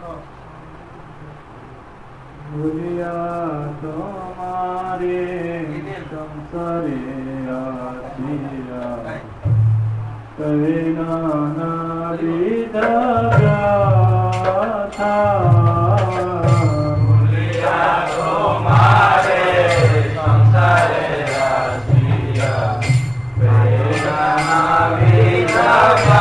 भूलिया तुम्हारे संसारे आसिया कहे नाना विध व्यथा भूलिया तुम्हारे संसारे आसिया कहे नाना विध व्यथा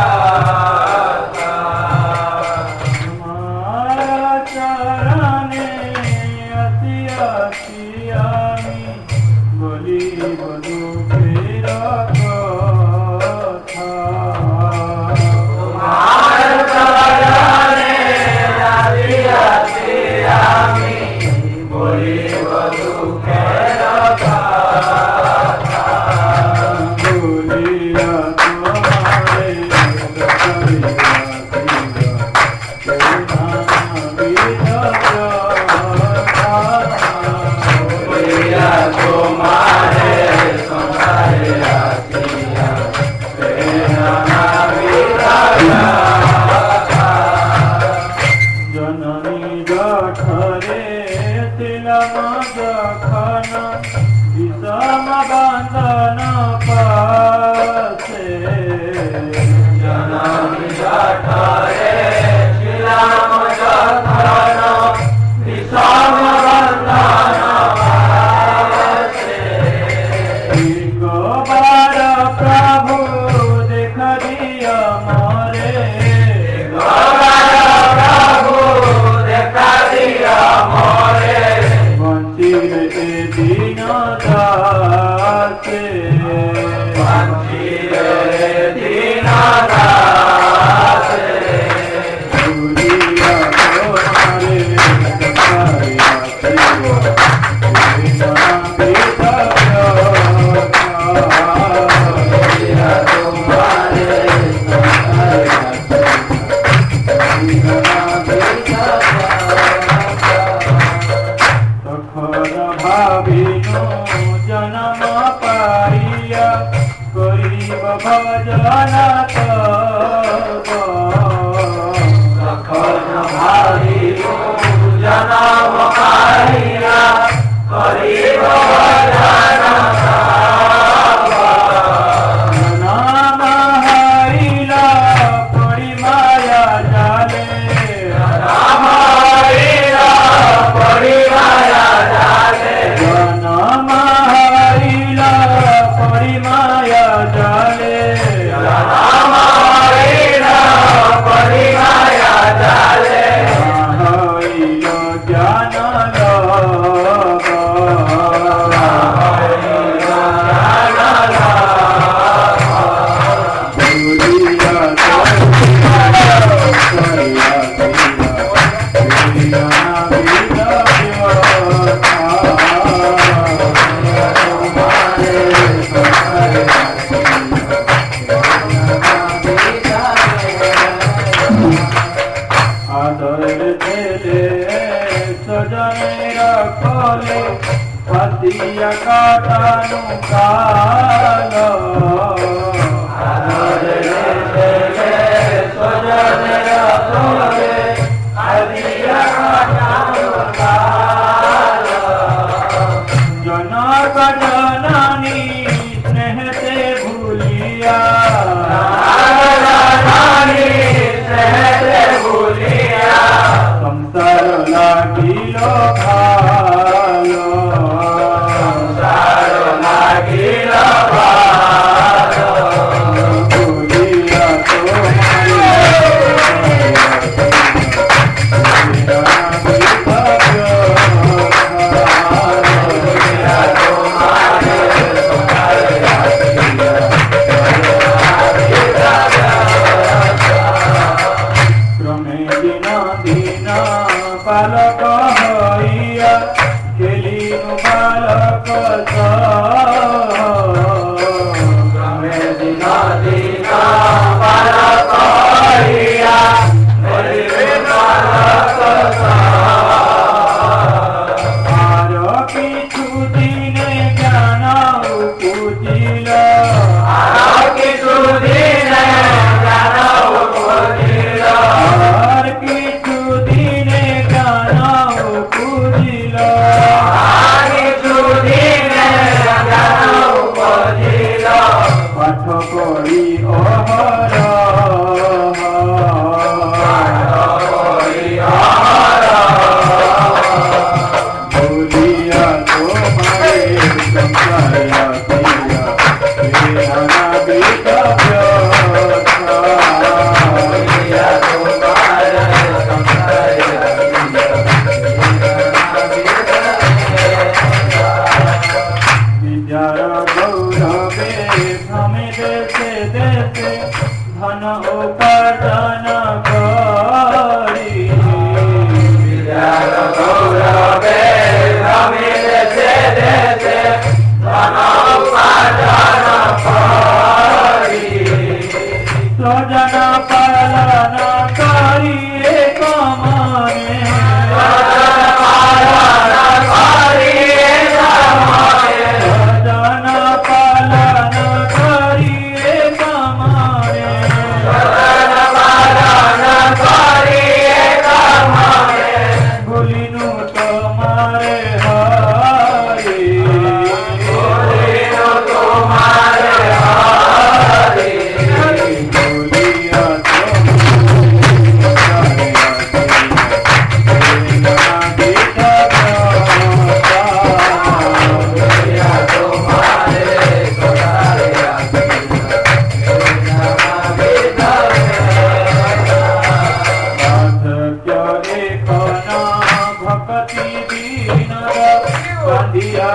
हिया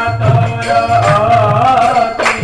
कातरती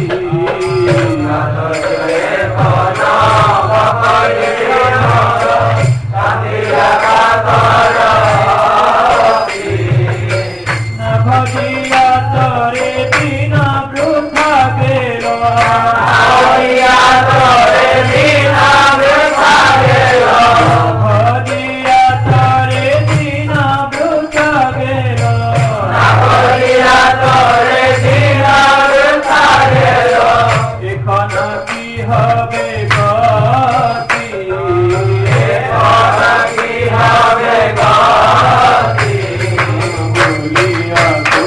भजिया तोरे बिना वृथा गेलो भजिया तोरे बिना वृथा गेलो भजिया तोरे बिना वृथा गेलो भजिया तोरे बिना वृथा गेलो एखन की हबे गति एखन की हबे गति बोलिया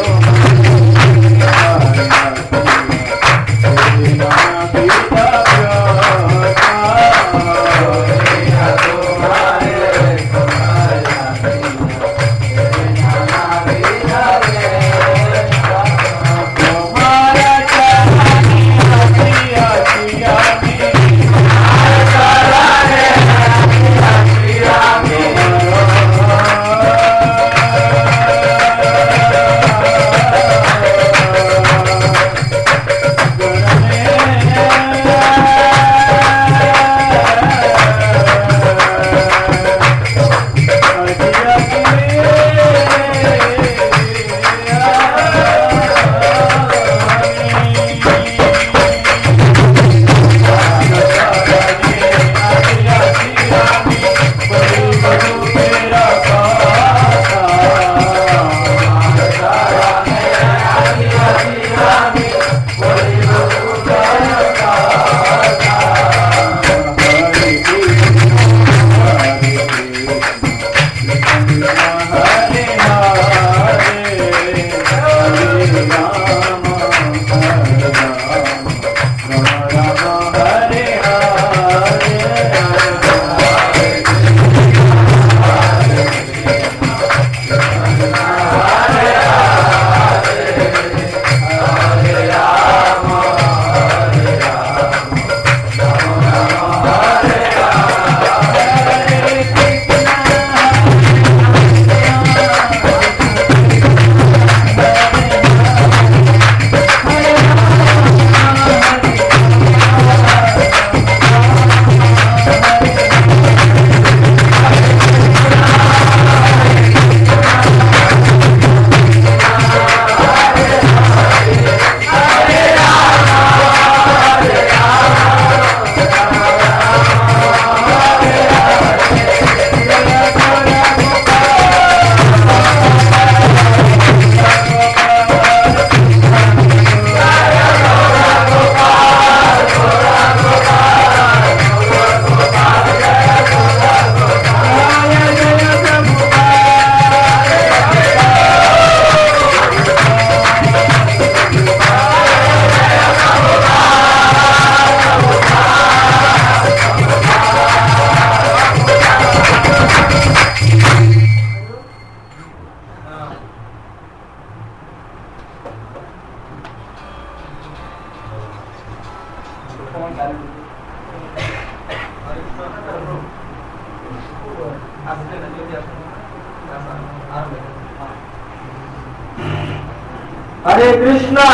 हरे कृष्णा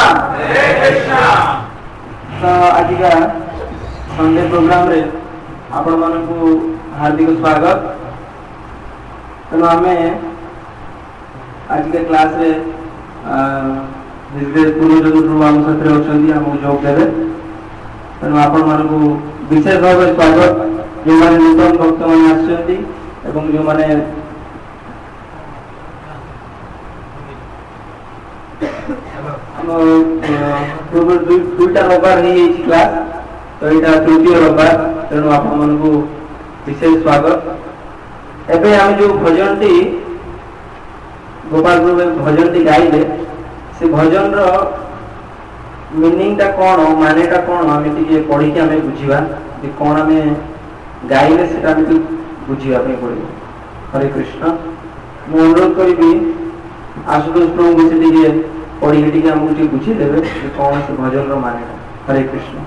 तो आज का संडे प्रोग्राम रे आपण मान को हार्दिक स्वागत। तेणु आम आज के क्लास रे पूर्वज आम साथ आमको जोग देवे। तेणु आपण मान को विशेष भाव स्वागत जो मैंने नूतन भक्त मैंने आसुच्च जो मैंने दुईटा रविवार क्लास तो यहाँ तृतीय रविवार तेणु आपण को विशेष स्वागत। एबे हम जो भजन टी गोपाल गुरु भजन टी गाइले से भजन रो मीनिंग टा कौन माने टा कौन आम टे पढ़ी आम बुझा कौन आम गाइले से बुझापी पड़े। हरे कृष्ण मु अनुरोध करी आशुतोष प्रभु से पढ़ी टी आमको बुझीदेवे कौन से भजन माने। हरे कृष्ण।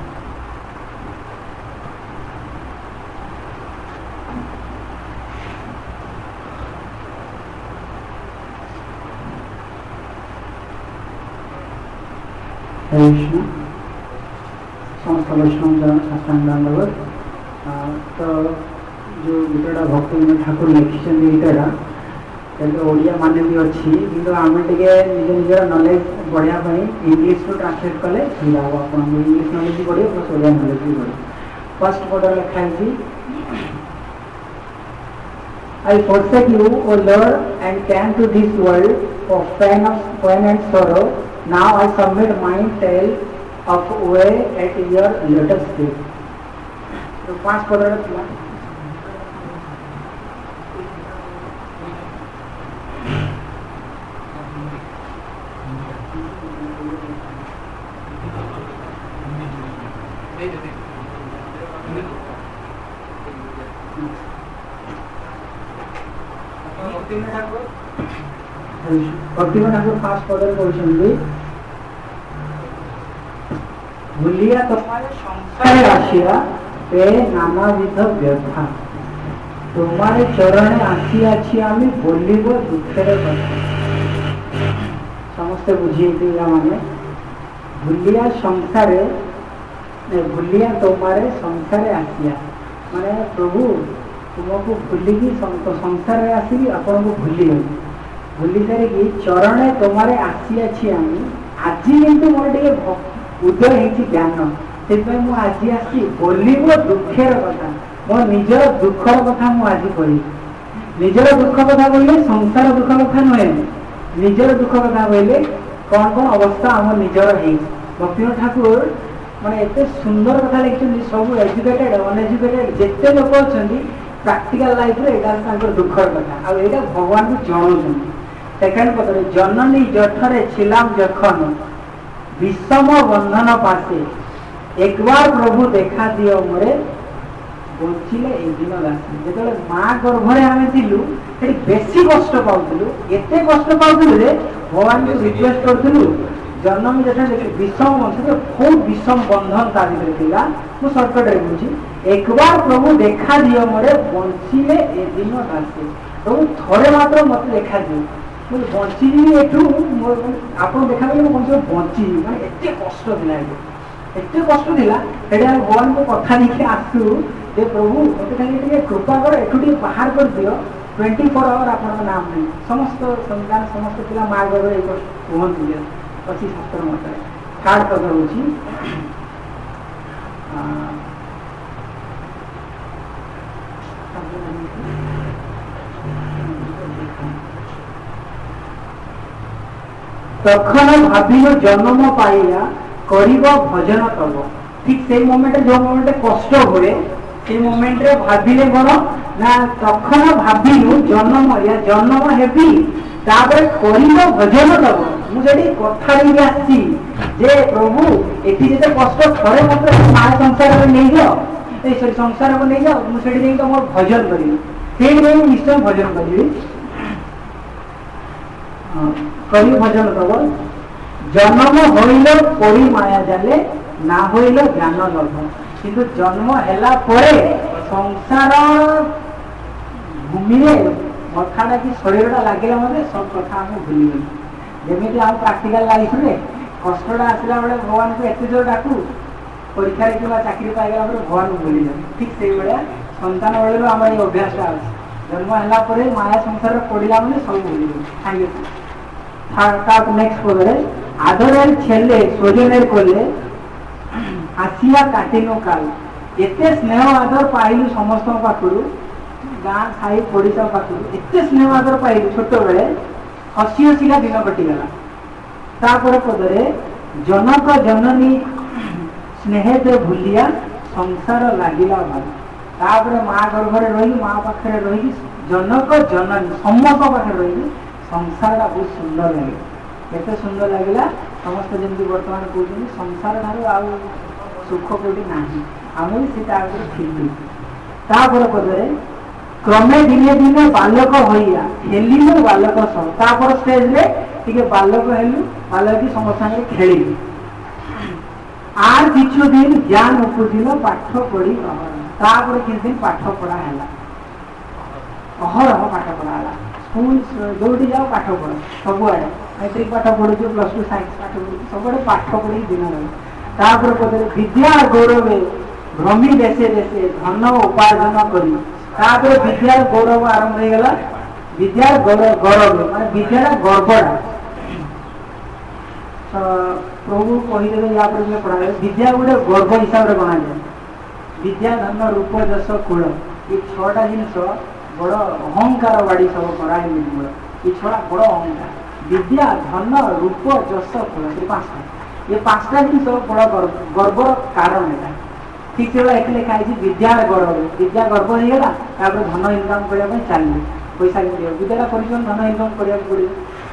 हरे कृष्ण समस्त वैष्णव जन साष्टांग दंडवत। तो जो गीतटा भक्ति विनोद ठाकुर लिखिं गीतटा ओडिया मान भी अच्छी कि आम टे निज निजर नॉलेज बढ़ापी इंग्लीश रू ट्रांसलेट कले सुविधा हम आप इंग्लीश नॉलेज भी बढ़िया प्लस ओडिया नॉलेज भी बढ़िया। फर्स्ट पद लिखाई I forsake you, O Lord, and came to this world of pain and sorrow. Now I submit my tale of way at your lotus feet. तो 5 पद रखला। भक्तिविनोद ठाकुर 5 पद कहते भूलिया तुम्हारे संसार आसिया पे नानाविध व्यथा तुम्हारे चरण आसी आछि आमी बोलिब दुखेर कथा। समस्ते बुझी माने भूलिया संसार भूलिया तुम्हारे संसार आसिया माने प्रभु तुमको भूलिकी संसार आसिकी आपन को भूली गली भूली सारिकी चरण तुम्हारे आसी आछि आमी आज किंतु मोर टिके उदय हेछि ज्ञान से आज आसी बोलिब दुखेर कथा मो निजर दुखर कथा मु आज कहि निजर दुख कथा बोले संसार दुख कथा नुहे निजर दुख कथा बोले कौन कौन अवस्था आम निजर है। भक्तिविनोद ठाकुर माने एते सुंदर कथा लिखिं सब एजुकेटेड अनएजुकेटेड जिते लोक अच्छा प्राक्टिकल लाइफ दुखर कथा आईटा भगवान को जनाऊँ। सेकेंड पदरे जननी जठरे छिलाम जखन विषम बंधन पासे एक बार प्रभु देखा दियो मोरे बचिले ए दिन दासी जो माँ गर्भरे आम थिलु बेसी कष्ट पाऊलु एते कष्ट पाऊलु रे भगवान को रिक्वेस्ट करूँ जन्म जठर विषम बहुत विषम बंधन ता भीतर मु सर्टकट रे बुझी एक बार प्रभु देखा दियो मोरे बचिले ए दिन दासी प्रभु थोड़े मात्र मत देखा दियो मुझे बची आप देखा मुझे बची मैंने एत कष्ट था एत कष्ट था भगवान को कथा लिखे आसू जे प्रभु मत खाली कृपा कर एठू बाहर कर दियो 24 आवर आप नाम नहीं समस्त संतान समस्त पिला माँ गर्भ ये कहते अच्छी शास्त्र मत। थर्ड पद हूँ तखन भाविल जन्म पाइया करिब भजन तब। ठीक से मोमेंट जो मोमेंट कष्ट हुए से मोमेंट रे भाविले कौन ना तखन भाविलु जन्म या जन्म हेबी तापर करिब भजन तब। मुझे कथा आसी जे प्रभु एटी जिते कष्ट थरे मात्र माँ संसार में नहीं जाओ सॉरी संसार को नहीं जाओ मुझे तो मोर भजन करी निश्चय भजन करी करी भजन तब। जन्म होइल पड़ी माया जाले ना होइल ज्ञान लभ किंतु जन्म हैला परे संसार भूमि मथाटा कि शरीरटा लगे मत सब कथा आम भूली गलु जमी आम प्राक्टिकल लाइफ रे कष्टा आसला बेले भगवान को एत जोर डाकू परीक्षा कि चाकरी पाइगला भगवान को भूली जाऊ। ठीक से भाया सन्तान बेलू आम ये अभ्यासटा अच्छे जन्म है माया संसार पड़ा मैंने सब भूली गलु। Thank you. नेक्स्ट पदरे आदरेर छेले स्वजनेर कोले आसिया काटिनो काल एते स्नेह आदर पाइलु समस्त पाखरु गाँ साई पड़िशा पाखरु एते स्नेह आदर पाइलु छोट बेले हसी हसीका दिन कटिगला। तापर पदरे जनक जननी स्नेह दे भूलिया संसार लागिला भाई तापर माँ गर्भरे रही माँ पाखे रही जनक जननी समस्त पाखे रही संसार बहुत सुंदर लगे केते सुंदर लगे समस्त जमी बर्तमान कहते संसार ठार सुख कौटी ना आम भी फिर तापर पदरे क्रमे दिने दिने बालक होइया खेलु बालक सब तापर स्टेज रे टिके बालक हेलु बालक की समस्त खेली आर किछु दिन ज्ञान उपजिल पाठ पढ़ी तापर किछ दिन पाठ पढ़ा है अहरह पाठ पढ़ा स्कूल जो जाओ पाठ पढ़ सबुआड़े मैट्रिक पाठ पढ़ु +2 साइंस पाठ पढ़ु सब पाठ पढ़ी दिन रही तापर पदे विद्या गौरवे भ्रमी देशे देशे धन उपार्जन करी तापर विद्यार गौरव आरंभ हो गला विद्यार गौरव माने विद्यार गर्वटा प्रभु कहीदेवे या पर पढ़ा विद्या गोटे गर्व हिसाब से गणा जाए विद्या धन रूप जस कूल ये 6टा जिनस बड़ अहंकार बाड़ी सब कराए ये 6टा बड़ अहंकार विद्या धन रूप जस कूल ये 5टा जिनस बड़ गर्वर कारण है ठीक से एक लिखा है विद्यार गर्व विद्या गर्व हो गला धन इनकम करने चलिए पैसा विद्या कर धन इनकम करा पड़े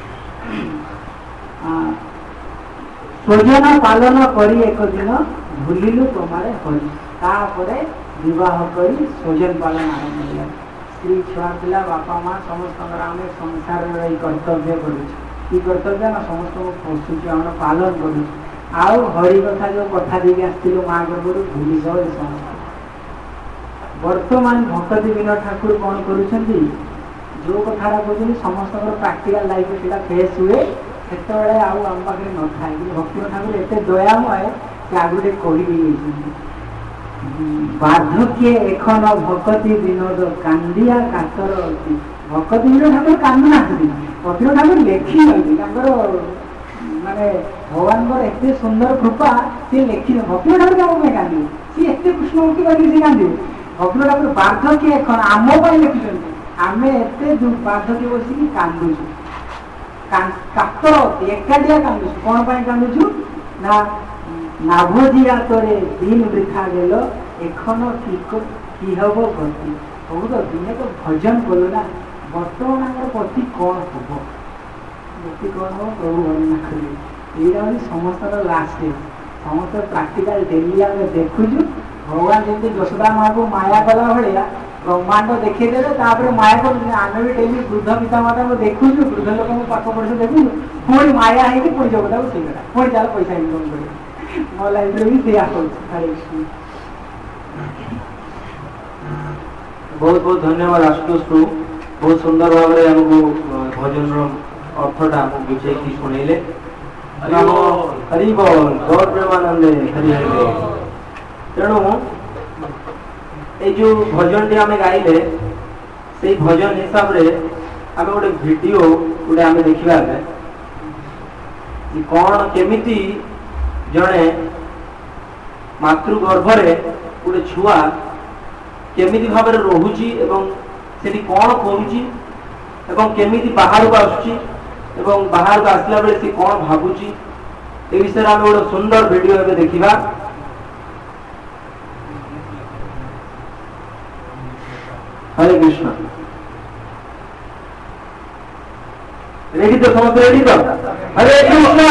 स्वजन पालन करी एक दिन भूलिलु तुम्हारे हरि तापरे विवाह करी स्वजन पालन आरंभ हो स्त्री छुआ पिला बापा माँ समस्त आम संसार रही कर्तव्य करुँ कर्तव्य ना समस्त पोषुच आम पालन करुँ आउ हरि कथा जो कथा देके आसलु माँ गर्भर भूली जाओ समस्त वर्तमान भक्ति विनोद ठाकुर कौन करुँच जो कथा कहते समस्त प्राक्टिकल लाइफ से फेस हुए से आम पाखे न था भक्ति ठाकुर एत दयामय से आगे कही बार्धक्य एखन भक्ति विनोद कांदिया कातर अच्छी भक्ति विनोद ठाकुर कांदू ना भक्ति ठाकुर लेखी माने भगवान एत सुंदर कृपा सी लेखी भक्ति ठाकुर क्या कांदे सी एत कृष्णमूर्ति कर कांदे भक्ति ठाकुर बार्धक्य एखन आम लिखिं आम एत बार्धक्य बसिक कांदुचु कातर एकाटिया कांदुचु कौन पाई कांदुचु ना नाभजिया तोरे दिन वृथा गेल एखन कि हम गति बहुत दिने तो भजन कलु ना बर्तमान पति कौन हम गति कौन हम प्रभु वर्णना करेंगे यहाँ समस्त लास्ट समस्त प्राक्टिकल डेली आम देखुचु भगवान जमी यशोदा माँ को माया कला भाया ब्रह्मांड देखीदेवे तापर माया कर आम भी डेली वृद्ध पिता माता को देखुचु वृद्ध लोक पाठ पढ़े देखुचु पुणी माया है पुणी जगता को सीधा पुणी चाल पैसा इनकम कर मो लाइफ भी दिया बहुत बहुत धन्यवाद आशुतोष प्रभु बहुत सुंदर भाव में हमको भजन अर्थटा हमको बुझे शुणेले हरि बोल गौर प्रेमानंदे हरि हरि तेणु ये जो भजन टी आम गाइले से भजन हिसाब रे आम गोटे वीडियो गोटे आम देखा कौन केमिति जड़े मातृगर्भरे गोटे छुआ केमिति भाव रोची से कौन करुची केमिति बाहर को आसुची बाहर को आसला बेले सी कौन भावुची ए विषय आम गोटे सुंदर वीडियो एवं देखा हरे कृष्ण रेडी तो समस्त रेडी तो हरे कृष्ण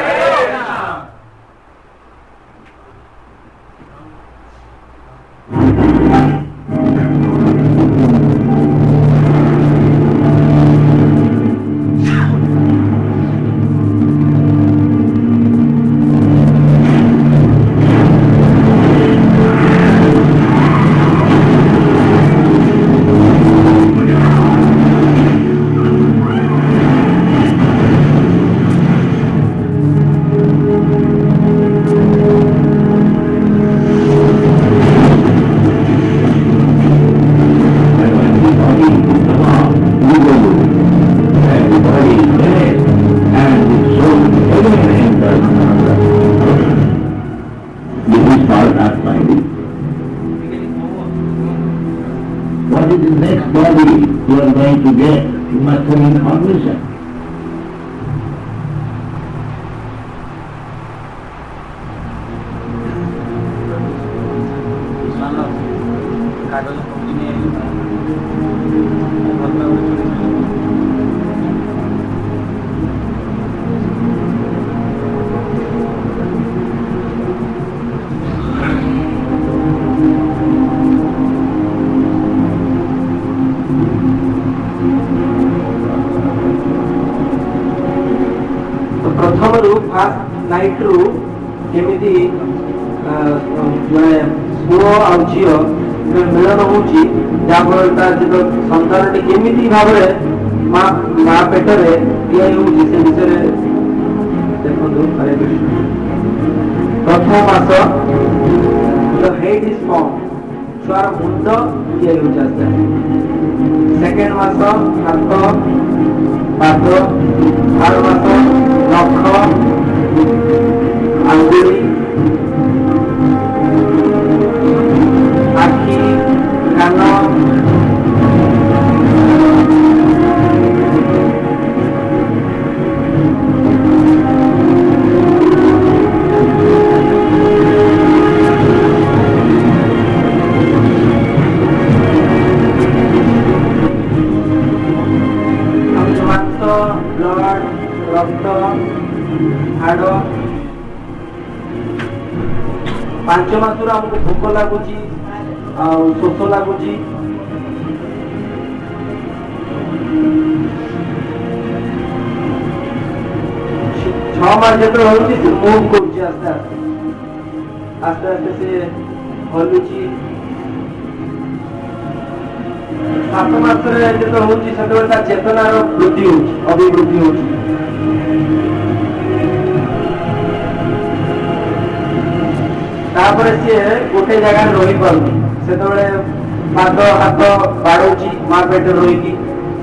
नाइट रु केमिति पुओ आ झील मिलन होची जहाँफल संतान केमिति भाव ମା ପେଟରେ ତିଆରି ହଉଛି ସେ ବିଷୟରେ ଦେଖନ୍ତୁ। ହରେ କୃଷ୍ଣ। ପ୍ରଥମ ମାସ the head is formed, ଛୁଆର ମୁଣ୍ଡ ତିଆରି ହଉଛି ଆସ୍ତେ ଆସ୍ତେ। ସେକେଣ୍ଡ ମାସ ହାତ ପାଦ, ଥାର୍ଡ ମାସ ନଖ ଆଙ୍ଗୁଳି ଆଖି କାନ ହାଡ଼। ପାଞ୍ଚ ମାସରୁ ଆମକୁ ଭୋକ ଲାଗୁଛି ଆଉ ଶୋଷ ଲାଗୁଛି। ଛଅ ମାସ ଯେତେବେଳେ ହଉଛି ସେ ମୁଭ୍ କରୁଛି ଆସ୍ତେ ଆସ୍ତେ ଆସ୍ତେ ସେ ହଲୁଛି। 7 ମାସରେ ଯେତେବେଳେ ହଉଛି ସେତେବେଳେ ତା ଚେତନାର ବୃଦ୍ଧି ହଉଛି, ଅଭିବୃଦ୍ଧି ହଉଛି। ତାପରେ ସିଏ ଗୋଟେ ଜାଗାରେ ରହିପାରୁନି, ସେତେବେଳେ ପାଦ ହାତ ବାଡଉଛି ମା ପେଟରେ ରହିକି।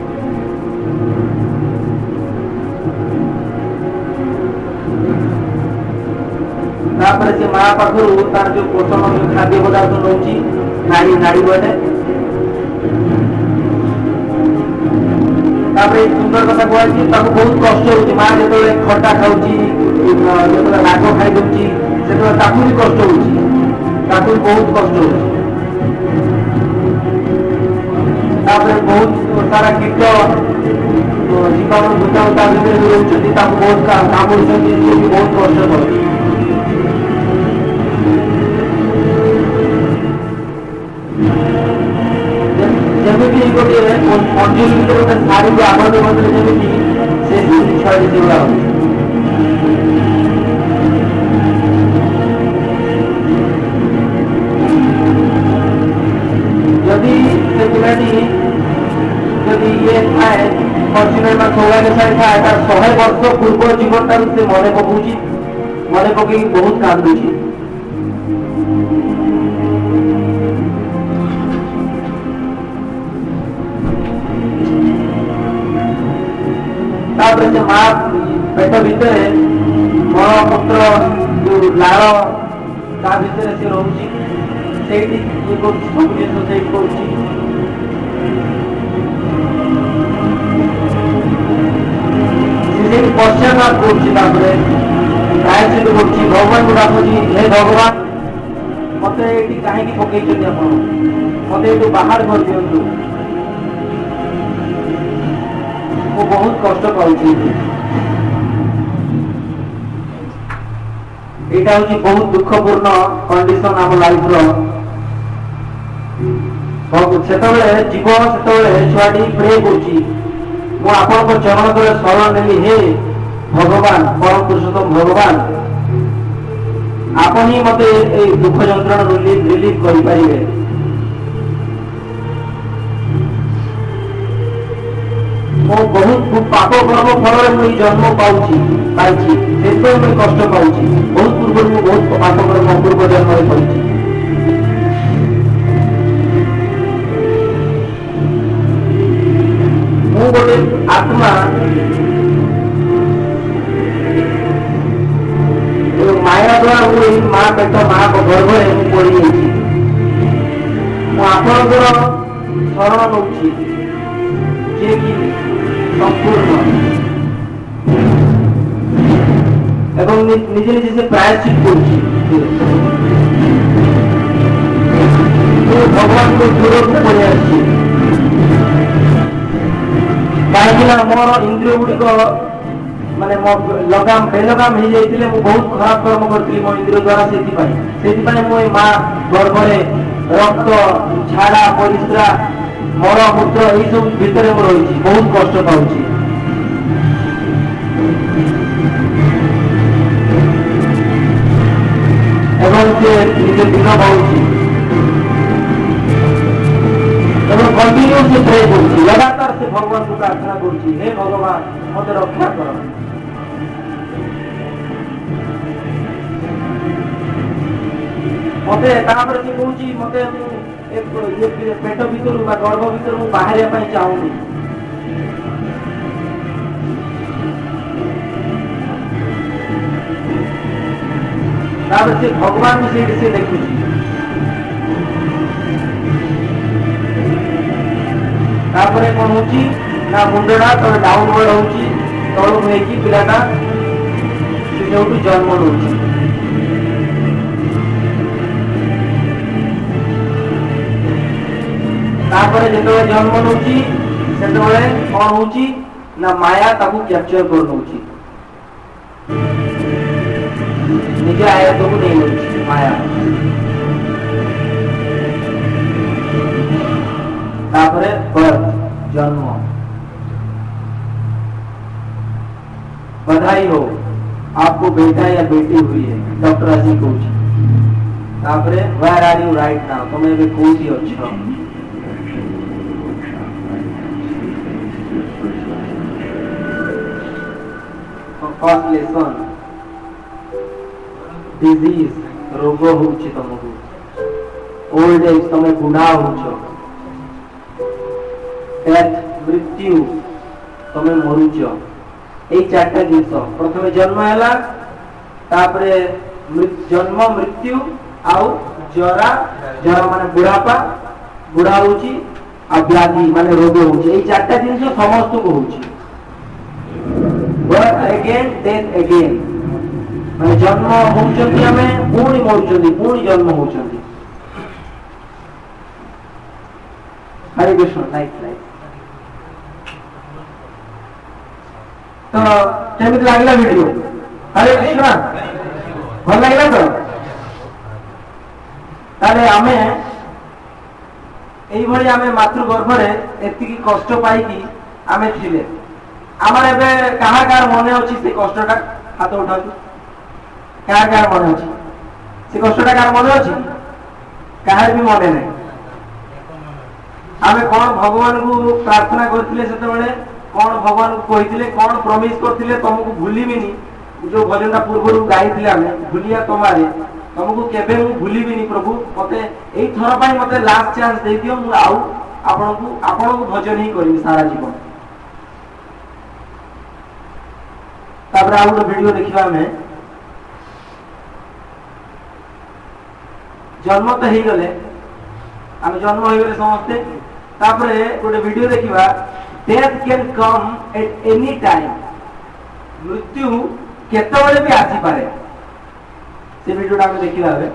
ତାପରେ ସେ ମା ପାଖରୁ ତାର ଯୋଉ ପୋଷଣ ଯୋଉ ଖାଦ୍ୟ ପଦାର୍ଥ ନଉଛି ନାଡ଼ି ବଳେ। ତାପରେ ସୁନ୍ଦର କଥା କୁହାଯାଇଛି, ତାକୁ ବହୁତ କଷ୍ଟ ହଉଛି। ମା ଯେତେବେଳେ ଖଟା ଖାଉଛି, ଯେତେବେଳେ ରାଗ ଖାଇଦଉଛି, ସେତେବେଳେ ତାକୁ ବି କଷ୍ଟ ହଉଛି, ତାକୁ ବି ବହୁତ କଷ୍ଟ ହଉଛି। ତାପରେ ବହୁତ ସାରା କୀଟ ଜୀବାଣୁ ଭୂତାଣୁ ତା ଭିତରେ ବି ରହୁଛନ୍ତି, ତାକୁ ବହୁତ କାମୁଡୁଛନ୍ତି, ସେ ବି ବହୁତ କଷ୍ଟ କରୁଛି। ଯେମିତି ଗୋଟିଏ ମଞ୍ଜୁରୀ ଭିତରେ ଗୋଟେ ଶାଢ଼ୀକୁ ଆବଦ୍ଧ କରିଦେଲେ ଯେମିତି ସେ ଛୁଆଟି ସେଗୁଡ଼ା ହଉଛି। ଯଦି ସେ ପିଲାଟି ଯଦି ଇଏ ଥାଏ ଫର୍ଚୁନେଟ୍ ବା ସୌଭାଗ୍ୟଶାଳୀ ଥାଏ, ତାର 100 ବର୍ଷ ପୂର୍ବ ଜୀବନଟାରୁ ସେ ମନେ ପକଉଛି, ମନେ ପକେଇକି ବହୁତ କାନ୍ଦୁଛି। ତାପରେ ସେ ମା ପେଟ ଭିତରେ ମଳମୂତ୍ର ଯୋଉ ଲାଳ ତା ଭିତରେ ସେ ରହୁଛି, ସେଇଠି ଇଏ କରୁଛି, ସବୁ ଜିନିଷ ସେଇଠି କରୁଛି। ସେ ସେଇଠି ପଶ୍ଚାତାପ କରୁଛି, ତାପରେ ପ୍ରାୟଶ୍ଚିତ କରୁଛି, ଭଗବାନଙ୍କୁ ଡାକୁଛି, ହେ ଭଗବାନ ମତେ ଏଇଠି କାହିଁକି ପକେଇଛନ୍ତି ଆପଣ, ମତେ ଏଇଠୁ ବାହାର କରିଦିଅନ୍ତୁ, ମୁଁ ବହୁତ କଷ୍ଟ ପାଉଛି। ଏଇଟା ହଉଛି ବହୁତ ଦୁଃଖପୂର୍ଣ୍ଣ କଣ୍ଡିସନ ଆମ ଲାଇଫର। ସେତେବେଳେ ଜୀବ ସେତେବେଳେ ଛୁଆଟି ପ୍ରେ କରୁଛି, ମୁଁ ଆପଣଙ୍କ ଚରଣ ତଳେ ଶରଣ ନେଲି, ହେ ଭଗବାନ ପରମ ପୁରୁଷୋତ୍ତମ ଭଗବାନ, ଆପଣ ହିଁ ମତେ ଏଇ ଦୁଃଖ ଯନ୍ତ୍ରଣା ରିଲିଫ କରିପାରିବେ। ମୁଁ ବହୁତ ପାପ କର୍ମ ଫଳରେ ମୁଁ ଏଇ ଜନ୍ମ ପାଇଛି, ସେଥିପାଇଁ ମୁଁ କଷ୍ଟ ପାଉଛି। ବହୁତ ପୂର୍ବରୁ ମୁଁ ବହୁତ ପାପ କର୍ମ ପୂର୍ବ ଜନ୍ମରେ କରିଛି। ମୁଁ ଗୋଟେ ଆତ୍ମା ମାୟା ଦ୍ୱାରା ମୁଁ ଏଇ ମା ପେଟ ମା ଗର୍ଭରେ ମୁଁ ପଡ଼ିଯାଇଛି। ମୁଁ ଆପଣଙ୍କର ଶରଣ ନେଉଛି, ଯିଏକି ସମ୍ପୂର୍ଣ୍ଣ ଏବଂ ନିଜେ ନିଜେ ସେ ପ୍ରାୟଶ୍ଚିତ କରୁଛି। ମୁଁ ଭଗବାନଙ୍କ ଦୂରକୁ ପଳେଇ ଆସିଛି, କାହିଁକି ନା ମୋର ଇନ୍ଦ୍ରିୟ ଗୁଡ଼ିକ ମାନେ ମୋ ବେଲଗାମ ହେଇଯାଇଥିଲେ, ମୁଁ ବହୁତ ଖରାପ କର୍ମ କରିଥିଲି ମୋ ଇନ୍ଦ୍ରିୟ ଦ୍ୱାରା। ସେଥିପାଇଁ ମୁଁ ଏଇ ମା ଗର୍ଭରେ ରକ୍ତ ଝାଡା ପରିସ୍ରା ମଳମୂତ୍ର ଏଇସବୁ ଭିତରେ ମୁଁ ରହିଛି, ବହୁତ କଷ୍ଟ ପାଉଛି। ଏବଂ ସେ ନିଜେ ଦିନ ପାଉଛି ଏବଂ कंटिन्यू से प्रे करुच्ची लगातार से भगवान को प्रार्थना करुच्ची हे भगवान मत रक्षा कर मते तापर से कहूची मते ये पेट भीतर गर्भ भीतर बाहर चाहूनी तापर से भगवान से देखुची तापर कौन होची ना मुंडा तो डाउनवर्ड होची तळु होईकी पिलाटा से जोटू जन्म होची तापर जेतोळे जन्म होची सेतोळे कौन होची ना माया ताकू कैप्चर कर होची निजे आया तो नहीं होची माया तापरे बर्थ जन्म बधाई हो आपको बेटा या बेटी हुई है डॉक्टर अजी कोच तापरे where are you right now तुम्हें भी कोच ही अच्छा फर्स्ट लेसन डिजीज रोग होउची तुमको ओल्ड एज तमे बुढ़ा होउछो डेथ मृत्यु तमे मरुच ए चारटा जिनस प्रथम जन्म हैला तापरे जन्म मृत्यु आउ जरा जरा माने बुढ़ापा बुढ़ा होची आ व्याधि माने रोग होची ए चारटा जिनस समस्त को होची बर्थ अगेन डेथ अगेन माने जन्म होउचंती हमें पूर्ण मरुचंती पूर्ण जन्म होउचंती हरे कृष्ण लाइक लाइक तो केमिति लागला वीडियो हरे कृष्ण भल लागला तो ताले आमे एई भली आमे मातृ गर्भ रे एति की कष्ट पाई की आमे थिले आमार एबे कहा कार मने अछि से कष्टटा हाथ उठाउ कहा कार मने अछि से कष्टटा कार मने अछि काहार भी मने नै आमे कोन भगवान को प्रार्थना करथिले सेते बेले कौन भगवान को कही कौन प्रमिश करथिले तुमको भूलिबिनी जो भजनटा पूर्व गाई हमें भूलिया तुम्हारे तुमको केबे मु भूलिबिनी प्रभु मते एई थर पई मते लास्ट चांस दे दियो मु आउ आपन को भजन ही करी सारा जीवन तापर आउ वीडियो देखिबा में जन्म तो ही गले हम जन्म हो गले समझते तापर गोटे वीडियो देखिबा death can come at any time मृत्यु केतबेले भी आसी पारे से वीडियोटा हम देखिबा बे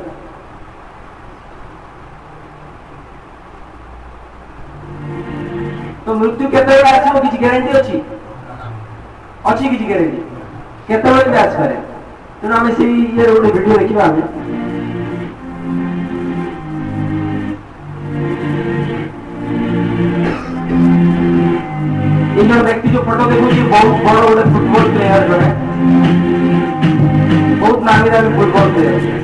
तो मृत्यु केतबेले आसी किछि ग्यारंटी अछि अछि किछि ग्यारंटी केतबेले भी आसी पारे तेनो हम से ये गोटे वीडियो देखिबा हम इनर व्यक्ति जो फोटो देखो बहुत बड़ गोटे फुटबॉल प्लेयर जड़े बहुत नामी दामी फुटबॉल प्लेयर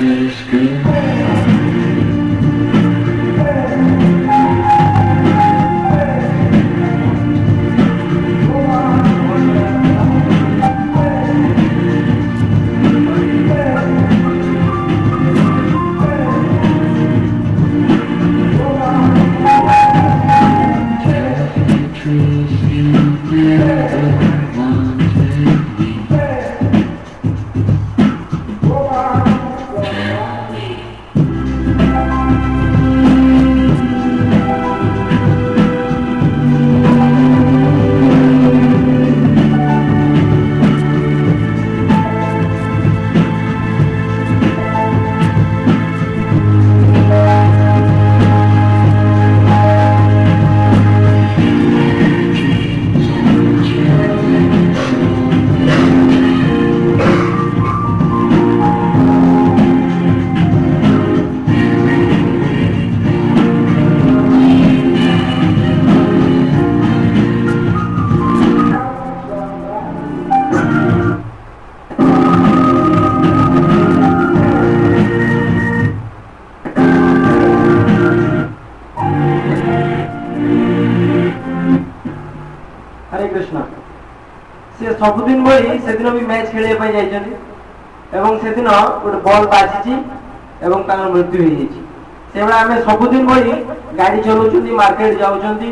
सबुदिन भली से दिन भी मैच खेलने जाइछन्ति एवं से दिन गोटे बॉल बाजिछि एवं तांकर मृत्यु हो जाइछि से बेला आमे सबुदिन भली गाड़ी चलाउछन्ति मार्केट जाउछन्ति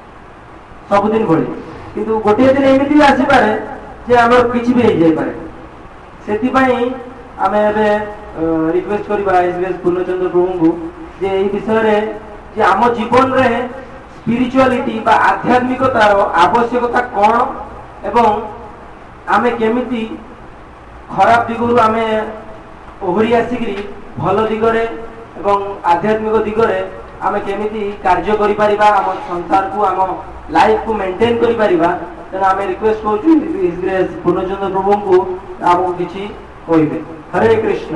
सबुदिन भली किंतु गोटे दिन एमिति आसी पारे जे हमर किछि भी हो जाय पारे सेति पई आमे एबे रिक्वेस्ट करबा एसबीएस पूर्णचंद्र प्रभु को जे एई विषय रे जे आम जीवन रे स्पिरिचुअलिटी बा आध्यात्मिकतार आवश्यकता कोन एवं आमे केमिति खराब दिगरु आमे ओहरी आसिकरी भल दिगरे एवं आध्यात्मिक दिगरे आमे केमिति कार्य करि परिबा आम संसार को आम लाइफ को मेंटेन करि परिबा तेना आमे रिक्वेस्ट करछु हिज ग्रेस पूर्णचंद्र प्रभु को आपको किछि कहिबे। हरे कृष्ण।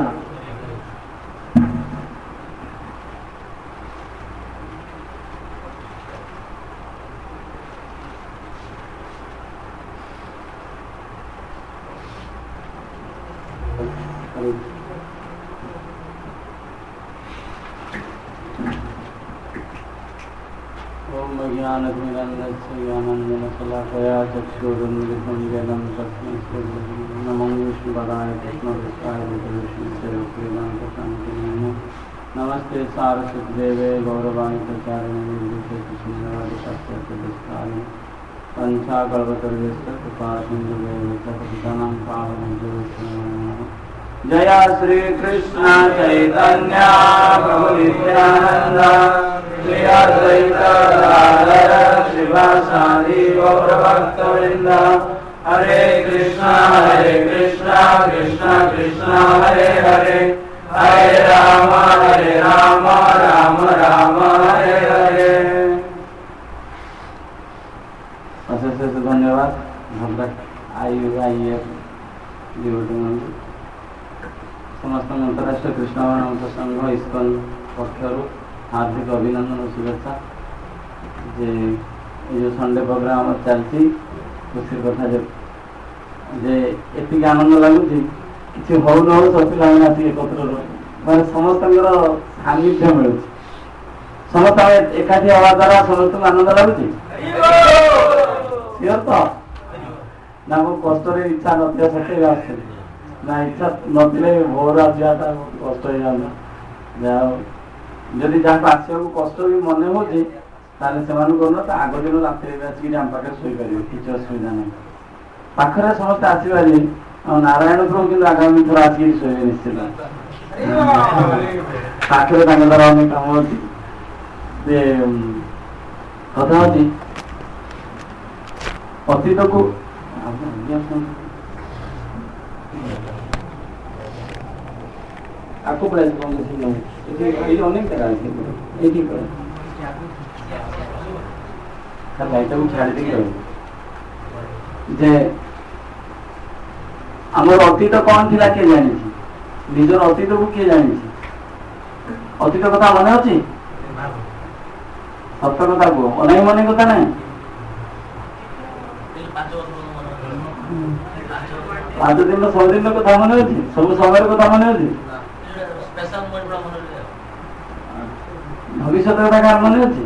ज्ञानञ्जनशलाकया चक्षुरुन्मिलितं येन तस्मै नमो विष्णुपदाय कृष्णकृष्णाय विष्णुश्रीवेदान्तशान्तिने नमस्ते सारस्वतीदेवे गौरवाणि प्रचारिणे निर्विशेषशून्यवादिशास्त्रप्रतिष्ठाने पञ्चाकल्पतरुभ्यश्च कृपासिन्धुभ्यो पतितानां पावनेभ्यो वैष्णवेभ्यो जय श्री कृष्ण चैतन्य प्रभु नित्यानंद श्री अद्वैत गदाधर श्रीवासादि गौरभक्तवृंद हरे कृष्ण कृष्ण कृष्ण हरे हरे हरे राम राम राम हरे हरे। अशेष धन्यवाद भद्रक IUIF समस्त अंतरराष्ट्रीय कृष्ण संघ इस्कन पक्षर हार्दिक अभिनंदन और शुभेच्छा जे जो संडे प्रोग्राम चलती खुशी कथा जे एति आनंद लगुच कि हो न हो सब पिला एकत्र मैं समस्त सानिध्य मिलू समस्त एकाठी हवा द्वारा समस्त आनंद लगुच तो ना कष्ट इच्छा नथिया सत्य ना इच्छा नथिले भोर आसवाटा कष्ट हो जाता जहाँ जदि जहाँ आसवा कष्ट भी मन हो आग दिन रात आसिक आम पाखे शोपार किसी असुविधा नहीं पाखे समस्त आसपारे नारायण प्रभु कि आगामी थर आसिक शोबे निश्चित पाखे द्वारा अनेक कम अच्छी कथा अच्छी अतीत को आपको प्राइस अनेक जगह लाइट को छाड़ी जे आमर अतीत कौन थिला के जानी निजर अतीत को किए जानी अतीत कथा मन अच्छी सत्य कथा को अनेक मन कथा ना 5 दिन 6 दिन कथा मन अच्छी सब समय कथा मन अच्छी ଭବିଷ୍ୟତ କଥା କାହାର ମନେ ଅଛି?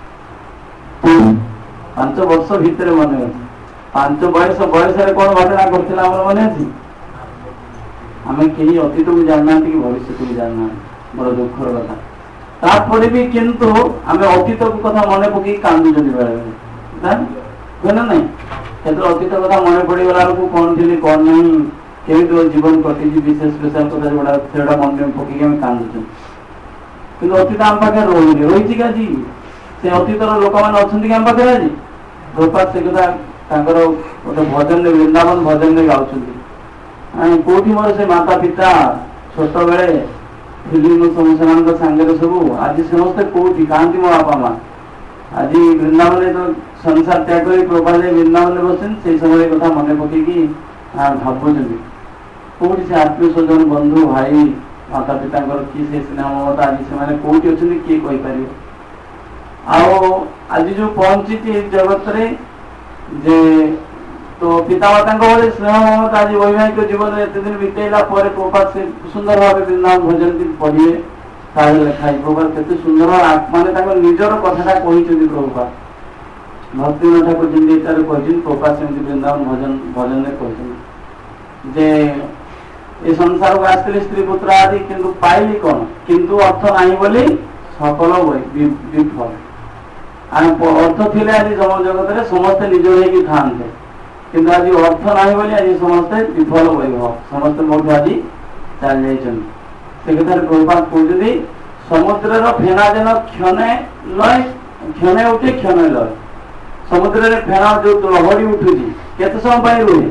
5 ବର୍ଷ ଭିତରେ ମନେ ଅଛି। 5 ବୟସରେ କଣ ଘଟଣା ଘଟିଥିଲା ଆମର ମନେ ଅଛି? ଆମେ କେହି ଅତୀତକୁ ଜାଣିନାହାନ୍ତି କି ଭବିଷ୍ୟତକୁ ଜାଣିନାହାନ୍ତି, ବଡ ଦୁଃଖର କଥା। ତାପରେ ବି କିନ୍ତୁ ଆମେ ଅତୀତ କଥା ମନେ ପକେଇ କାନ୍ଦୁଛନ୍ତି ବେଳେବେଳେ, ହୁଏ ନା ନାଇଁ? କେତେବେଳେ ଅତୀତ କଥା ମନେ ପଡିଗଲା ବେଳକୁ କଣ ଥିଲି କଣ ନାହିଁ, କେମିତି ଜୀବନ କଟିଛି, ବିଶେଷ କଥା ଯୋଉଟା ସେଗୁଡା ମନେ ପକେଇକି ଆମେ କାନ୍ଦୁଛନ୍ତି। କିନ୍ତୁ ଅତୀତ ଆମ ପାଖରେ ରହିଛି କି ଆଜି? ସେ ଅତୀତର ଲୋକମାନେ ଅଛନ୍ତି କି ଆମ ପାଖରେ ଆଜି? ପ୍ରପାତ ସେ କଥା ତାଙ୍କର ଗୋଟେ ଭଜନରେ, ବୃନ୍ଦାବନ ଭଜନରେ ଗାଉଛନ୍ତି। କୋଉଠି ମୋର ସେ ମାତା ପିତା ଛୋଟବେଳେ ଥିଲି ମୁଁ ସେମାନଙ୍କ ସାଙ୍ଗରେ ସବୁ, ଆଜି ସମସ୍ତେ କୋଉଠି କାହାନ୍ତି ମୋ ବାପା ମା? ଆଜି ବୃନ୍ଦାବନରେ ତ ସଂସାର ତ୍ୟାଗ କରି ପ୍ରପାତ ବୃନ୍ଦାବନରେ ବସିଛନ୍ତି, ସେଇ ସମୟରେ କଥା ମନେ ପକେଇକି ଭାବୁଛନ୍ତି କୋଉଠି ସେ ଆତ୍ମୀୟ ସ୍ୱଜନ, ବନ୍ଧୁ, ଭାଇ, ମାତା ପିତାଙ୍କର କି ସେ ସ୍ନେହ ମମତା ଆଜି ସେମାନେ କୋଉଠି ଅଛନ୍ତି କିଏ କହିପାରିବ? ଆଉ ଆଜି ଯୋଉ ପହଞ୍ଚିଛି ଏ ଜଗତରେ ଯେ ତ ପିତାମାତାଙ୍କ ଭଳି ସ୍ନେହ ମମତା ଆଜି ବୈବାହିକ ଜୀବନରେ ଏତେ ଦିନ ବିତେଇଲା ପରେ ପ୍ରପାତ ସେ ସୁନ୍ଦର ଭାବେ ବୃନ୍ଦାବନ ଭଜନ ପଢିବେ, ତାହେଲେ ଲେଖା ହେଇଛି। ପ୍ରପାତ କେତେ ସୁନ୍ଦର ମାନେ ତାଙ୍କ ନିଜର କଥାଟା କହିଛନ୍ତି। ପ୍ରପାତ ଭକ୍ତିନାଥ ଠାକୁର ଯେମିତି ଏଠାରେ କହିଛନ୍ତି, ପ୍ରପାତ ସେମିତି ବୃନ୍ଦାବନ ଭଜନରେ କହିଛନ୍ତି ଯେ ଏ ସଂସାରକୁ ଆସିଥିଲେ ସ୍ତ୍ରୀ ପୁତ୍ର ଆଦି, କିନ୍ତୁ ପାଇଲି କଣ? କିନ୍ତୁ ଅର୍ଥ ନାହିଁ ବୋଲି ସକଳ ବିଫଳ। ଅର୍ଥ ଥିଲେ ଆଜି ଜଗତରେ ସମସ୍ତେ ନିଜ ହେଇକି ଥାଆନ୍ତେ, କିନ୍ତୁ ଆଜି ଅର୍ଥ ନାହିଁ ବୋଲି ଆଜି ସମସ୍ତେ ବିଫଳ ବୈଭବ, ସମସ୍ତେ ମୋଠୁ ଆଜି ଚାଲି ଯାଇଛନ୍ତି। ସେ କଥାରେ ପ୍ରଭୁପାଦ କହୁଛନ୍ତି, ସମୁଦ୍ରର ଫେଣା ଯେନ କ୍ଷଣେ ଉଠେ କ୍ଷଣେ ଲୟ। ସମୁଦ୍ରରେ ଫେଣା ଯୋଉ ଲହରୀ ଉଠୁଛି କେତେ ସମୟ ପାଇଁ ରୁହେ?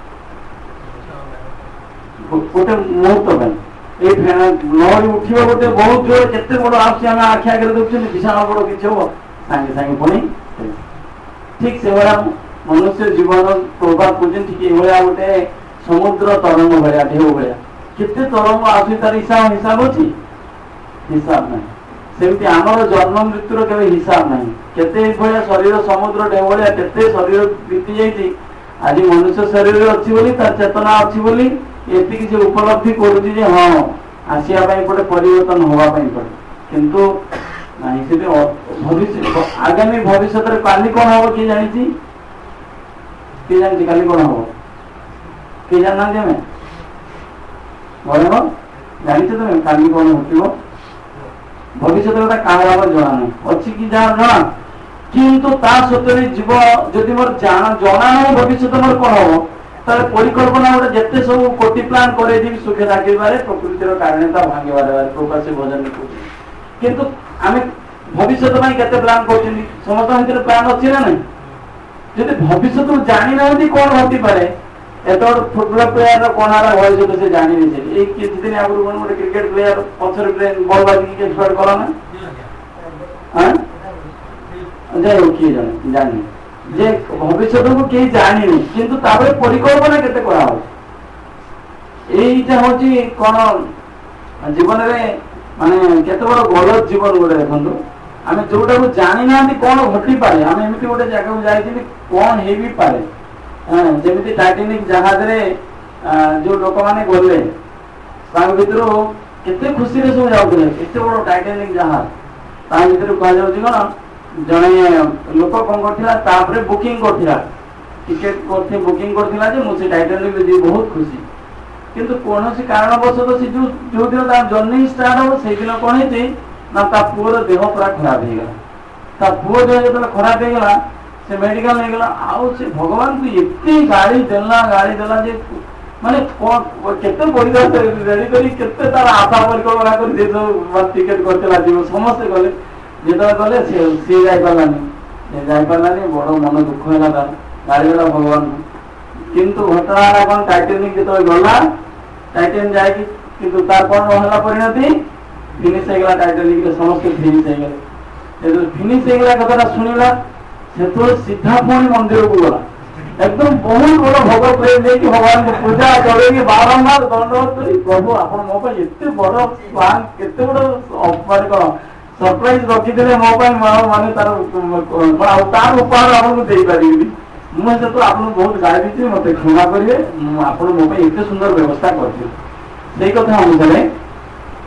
ଗୋଟେ ମୁହୂର୍ତ୍ତ ପାଇଁ। ଏଇ ଫେଣା ଲହରୀ ଉଠିବ ଗୋଟେ ବହୁତ ଜୋରେ, କେତେ ବଡ ଆସୁଛି ଆମେ ଆଖି ଆଗରେ ଦେଖୁଛନ୍ତି, ବିଶାଳ ବଡ କିଛି ହବ, ସାଙ୍ଗେ ସାଙ୍ଗେ ପୁଣି ଠିକ ସେଭଳିଆ ମନୁଷ୍ୟ ଜୀବନ ପ୍ରଭାବ କରୁଛନ୍ତି। ଠିକ ଏଭଳିଆ ଗୋଟେ ସମୁଦ୍ର ତରଙ୍ଗ ଭଳିଆ, ଢେଉ ଭଳିଆ, କେତେ ତରଙ୍ଗ ଆସୁଛି, ତାର ହିସାବ ଅଛି? ହିସାବ ନାହିଁ। ସେମିତି ଆମର ଜନ୍ମ ମୃତ୍ୟୁର କେବେ ହିସାବ ନାହିଁ। କେତେ ଭଳିଆ ଶରୀର ସମୁଦ୍ର ଢେଉ ଭଳିଆ କେତେ ଶରୀର ବିତି ଯାଇଛି। ଆଜି ମନୁଷ୍ୟ ଶରୀରରେ ଅଛି ବୋଲି, ତାର ଚେତନା ଅଛି ବୋଲି ଏତିକି ସେ ଉପଲବ୍ଧି କରୁଛି ଯେ ହଁ ଆସିବା ପାଇଁ ପଡେ, ପରିବର୍ତ୍ତନ ହବା ପାଇଁ ପଡେ। କିନ୍ତୁ ନାହିଁ, ସେଠି ଆଗାମୀ ଭବିଷ୍ୟତରେ କାଲି କଣ ହବ କିଏ ଜାଣିଛି? କିଏ ଜାଣିଛି କାଲି କଣ ହବ? କିଏ ଜାଣିନାହାନ୍ତି? ଆମେ ଘରେ ଜାଣିଛ ତମେ କାଲି କଣ ଘଟିବ? ଭବିଷ୍ୟତ କଥା କାହାର ଆମର ଜଣା ନାହିଁ, ଅଛି କି ଯାହାର ଜଣା? କିନ୍ତୁ ତା ସତ୍ୟରେ ଜୀବ ଯଦି ମୋର ଜଣା ନାହିଁ ଭବିଷ୍ୟତ ମୋର କଣ ହବ, ତାହେଲେ ପରିକଳ୍ପନା ଗୋଟେ ଯେତେ ସବୁ କୋଟି ପ୍ଲାନ୍ କରେଇଦେବି ସୁଖେ ରାଖିବାରେ, ପ୍ରକୃତିର କାରଣତା ଭାଙ୍ଗିବାରେ ପ୍ରକାଶ ଭଜନ କହୁଛି। କିନ୍ତୁ ଆମେ ଭବିଷ୍ୟତ ପାଇଁ କେତେ ପ୍ଲାନ୍ କରୁଛନ୍ତି? ସମସ୍ତଙ୍କ ଭିତରେ ପ୍ଲାନ୍ ଅଛି ନା ନାହିଁ? ଯଦି ଭବିଷ୍ୟତକୁ ଜାଣିନାହାନ୍ତି କଣ ଘଟିପାରେ, ଏତେ ବଡ ଫୁଟବଲ ପ୍ଲେୟାର କଣ ହେଲା ଭବିଷ୍ୟତ ସେ ଜାଣିନି। ସେ ଏଇ କିଛି ଦିନ ଆଗରୁ ଗୋଟେ କ୍ରିକେଟ ପ୍ଲେୟାର ପଛରେ ବଲ୍ ବାଜିକି ଏକ୍ସପାର୍ଟ କଲା ନା, ଯାଇ ହଉ କିଏ ଜାଣିନି ଯେ ଭବିଷ୍ୟତକୁ କେହି ଜାଣିନି, କିନ୍ତୁ ତାପରେ ପରିକଳ୍ପନା କେତେ କରାହଉଛି। এইটা হচ্ছে কোন জীবনের মানে কেতে বড় গলত জীবন গোটে দেখুন আমি যেটা জানি না কোণ ঘটি পারে আমি এমনি গোটে জায়গা যাইছিলি কোণ হয়ে বি পারে হ্যাঁ যেমনি টাইটানিক জাহাজরে যে লোক মানে গলে তার ভিতর কেতে খুশিরে সব যাওলে এতে বড় টাইটানিক জাহাজ তা ভিতরে কুহযাଉଛି কোন জনে লোক কোন করছিলা তারপরে বুকিং করছিলা টিকেট করতে বুকিং করছিলা যে মু সে টাইটানিক রে যাই বহুত খুশি কিন্তু কোনসি কারণবশত সে যে দিন তার জর্নি স্টার্ট হব সেই দিন কোন হয়েছে না তা পুয়োর দেহ পুরা খারাপ হয়ে গেল তা পুয় দেহ যেত খারাপ হয়ে গেল সে মেডিকাল নিয়ে গেল আউ সে ভগবান কু এতে গাড়ি দেলা যে মানে কেতে পরিবার রেডি করি কেতে তার আশা পরিকল্পনা করে যে টিকেট করতেলা যাব সমস্ত গলে যেতবে গলে সে যাইপারানি বড় মন দুঃখ হল তার গাড়ি গলা ভগবান কিন্তু ঘটনা কোন টাইটানিক যেতবে গলা টাইটান যাই কিন্তু তার কোন হলা পরিণতি ফিনিশ হয়ে গেল টাইটানিক সমস্ত ফিনিশ হয়ে গেল যেহেতু ফিনিশ হয়ে গেল কথাটা শুনিলা সেহেতু সিধা পুଣି মন্দিরକୁ গলা একদম বহুত বড় ভোগ প্রেম নেই ভগবান পূজা করেকি বারম্বার দণ্ডবোধ করি প্রভু আপন মো পাই এতে বড় প্লান কেতে বড় মানে কোন ସରପ୍ରାଇଜ ରଖିଦେଲେ ମୋ ପାଇଁ ମାନେ ତାର ଆଉ ତାର ଉପହାର ଆପଣଙ୍କୁ ଦେଇପାରିବିନି ମୁଁ ଯେହେତୁ ଆପଣଙ୍କୁ ବହୁତ ଗାଳି ଦେଇଛି ମତେ କ୍ଷମା କରିବେ ମୁଁ ଆପଣ ମୋ ପାଇଁ ଏତେ ସୁନ୍ଦର ବ୍ୟବସ୍ଥା କରିଥିଲି ସେଇ କଥା ଅନୁସାରେ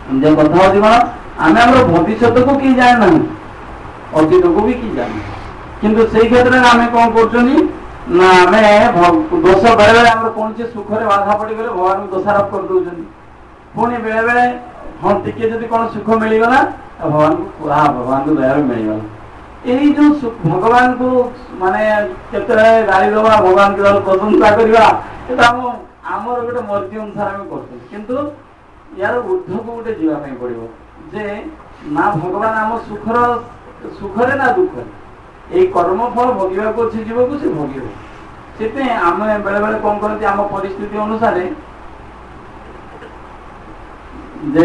जे कथा होची कौन आम आम भविष्य को कि जाना अतीत को भी कि जाना किंतु से क्षेत्र में आम कौन कर दोष बेले बेले आम कौन सुख में बाधा पड़गले भगवान को दोषारोप कर दौरान पुणी बेले बेले हाँ टिके जब कौन सुख मिलगला भगवान को भगवान को दया मिलगला यही जो भगवान को माने केते गाड़ी दबा भगवान के प्रशंसा करवा आमर गोटे मर्जी अनुसार आम कर किंतु यार ऊर्ध को गोटे जावाई पड़ो जे ना भगवान आम सुखरे ना दुख ये कर्मफल भोगवा को अच्छे जीव को से भोग से आम बेले बेले कौन करते आम परिस्थिति अनुसार जे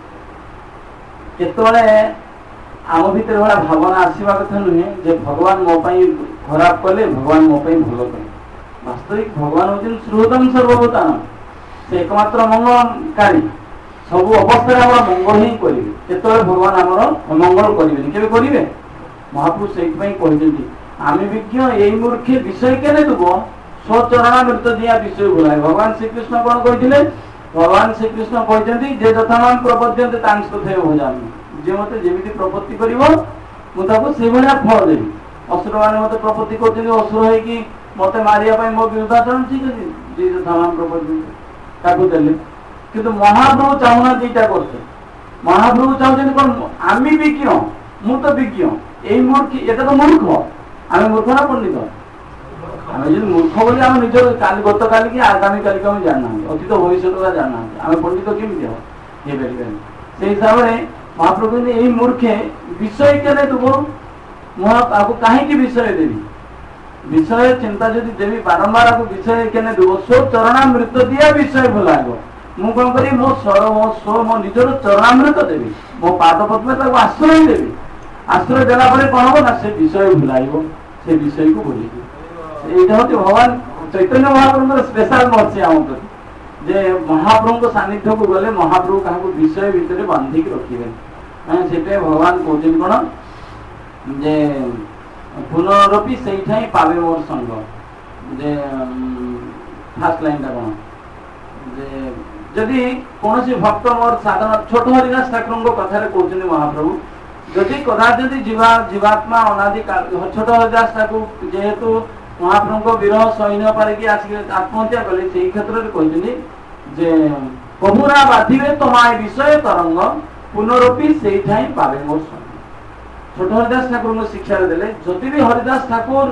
केतले आम भीतर भाया भावना आसवा कथा नुहे जे भगवान मो खराब कले भगवान मो भल कले वास्तविक भगवान हूँ श्रुतम सर्वभूतान से एकमात्र मंगलकारी सब अवस्था मंगल ही करेंगे केतले भगवान आमर अमंगल करेंगे करेंगे महापुरुष से आम विज्ञ यही मूर्खे विषय केने दुब स्वचरणामृत दिया विषय भुलाए भगवान श्रीकृष्ण कौन कहते भगवान श्रीकृष्ण कहते जे यथामान प्रपद्यन्ते तांस्तथैव भजामि जे मते जेमिति प्रपत्ति करिवो मु ताको से भलिया फल देबी असुर माने मते प्रपत्ति करते असुर है कि मते मारिया पई मो विरुद्धाचरण ठीक है जे यथामान प्रपत्ति ताको देले किंतु महाप्रभु चाहुना दीटा करते महाप्रभु चाहते कौन आम विज्ञ मु तो विज्ञ यही मूर्ख ये तो मूर्ख आम मूर्ख ना पंडित आम जो मूर्ख बोली आम निज गत काल की आगामी काल को जानना अतीत भविष्य का जानना आम पंडित केमी हम से हिसाब से महाप्रभु ने यही मूर्खे विषय के तुम आपको कहीं विषय देवी विषय चिंता जदि देवी बारंबार आपको विषय के देव स्व चरणामृत दिया विषय भुलाइब मु कौन करी मो स्वर मो स्व मो निजर चरणामृत देवी मो पाद पद्मे आश्रय देवी आश्रय देला कौन हम ना से विषय भुलाइब से विषय को भूल यहाँ हूँ भगवान चैतन्य महाप्रभु स्पेशल मर्सी आम प्रति जे महाप्रभु सानिध्य को गले महाप्रभु क्या विषय भितर बांधिक रखिए से भगवान कहते कौन जे पुनरपि से पावे मोर संग जे फास्ट लाइन टा कौन जे जदि कौन भक्त मोर साधन छोट हरिदास ठाकुर कथा कहते महाप्रभु जदि कदाचित जीवात्मा अनादि छोट हरिदास ठाकुर जेहेतु महाप्रभु विरह सही न पारिकी आसिक आत्महत्या कले से क्षेत्र में कहते जे कहुना बाधिबे तमाय विषय तरंग पुनरपि से पावे मोर संग छोट हरिदास ठाकुर शिक्षा देले जदि भी हरिदास ठाकुर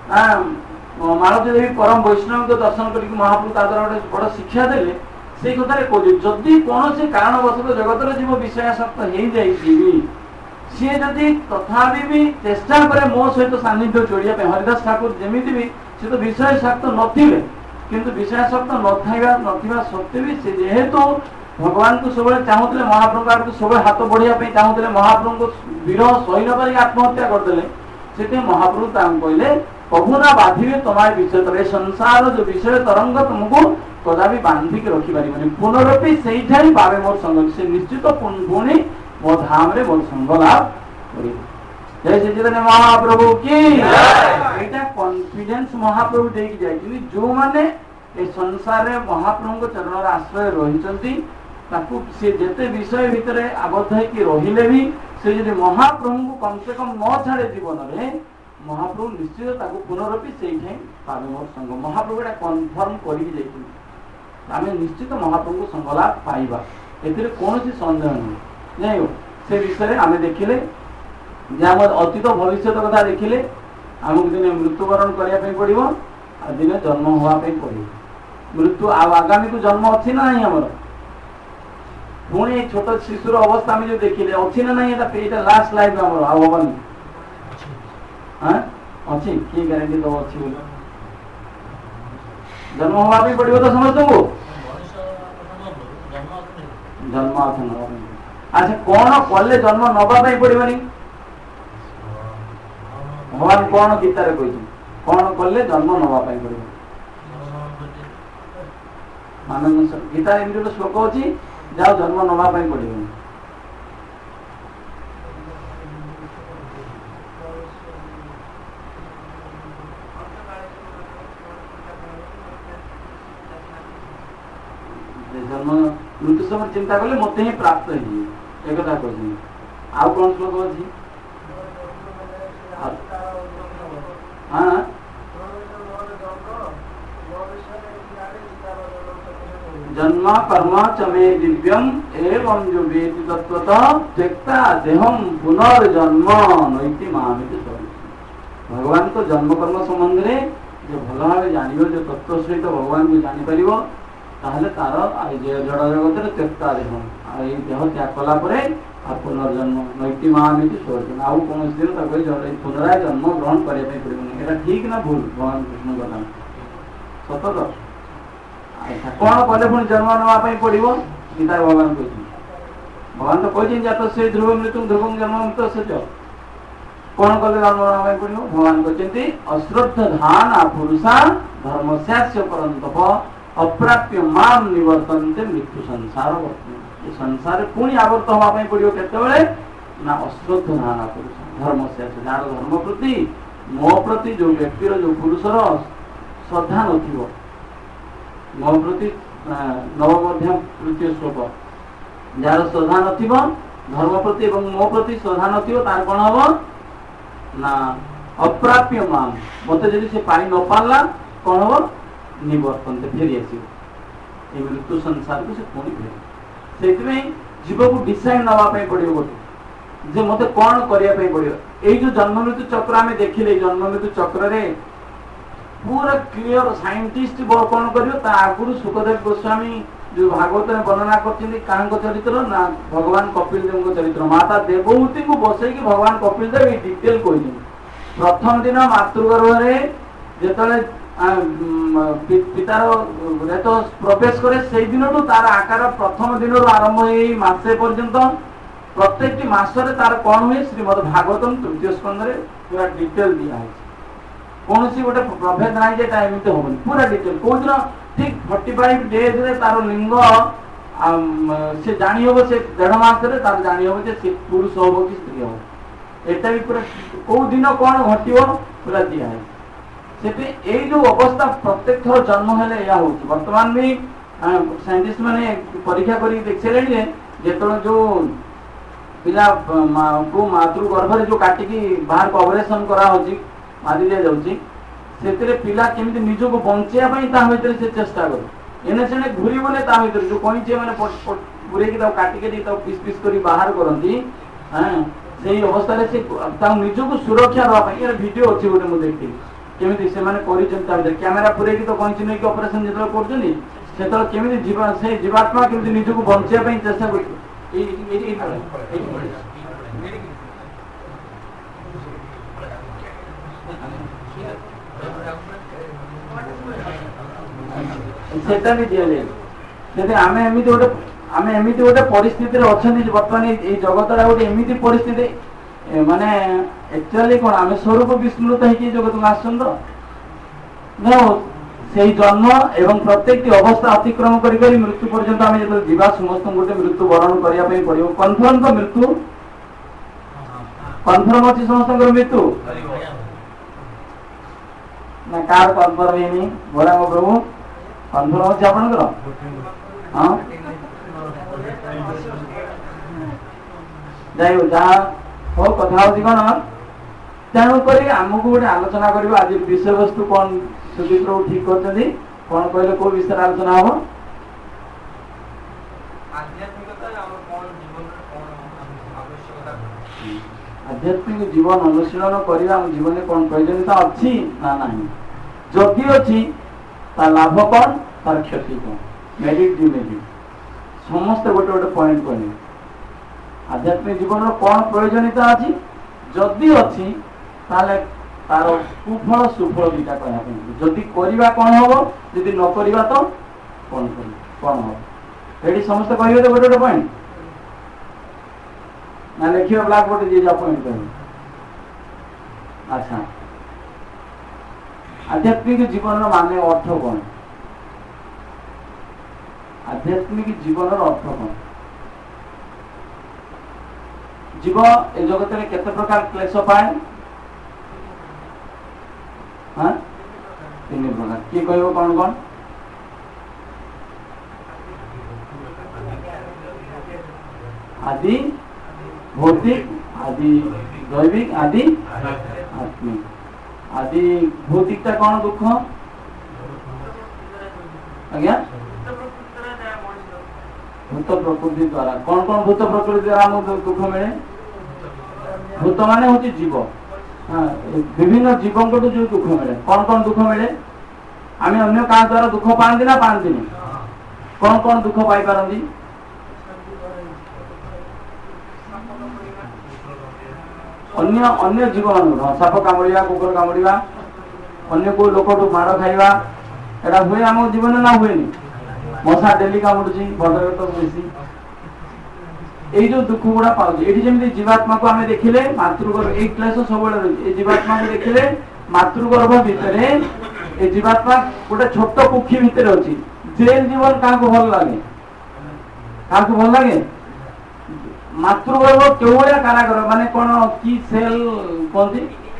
मालती देवी परम वैष्णव को दर्शन करके महाप्रभु तादर गोटे बड़ शिक्षा देले से कथा कहते जदि कौन से कारणवश जगतर जीव विषयासक्त हो जाए सी जदि तथापि भी चेष्टा करे मो सहित सानिध्य जोड़िया हरिदास ठाकुर जमी भी सी तो विषयासक्त नथिले किंतु विषयासक्त नथिबा सत्वे भी से जेहेतु भगवान को सब चाहूले महाप्रभु आड़ सब हाथ बढ़िया चाहूले महाप्रभु को विरह सही न पारिक आत्महत्या करदे से महाप्रभु कहले कहुना बाधिबे तमाय विषय तर संसार जो विषय तरंग तुमको कदापि बांधिक रखिपार पुनरपि से पावे मोर संग से निश्चित पुणी मो धाम रे मोर संग लाभ करिबे जय श्री चैतन्य महाप्रभु की एटा कॉन्फिडेंस महाप्रभु दे कि जाय जो माने ए संसार रे महाप्रभु को चरण रे आश्रय रहिचंती ताकू से जेते विषय भितर आबद्ध है कि रहिले भी से यदि महाप्रभु को कम से कम न छाड़े जीवन रे महाप्रभु निश्चित ताकू पुनरपि सेई ठाई पावे मोर संग महाप्रभु एटा कन्फर्म करि जायछि आमे निश्चित महाप्रभु को संग लाभ पाइबा एथिरे कोनोसी संदेह नहीं नहीं हो से विषय आम देखिले आम अतीत भविष्य कथा देखिले आमको दिने मृत्युवरण करने पड़ो आ दिने जन्म होगापी पड़ो मृत्यु आगामी को जन्म अच्छी ना नहीं आमर पुणी छोट शिशुर अवस्था आम जो देखिले अच्छी ना नहीं ये लास्ट लाइफ आमर आनी हाँ अच्छी किए ग्यारंटी दब अच्छी जन्म होगापी पड़ो तो समस्त को जन्म अच्छा कौन कले जन्म नवाई पड़ोनी भगवान कौन गीतार कही कौन कले जन्म नवाई पड़ो आनंद गीता एमती गोटे श्लोक अच्छी जाओ जन्म नवाई पड़ोनी जन्म मृत्यु समय चिंता कले मते ही प्राप्त ही एक कथा कहछि आउ कोन श्लोक अछि हां जन्म कर्म च मे दिव्यम एवं जो वेति तत्वतः त्यक्ता देहम पुनर्जन्म नैति मामिति भगवान को जन्म कर्म संबंध रे जो भल भाव जानिबो जो तत्व सहित भगवान को जानि परिबो ताहले तार जड़ जगत रे त्यक्ता देहम आई देह त्याग कला परे आ पुनर्जन्म नैति मामिति स्वर्ग आउ कोन दिन ताको पुनराय जन्म ग्रहण करे पे पड़िबो एटा ठीक ना भूल भगवान कृष्ण कथा सत तो कौन कले पुणी जन्म नापी पड़ो गीता भगवान भगवान तो कहते जात से ध्रुव मृत्यु ध्रुव जन्म मृत से कौन कले जन्म नापी पड़ो भगवान कहते अश्रद्ध धान पुरुषा धर्म से परंतप अप्राप्य मान निवर्तनते मृत्यु संसार संसार पुणी आवर्त होगा पड़ो केतबेले ना अश्रद्ध धान पुरुष धर्म से जार धर्म प्रति मो प्रति जो व्यक्तिर जो पुरुषर श्रद्धा नथिबो मो प्रति नवम अध्याय तृतीय श्लोक जार श्रद्धा नथिबो धर्म प्रति एवं मो प्रति श्रद्धा नथिबो तार कोन हबो ना अप्राप्य मान मते जदि से पानी न पाला कोन हबो निवर्तन ते फेरि आसीबो ए मृत्यु संसार को से पुणी फेरि सेति में जीव को डिसाइड नवा पे पड़ियो गोटे जे मते कोन करिया पे पड़ियो एई जो जन्म मृत्यु चक्र हमें देखिले जन्म मृत्यु चक्र रे पूरा क्लियर साइंटिस्ट कौन कर आगुरी सुखदेव गोस्वामी जो भागवत में वर्णना कर चरित्र ना भगवान कपिल देव चरित्र माता देवहूति को बसई भगवान कपिल देव ये डिटेल कही प्रथम दिन मातृगर्भ जो पितार तो प्रवेश करे से दिन तार आकार प्रथम दिन आरंभ मसे पर्यंत प्रत्येक मासरे तार कौन हुए श्रीमद भागवतम तृतीय स्कंदे पूरा डिटेल दिया है कौन सी गोटे प्रभेद ना एमती हम पूरा डिटेल कौ दिन ठीक 45 डेज रे तार लिंग से जानी हम से 1.5 मास तार जानी हम से पुरुष हम कि स्त्री हम एटा भी पूरा कौ दिन कौन घटो पूरा दिया है से जो अवस्था प्रत्येक थर जन्म हेले या हो वर्तमान भी साइंटिस्ट मैंने परीक्षा कर देख सारे जो जो पिला को मातृगर्भ जो काटिकी बाहर को ऑपरेशन करा होची मारी दिया जाउची सेतरे पिला केमिति निजो को बंचिया पई ता भीतर से चेष्टा करो एने सेने घुरी बोले ता भीतर जो कोई जे माने पुरे की ता काटी के ता पीस पीस करी बाहर करंती हां सेही अवस्था रे से ता निजो को सुरक्षा रहा पई ये वीडियो अछि गोटे मु देखि केमिति से माने करि चंता भीतर कैमरा पुरे की तो कोई नै कि ऑपरेशन जेतला करजनी सेतला केमिति जीवा से जीवात्मा केमिति निजो को बंचिया पई चेष्टा करी सेटा भी दिले सेते आमे एमिति गोटे परिस्थिति रे अछनी वर्तमान ए जगत रा गोटे एमिति परिस्थिति माने एक्चुअली कोन आमे स्वरूप विस्मृत है कि जगत में आसन तो नो सेही जन्म एवं प्रत्येक अवस्था अतिक्रम करी करी मृत्यु पर्यंत आमे जतो जीवा समस्त गोटे मृत्यु वरण करिया पई पड़ियो कन्फर्म तो मृत्यु कन्फर्म अछि समस्त मृत्यु ना कार कन्फर्म हेनी बोला मो प्रभु कन्फर्म अछि आपनकर हां जाई जा हो कथा होती कोन तेणु करी आमको गोटे आलोचना करबा आज विषय वस्तु कोन सुचित्र ठीक करछथि कोन कहले को विषय आलोचना हो आध्यात्मिकता और कोन जीवन कोन आवश्यकता आध्यात्मिक जीवन अनुशीलन करबा हम जीवन में कोन प्रयोजनता अछि ना नाही जदि अछि ता लाभ कोन तार क्षति कोन मेरिट डिमेरिट समस्त गोटे गोटे पॉइंट कोनी आध्यात्मिक जीवन रो कोन प्रयोजनता अछि जदि अछि ताले तार कुफल सुफल दिटा कहया जदि करिबा कोन होबो जदि न करिबा तो कोन कोन हो एडी समस्त कहियो तो गोटे गोटे पॉइंट ना लिखियो ब्लैक बोर्ड जे जा पॉइंट कहि अच्छा आध्यात्मिक जीवन रो माने अर्थ कोन आध्यात्मिक जीवन रो अर्थ कोन जीव ए जगत रे केते प्रकार क्लेश पाए हां 3 प्रकार की कहबो कोन कोन आदि भौतिक, आदि दैविक, आदि आत्मिक। आदि भौतिकटा कौन दुख आज्ञा भूत प्रकृति द्वारा कौन कौन भूत प्रकृति द्वारा हमको दुख मिले भूत माने होची जीव विभिन्न जीवों को जो दुख मिले कौन कौन दुख मिले आम अन्य क्या द्वारा दुख पाती ना पाती कौन कौन दुख पाई पारती अन्य अन्य जीव साप कामुड़ा कुकुर कामुड़ा अन्य को लोक माड़ खाइबा एटा हुए आम जीवन ना हुए मशा डेली कामुड़ी भद्र तो बेसी ये जो दुख गुड़ा पाऊँ ये जमी जीवात्मा को आम देखिले मातृगर्भ एक क्लेश सब जीवात्मा को देखिले मातृगर्भ भितर ये जीवात्मा गोटे छोट कुक्षी भितर अच्छी जेल जीवन क्या भल लगे क्या भल लगे मातृगर्भ क्यों भाया कारागर माने कौन की सेल कहती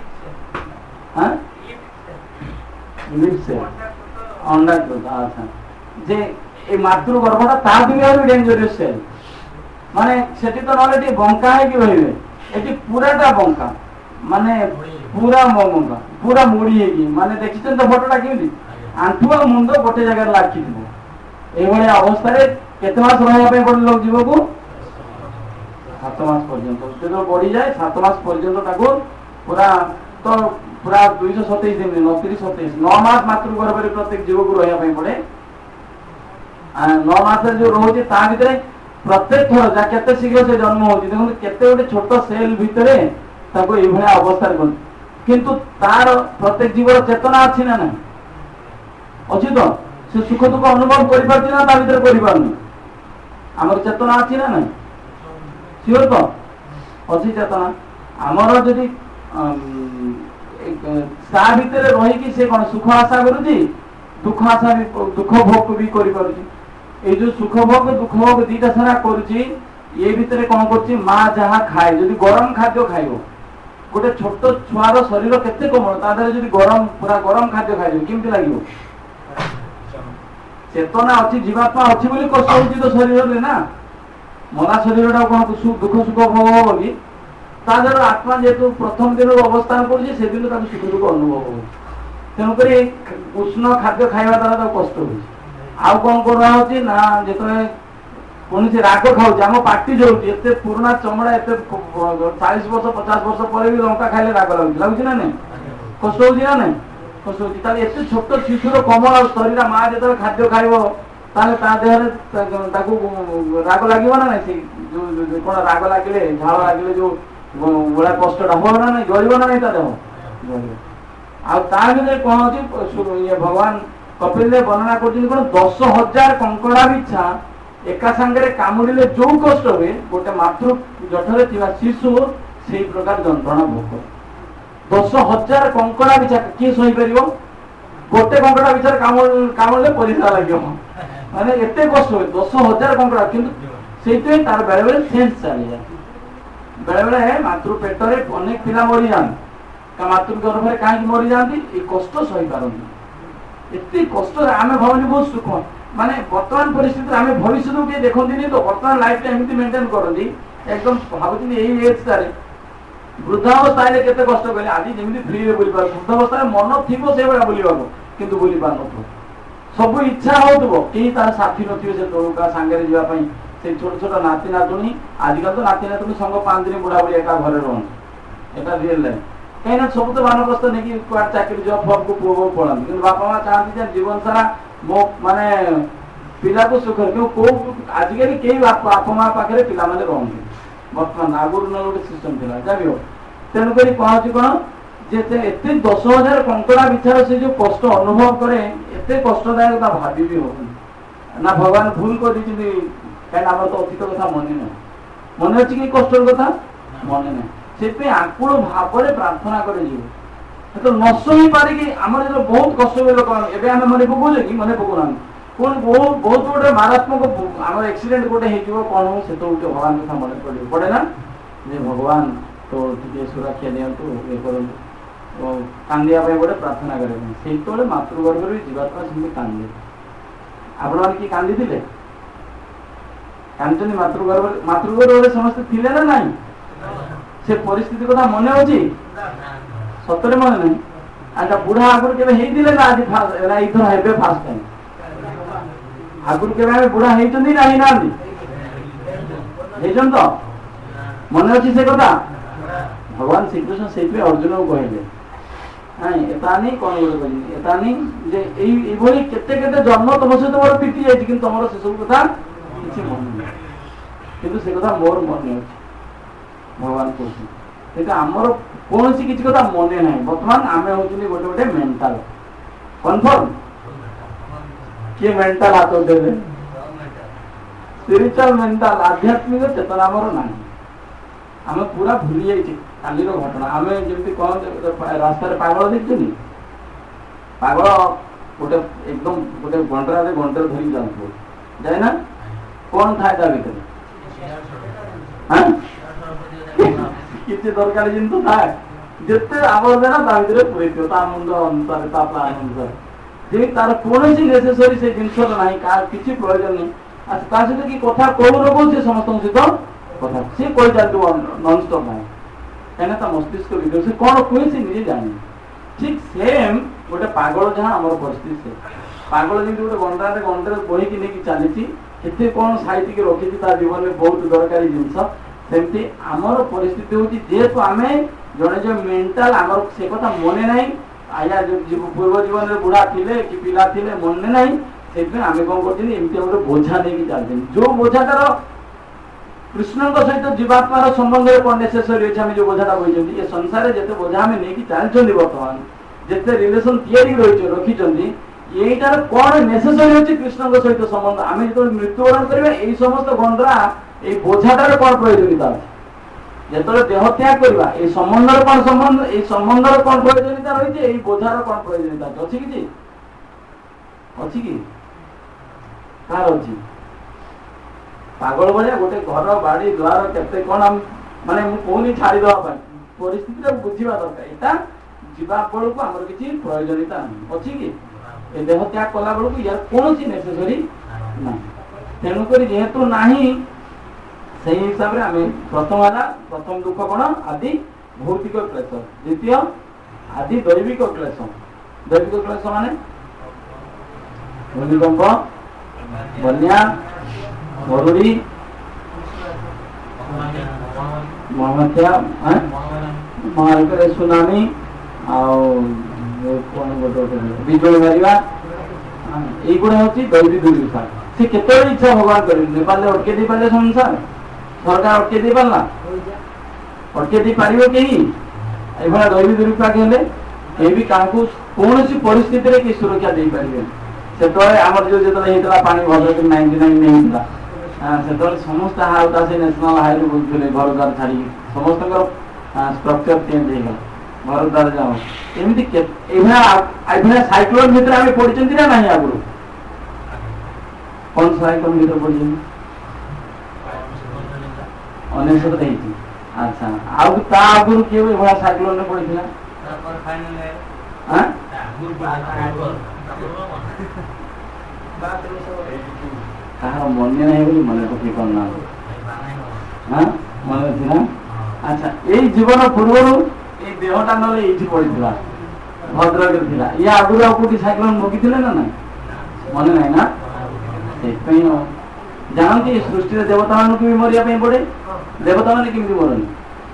अंडा अच्छा जे ए मातृगर्भटा ता भी डेंजरियस सेल माने सेठी तो नले बंका है कि रहिबे एटी पूराटा बंका माने पूरा बंका पूरा मुड़ी है कि माने देखिछन तो फोटोटा केमिति आंठुआ मुंड गोटे जगह लाखि दिबो ए भले अवस्था रे केते मास रहया पे पड़ लोग जीव को 7 मास पर्यंत जो बढ़ी जाए 7 मास पर्यंत ताको पूरा तो पूरा 227 दिन 29 27 9 मास मातृगर्भ रे प्रत्येक जीव को रहया पे पड़े 9 मास जो रोजे ता भितरे प्रत्येक थर जा केते शीघ्र से जन्म होची देखो केते गोटे छोट सेल भितरे ताको ए भले अवस्था रे किंतु तार प्रत्येक जीवर चेतना अछि ना ना अछि तो से सुख दुख अनुभव करि पाछि ना ता भितर करि पारनी हमर चेतना अछि ना ना सियोर तो अछि चेतना हमर जदि सा भितर रही कि से कोन सुख आशा करूची दुख आशा भी दुख भोग भी करि पारुची ए जो सुख भोग दुख भोग दीटा सारा करूची ये भितर कौन करची माँ जहाँ खाए जदि गरम खाद्य खाइबो गोटे छोट छुआर शरीर केते कोमल ता देहरे जदि गरम पूरा गरम खाद्य खाइबो केमति लागिबो चेतना अछि जीवात्मा अछि बोली कष्ट होची तो शरीर रे ना मरा शरीरटा कौन दुख सुख भोग हो कि ता देहरे आत्मा जेतु प्रथम दिन अवस्थान करछि से दिन ता सुख दुख अनुभव हो तेणु करी उष्ण खाद्य खाइबा द्वारा तो कष्ट होची आउ कौन कर रहा होची ना जेतो कौन से राग खाऊँ आम पार्टी जाऊँगी एत पुराना चमड़ा एत 40 वर्ष 50 वर्ष पर भी लंका खाइले राग लगुच ना नहीं कष्ट हो ना नहीं कष्ट हो एत छोट शिशुर कोमल शरीर माँ जो खाद्य खाइब देहरे राग लगे ना नहीं कौन राग लगे झाड़ लगे जो भाया कष्टा हो ना नहीं जलिब ना नहीं देह आर कौन अच्छी ये भगवान कपिल देव वर्णना कर 10,000 कंकड़ा बिछा एका सांगे कामुड़े जो कष्ट हुए गोटे मातृ जठरे शिशु से प्रकार जंत्रणा भोग 10,000 कंकड़ा बिछा किए सही पार गोटे कंकड़ा बिछा कामुड़े परिश्रा लगे माने एत कष्ट हुए 10,000 कंकड़ा किंतु से तार बेले बेले सेंस चली जाए बेले बेले मातृ पेटरे अनेक पिला मरी जाती मातृ गर्भ में कहीं मरी जाती कष्ट सही पारती एत कष्ट आम भावी बहुत सुख माने वर्तमान परिस्थिति आम भविष्य को किए देखती तो वर्तमान लाइफ एमती मेंटेन करती एकदम भावुँ यही एज तारे वृद्धावस्था केते कष्ट कले आज जमी फ्री में बुली पार वृद्धावस्था मन थी से बुलवा किंतु बुली पार न सब इच्छा हो कहीं तार साथी नथिबे से तोड़का सांगे जावाई से छोट छोट नाती नातुणी आजकल तो नाती नातुणी संग 5 दिन बुढ़ा बुढ़ी एका घरे रहते एटा रियल लाइफ कहीं सब तो बानप्रस्थ नहीं चाकरी जब फब को पुओ पढ़ाती कि बापा माँ चाहती जीवन सारा मो माने पिला को सुख क्यों आजिकल कई बापा माँ पाखे पिला माने रहते बर्तमान आगुरी न गोटे सिस्टम थी जब हो तेणुक कौन कौन जे एत 10,000 कंकड़ा बिछार से जो कष्ट अनुभव करे एत कष्टदायक भाभी भी हो ना भगवान भूल कर कहीं आम तो अतीत कथा मन ना मन अच्छी कि कष्ट कथा मन ना से आकुल भाव प्रार्थना कर तो नश हो पारिकी आम जो बहुत कष्ट हुए लोक एवं आम मन पकाऊे कि मन पकाना कौन बहुत गोटे मारात्मक आम एक्सीडेंट गोटे हो कौन हो से तो भगवान कथा मन पड़े ना जे भगवान तो टे सुरक्षा दिंतु ये करूँ कांदिया गोटे प्रार्थना करें से मातृगर्भ जीवात्मा से कांदे आपण मैंने कि कांदी କାଞ୍ଚନୀ ମାତୃଗର୍ଭରେ ସମସ୍ତେ ଥିଲେ ନା ନାହିଁ? ସେ ପରିସ୍ଥିତି କଥା ମନେ ଅଛି? ସତରେ ମନେ ନାହିଁ? ଆଚ୍ଛା, ବୁଢା ଆଗରୁ କେବେ ହେଇଥିଲେ ନା ଆଜି ଏଇଥର ହେବେ ଫାଷ୍ଟ ଟାଇମ୍? ଆଗରୁ କେବେ ଆମେ ବୁଢା ହେଇଛନ୍ତି ନା ହେଇନାହାନ୍ତି? ହେଇଛନ୍ତି ତ? ମନେ ଅଛି ସେ କଥା? ଭଗବାନ ଶ୍ରୀକୃଷ୍ଣ ସେଇଥିପାଇଁ ଅର୍ଜୁନକୁ କହିଲେ ନାଇଁ ଏତାନି କଣ ଗୋଟେ କହିଲି ଏତାନି ଯେ ଏଇଭଳି କେତେ କେତେ ଜନ୍ମ ତମ ସହିତ ମୋର ପିଟି ଯାଇଛି, କିନ୍ତୁ ତମର ସେସବୁ କଥା କିଛି ମନେ ନାହିଁ, କିନ୍ତୁ ସେ କଥା ମୋର ମନେ ଅଛି। ଭଗବାନ କହୁଛନ୍ତି କିନ୍ତୁ ଆମର କୌଣସି କିଛି କଥା ମନେ ନାହିଁ। ବର୍ତ୍ତମାନ ଆମେ ହଉଛନ୍ତି ଗୋଟେ ଗୋଟେ ମେଣ୍ଟାଲ। କନଫର୍ମ? କିଏ ମେଣ୍ଟାଲ ହାତ ଉଠେଇଲେ? ସ୍ପିରିଚୁଆଲ ମେଣ୍ଟାଲ, ଆଧ୍ୟାତ୍ମିକ ଚେତନା ଆମର ନାହିଁ। ଆମେ ପୁରା ଭୁଲି ଯାଇଛି କାଲିର ଘଟଣା। ଆମେ ଯେମିତି କହନ୍ତି ରାସ୍ତାରେ ପାଗଳ ଦେଖିଛନ୍ତି, ପାଗଳ ଗୋଟେ ଏକଦମ ଗୋଟେ ଗଣ୍ଡାରେ ଧରି ଯାଉଥିବ, ଯାଏ ନା? କଣ ଥାଏ ତା ଭିତରେ? କିଛି ଦରକାର ଜିନିଷ ଥାଏ, ଯେତେ ଆବର୍ଜନା ତା ଭିତରେ ପୁରେଇଥିବ, ତା ମୁଣ୍ଡ ଅନୁସାରେ, ତା ପ୍ଲାନ ଅନୁସାରେ, ଯେମିତି ତାର କୌଣସି ନେସେସରି ସେ ଜିନିଷର ନାହିଁ, କାହାର କିଛି ପ୍ରୟୋଜନ ନାହିଁ। ଆଉ ତା ସହିତ କି କଥା କହୁ ରଖୁ ସେ ସମସ୍ତଙ୍କ ସହିତ କଥା ସେ କହି ଚାଲିଥିବ ନନଷ୍ଟପ୍ ନାହିଁ, କାହିଁକିନା ତା ମସ୍ତିଷ୍କ ଭିତରେ ସେ କଣ କୁହେ ସେ ନିଜେ ଜାଣିନି। ଠିକ୍ ସେମ୍ ଗୋଟେ ପାଗଳ ଯାହା ଆମର ପରିସ୍ଥିତି ସେ ପାଗଳ ଯେମିତି ଗୋଟେ ଗଣ୍ଡାରେ ବୋହିକି ନେଇକି ଚାଲିଛି, କେତେ କଣ ସାଇତିକି ରଖିଛି ତା ଜୀବନରେ ବହୁତ ଦରକାରୀ ଜିନିଷ, ସେମିତି ଆମର ପରିସ୍ଥିତି ହଉଛି ଯେହେତୁ ଆମେ ଜଣେ ଯେ ମେଣ୍ଟାଲ, ଆମର ସେ କଥା ମନେ ନାହିଁ। ଆଜ୍ଞା ପୂର୍ବ ଜୀବନରେ ବୁଢା ଥିଲେ କି ପିଲା ଥିଲେ ମନେ ନାହିଁ, ସେଥିପାଇଁ ଆମେ କଣ କରୁଛନ୍ତି ଏମିତି ଗୋଟେ ବୋଝା ନେଇକି ଚାଲିଛନ୍ତି। ଯୋଉ ବୋଝାଟାର କୃଷ୍ଣଙ୍କ ସହିତ ଜୀବାତ୍ମାର ସମ୍ବନ୍ଧରେ କଣ ନେସେସରି ଅଛି, ଆମେ ଯୋଉ ବୋଝାଟା କହିଛନ୍ତି ଏ ସଂସାରରେ ଯେତେ ବୋଝା ଆମେ ନେଇକି ଚାଲିଛନ୍ତି, ବର୍ତ୍ତମାନ ଯେତେ ରିଲେସନ ତିଆରି ରଖିଛନ୍ତି, ଏଇଟାର କଣ ନେସେସରି ଅଛି କୃଷ୍ଣଙ୍କ ସହିତ ସମ୍ବନ୍ଧ। ଆମେ ଯେତେବେଳେ ମୃତ୍ୟୁବରଣ କରିବା ଏଇ ସମସ୍ତ ଗଣ୍ଡରା ଏଇ ବୋଝାଟାର କଣ ପ୍ରୟୋଜନୀୟତା ଅଛି? ଯେତେବେଳେ ଦେହ ତ୍ୟାଗ କରିବା ଏଇ ସମ୍ବନ୍ଧର କଣ ସମ୍ବନ୍ଧ, ଏଇ ସମ୍ବନ୍ଧର କଣ ପ୍ରୟୋଜନୀୟତା ରହିଛି, ଏଇ ବୋଝାର କଣ ପ୍ରୟୋଜନୀୟତା ଅଛି? କିଛି ଅଛି କି? କାହାର ଅଛି? ପାଗଳ ଭଳିଆ ଗୋଟେ ଘର ବାଡି ଦ୍ୱାର କେତେ କଣ ମାନେ ମୁଁ କହୁନି ଛାଡିଦବା ପାଇଁ, ପରିସ୍ଥିତିଟା ବୁଝିବା ଦରକାର। ଏଇଟା ଯିବା ବେଳକୁ ଆମର କିଛି ପ୍ରୟୋଜନୀୟତା ନାହିଁ, ଅଛି କି? ଏ ଦେହ ତ୍ୟାଗ କଲା ବେଳକୁ ୟାର କୌଣସି ନେସେସରି ନାହିଁ। ତେଣୁକରି ଯେହେତୁ ନାହିଁ, ସେଇ ହିସାବରେ ଆମେ ପ୍ରଥମ ଦୁଃଖ କଣ? ଆଦି ଭୌତିକ କ୍ଲେଶ। ଦ୍ୱିତୀୟ ଆଦି ଦୈବିକ କ୍ଲେଶ। ଦୈବିକ କ୍ଲେଶ ମାନେ ଭୂମିକମ୍ପ, ବନ୍ୟା, ମରୁଡ଼ି, ମହାବାତ୍ୟା, ମହାବାତ୍ୟାରେ ସୁନାମି, ଆଉ କଣ ଗୋଟେ ବିଜୁଳି ମାରିବା, এইগুলো হচ্ছে দৈবিক দুর্বিপাক। সে কেতବେଳେ ইচ্ছা ভগবান করেন নেপালে অটকে দিয়ে পারলে সংসার সরকার অটকে দিয়ে পারলা, অটকে দিয়ে পারিব কেহি? এইভাবে দৈবিক দুর্বিপাক ହେଲେ କେହି ବି କାହାକୁ କୌଣସି ପରିସ୍ଥିତିରେ କେହି ସୁରକ୍ଷା ଦେଇପାରିବେନି। ସେତେବେଳେ ଆମର ଯୋଉ ଯେତେବେଳେ ହେଇଥିଲା ପାଣି ଭଦ୍ରକ 99 ହେଇଥିଲା, ସେତେବେଳେ ସମସ୍ତେ ହାଉତାସୀ ନ୍ୟାସନାଲ ହାଇରେ ବୁଝୁଥିଲେ ଘର ଦ୍ୱାର ଛାଡ଼ିକି, ସମସ୍ତଙ୍କର ଷ୍ଟ୍ରକ୍ଚର ଚେଞ୍ଜ ହେଇଗଲା, ଘର ଦ୍ୱାର ଯାଉ। ଏମିତି ଏଇଭଳିଆ ସାଇକ୍ଲୋନ ଭିତରେ ଆମେ ପଡ଼ିଛନ୍ତି ନା ନାହିଁ? ଆଗରୁ କଣ ସାଇକ୍ଲୋନ ଭିତରେ ପଡ଼ିଛନ୍ତି? 19 ହେଇଛି। ଆଚ୍ଛା, ଆଉ ତା ଆଗରୁ କିଏ ଏଭଳିଆ ସାଇକ୍ଲୋନରେ ପଡ଼ିଥିଲା? କାହାର ମନେ ନାହିଁ ବୋଲି ମନେ ପକେଇ ପାରୁନାହାନ୍ତି, ମନେ ଅଛି ନା? ଆଚ୍ଛା, ଏଇ ଜୀବନ ପୂର୍ବରୁ ଏଇ ଦେହଟା ନହେଲେ ଏଇଠି ପଡ଼ିଥିଲା, ଭଦ୍ରକରେ ଥିଲା। ଇଏ ଆଗରୁ ଆଉ କୋଉଠି ସାଇକ୍ଲୋନ ଭୋଗିଥିଲେ ନା ନାହିଁ? ମନେ ନାହିଁ ନା? ସେଇଥିପାଇଁ ଜାଣନ୍ତି ସୃଷ୍ଟିରେ ଦେବତା ମାନଙ୍କୁ ବି ମରିବା ପାଇଁ ପଡେ। ଦେବତା ମାନେ କେମିତି ମରନ୍ତି?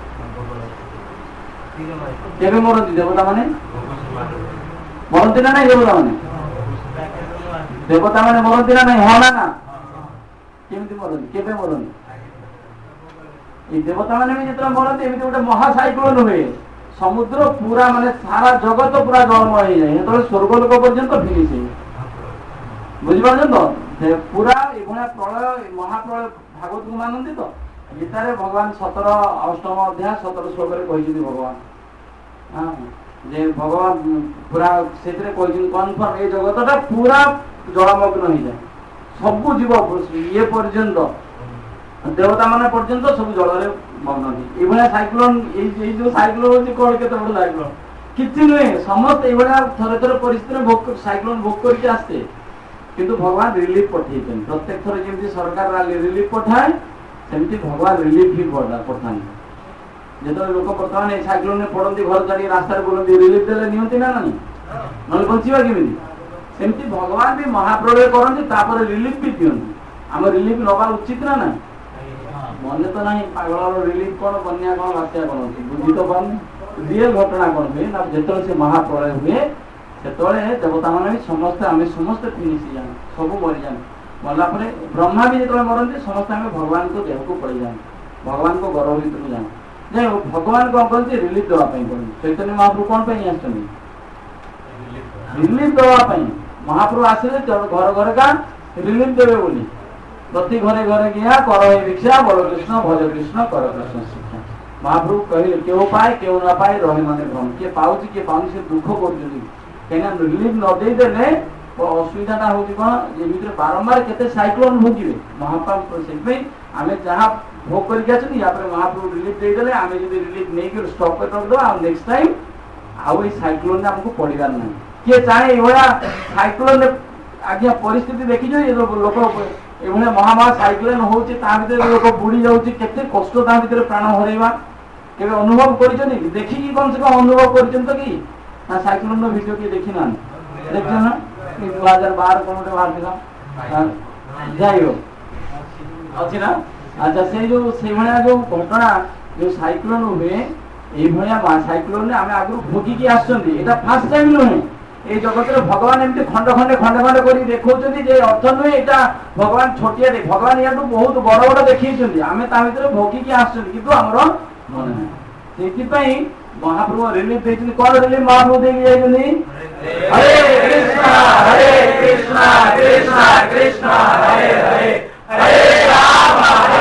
କେବେ ମରନ୍ତି ଦେବତା ମାନେ? ମରନ୍ତି ନା ନାଇଁ ଦେବତା ମାନେ? ଦେବତା ମାନେ ମରନ୍ତି ନା ନାଇଁ? ହଁ ନା ନା? କେମିତି ମରନ୍ତି? କେବେ ମରନ୍ତି? এই দেবতা মানে যেତେବେଳେ ମରନ୍ତି ଏମିତି ଗୋଟେ ମହା ସାଇକ୍ଲୋନ ହୁଏ, ସମୁଦ୍ର ପୁରା ମାନେ ସାରା ଜଗତ ପୁରା ଜଳମୟ ହେଇଯାଏ, ସେତେବେଳେ ସ୍ୱର୍ଗ ଲୋକ ପର୍ଯ୍ୟନ୍ତ ଫିନିଶ ହେଇଯାଏ। ବୁଝିପାରୁଛନ୍ତି ତ? ପୁରା ଏଭଳିଆ ପ୍ରଳୟ, ମହାପ୍ରଳୟ ଭାଗବତକୁ ମାନନ୍ତି ତ? ଗୀତାରେ ଭଗବାନ 17 ଅଧ୍ୟାୟ 17 ଶ୍ଲୋକରେ କହିଛନ୍ତି ଭଗବାନ, ଯେ ଭଗବାନ ପୁରା ସେଥିରେ କହିଛନ୍ତି କନଫର୍ମ ଏ ଜଗତଟା ପୁରା ଜଳମଗ୍ନ ହେଇଯାଏ, ସବୁ ଜୀବ ଇଏ ପର୍ଯ୍ୟନ୍ତ ଦେବତା ମାନେ ପର୍ଯ୍ୟନ୍ତ ସବୁ ଜଳରେ ମଗ୍ନ। ଏଇଭଳିଆ ସାଇକ୍ଲୋନ, ଏଇ ଯୋଉ ସାଇକ୍ଲୋନ ହଉଛି କଣ, କେତେ ବଡ ସାଇକ୍ଲୋନ? କିଛି ନୁହେଁ, ସମସ୍ତେ ଏଇଭଳିଆ ଥରେ ଥରେ ପରିସ୍ଥିତିରେ ସାଇକ୍ଲୋନ ଭୋଗ କରିକି ଆସିছে। किंतु भगवान रिलीफ पठेइछन प्रत्येक थर जेमति सरकार रिलीफ पठाए सेमति भगवान रिलीफ ही पठान जेतो लोक वर्तमान ए साइक्लोन ने पड़ती घर छाड़ी रास्ता बोलती रिलीफ देले नियंती ना नहीं नल बंचिबा केमिति सेमति भगवान भी महाप्रलय करନ୍ତି तापर रिलीफ भी दियंती हम रिलीफ नबा उचित ना नहीं मन तो नहीं पागल रिलीफ कौन बन्या कौन बात्या कौन बुझी तो पान रियल घटना कौन हुए ना जो से महाप्रलय हुए से देवता मैंने भी समस्ते आम समस्ते फिनिश जाए सब मरी जाए मरला ब्रह्मा भी जो मरती समस्ते आम भगवान को देह को पड़ जाए भगवान को गर्भ भर जाए जे भगवान कौन करते रिलीफ देवाई पड़े चैतन्य महाप्रभु कौन पर रिलीफ देवाई महाप्रभु आसिले घर घर का रिलीफ देवे बोली प्रति घरे घरे गया कर भिक्षा बड़ कृष्ण भज कृष्ण कर कृष्ण शिक्षा महाप्रभु कहले केव पाए केव न पाए रहे माने भ्रम किए पाउची किए पाउनी से दुख कर कहीं रिलीफ न दे देले असुविधा होगी कौन ये भीतर बारंबार केते साइक्लोन भोगिबे महाप्रभु से आमे जहां भोग करके आछन या पर महाप्रभु रिलीफ दे देले आमे जदी रिलीफ नै के स्टॉप कर दो आ नेक्स्ट टाइम आउ ए साइक्लोन ने हमको पड़िबार नै के चाहे होया साइक्लोन आज्ञा परिस्थिति देखि जो ये लोक एभले महामार साइक्लोन होउची ता भीतर लोक बुड़ी जाउची केते कष्ट ता भीतर प्राण हरैबा केबे अनुभव करिसनी देखि कि कम से कम अनुभव करिसन तो कि ना साइक्लोन नो वीडियो के देखि ना देखियो ना 2012 कोनटे बाहर दिला जाइयो अछि ना अच्छा से जो भलिया जो घटना जो साइक्लोन हुए ए भलिया साइक्लोन ने आमे आगु भोगी की आछंती एटा फर्स्ट टाइम नहे ए जगत रे भगवान एमती खंड खंड करी देखौचंती जे अर्थ नहे एटा भगवान छोटिया दे भगवान याटू बहुत बड़ बड़ देखैचंती आमे ता भीतर भोगी की आछंती किंतु हमरो मन नै सेति पई महाप्रभु रिलीफ देछन कोन रिलीफ महाप्रभु देई जायछनी हरे कृष्णा कृष्णा कृष्णा हरे हरे हरे राम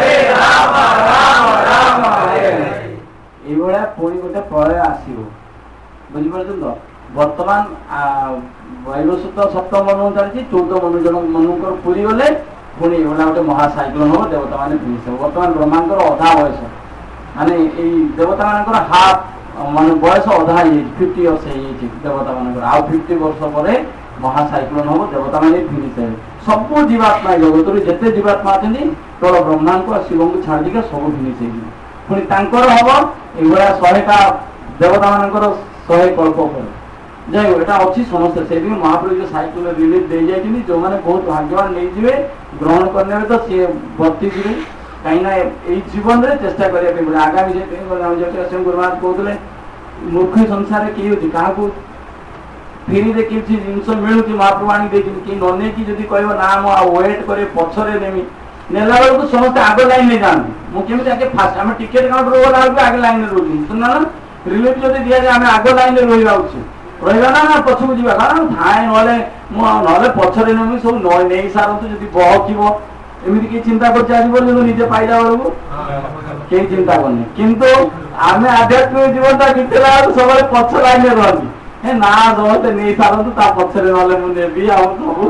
राम राम हरे हरे एभळा पुणी गोटे प्रलय आसीबो बुझि परछन तो वर्तमान वैवस्वत सप्तम मनु चलछि 14 मनु जन मनुकर पुरी गले पुणी एभळा गोटे महासाइक्लोन हो देवता माने फिनिश हो वर्तमान ब्रह्मांकर अधा बयस माने एई देवता मानकर हाफ माने बयस अधा हे 50 इयर्स हे देवता मानकर आ 50 वर्ष परे महासाइक्लोन हो देवता माने फिनिश है सब जीवात्मा जगत जिते जीवात्मा अच्छी केवल ब्रह्मा को शिव को छाड़ दिका सब फिनिश है पुणी तांकर हब एभलिया 100टा देवता मानकर 100 कल्प पर जाए एटा अच्छी समस्या से महाप्रभु जो साइक्लोन रिलीफ दे जाइछिनी जो माने बहुत भाग्यवान नहीं जिवे ग्रहण करने तो से बत्ती जिवे कहीं ना ए जीवन रे चेष्टा करिया पे आगामी जे हम जे स्वयं गुरुनाथ कहतले मूर्ख संसार के होती काहाकू फेरी दे किसी जिनस मिलूची महाप्रभु आनी दे कि नने की जदी कहबो ना म वेट करे पछरे नेमी नेला बेल को समस्त आगे लाइन में जान मु केमिति आके फास्ट हम टिकट काउंटर वाला आगे लाइन में रोजी सुनना ना रिलीफ जदी दिया जे हम आगे लाइन में रोइबा उची रोइबा ना पछकु जीवा कारण थाए नले मु नले पछरे नेमी सब नय नै सारंतु जदी बहकिबो एमिति की चिंता कर चाहि बोल निजे पाइला बेलको के चिंता करने किंतु आमे आध्यात्मिक जीवनटा कितेला सब पछ लाइन में रहती हे ना समस्ते नहीं सारंतु ता पछरे नले मु नेबी आ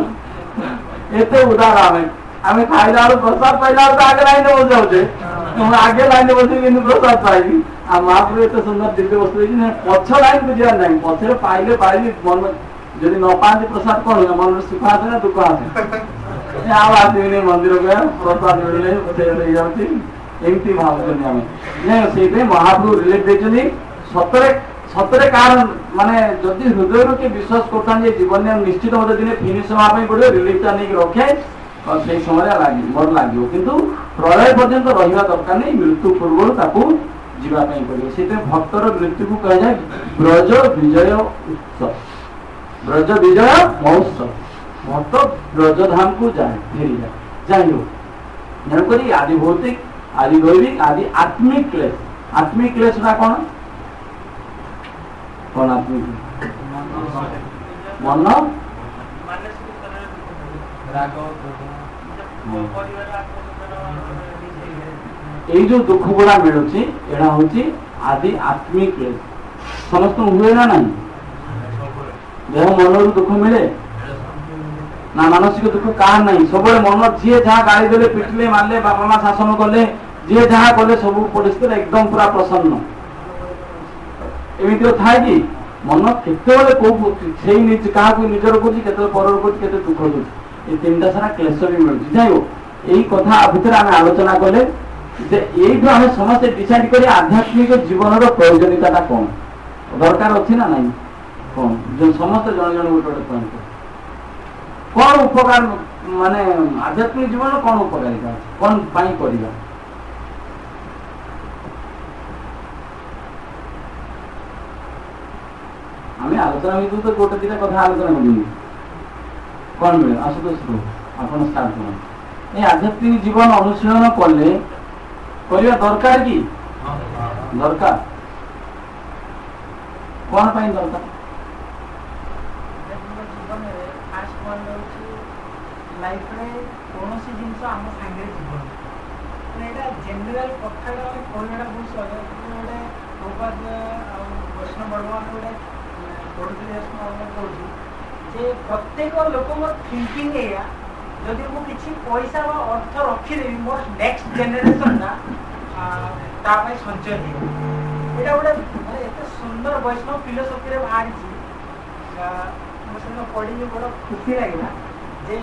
सब एते उदार आमे खाइला प्रसाद पाइला तो आगे लाइन में बस जाउछे हम आगे लाइन में बस किंतु प्रसाद पाइबी आ महाप्रभु एते सुंदर दिव्य वस्तु ने पछ लाइन को जिया नहीं पछरे पाइले पाइली मन जदी न पांती प्रसाद कोन मन में सुख आसे ना दुख आसे आ आदमी मंदिर गया प्रसाद मिलले उठे ले जाउती एमती भाव करनी आमे ने सेते महाप्रभु रिलीफ देछनी सतरे कारण माने जदि हृदय के विश्वास करतान जे जीवन में निश्चित मते दिने फिनिश होआ पई पड़े रिलीफ ता नहीं रखे और से समय लागि मोर लागियो किंतु प्रलय पर्यंत रहिबा दरकार नहीं मृत्यु पूर्व ताकू जीवा पई पड़ियो सेते भक्तर मृत्यु को कह जाय ब्रज विजय उत्सव ब्रज विजय महोत्सव भक्त ब्रज धाम को जाए फेरी जाइयो जन करी आदि भौतिक आदि दैविक आदि आत्मिक क्लेश ना कौन आत्मिक मन ये जो दुख गुड़ा मिलूची एड़ा होची आदि आत्मिक क्लेश समस्त हुए ना नहीं देह मन दुख मिले ना मानसिक दुख कहार नहीं सब मन जी जहाँ गाड़ी देले पिटले मारले बापा माँ शासन कले जी जहाँ कले सब परिस्थिति एकदम पूरा प्रसन्न एमती था कि मन केत क्या निजर कर दुख दूसरी ये तीन सारा क्लेश भी मिलूँ जाइए यही कथा भितर आम आलोचना कले ये आम समस्ते डिसाइड करें आध्यात्मिक जीवन प्रयोजनीयता कौन दरकार अच्छी ना नहीं कौन जो समस्त जन जन गोटे गोटे कहते कौन उपकार माने आध्यात्मिक जीवन कौन उपकारिता कौन पाई करवा आम आलोचना भितर तो गोटे दिटा कथा आलोचना करूँ कौन मिले आशुतोष आप स्टार्ट करें ये आध्यात्मिक जीवन अनुशीलन कले करवा दरकार कि दरकार कौन पाई दरकार जीवन में फास्ट वन लाइफ रे कौन सी जिनस आम सांगे जीवन एटा जनरल कथा कहना बहुत सहज गोटे प्रभुपाद वैष्णव भगवान गोटे पढ़ुଥିଲି जे प्रत्येक लोक थिंकिंग एया जदि मु किछि पैसा वा अर्थ रखिदेवी मोर नेक्स्ट जेनेरेशन ता संचय हो एटा गोटे माने एते सुंदर वैष्णव फिलोसफी रे बाहरी छी पढ़ी बड़ा खुशी लगे जे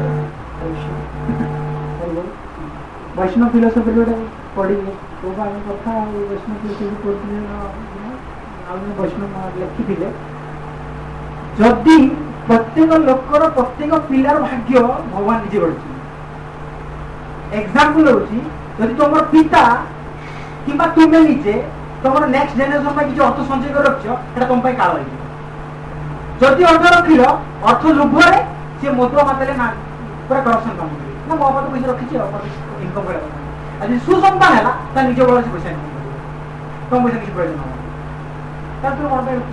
वैष्णव फिलोसफी गोटे पढ़ी कथा वैष्णव फिलोसफी पढ़ी वैष्णव लिखी जदि प्रत्येक लोकर प्रत्येक पिलार भाग्य भगवान निजे गढ़ी एग्जाम्पल होची जदि तुम पिता किंबा तुम्हें निजे तुम नेक्स्ट जेनेरेशन किसी अर्थ संचय कर रखा तुम काल जदि अर्थ रखिल अर्थ लोभरे सी मधुआ मात्रे ना पूरा करप्शन काम कर ना मो पास पैसा रखी इनकम कर सुसंतान है निज बल से पैसा इनकम कर तुम पैसा किसी प्रयोजन हम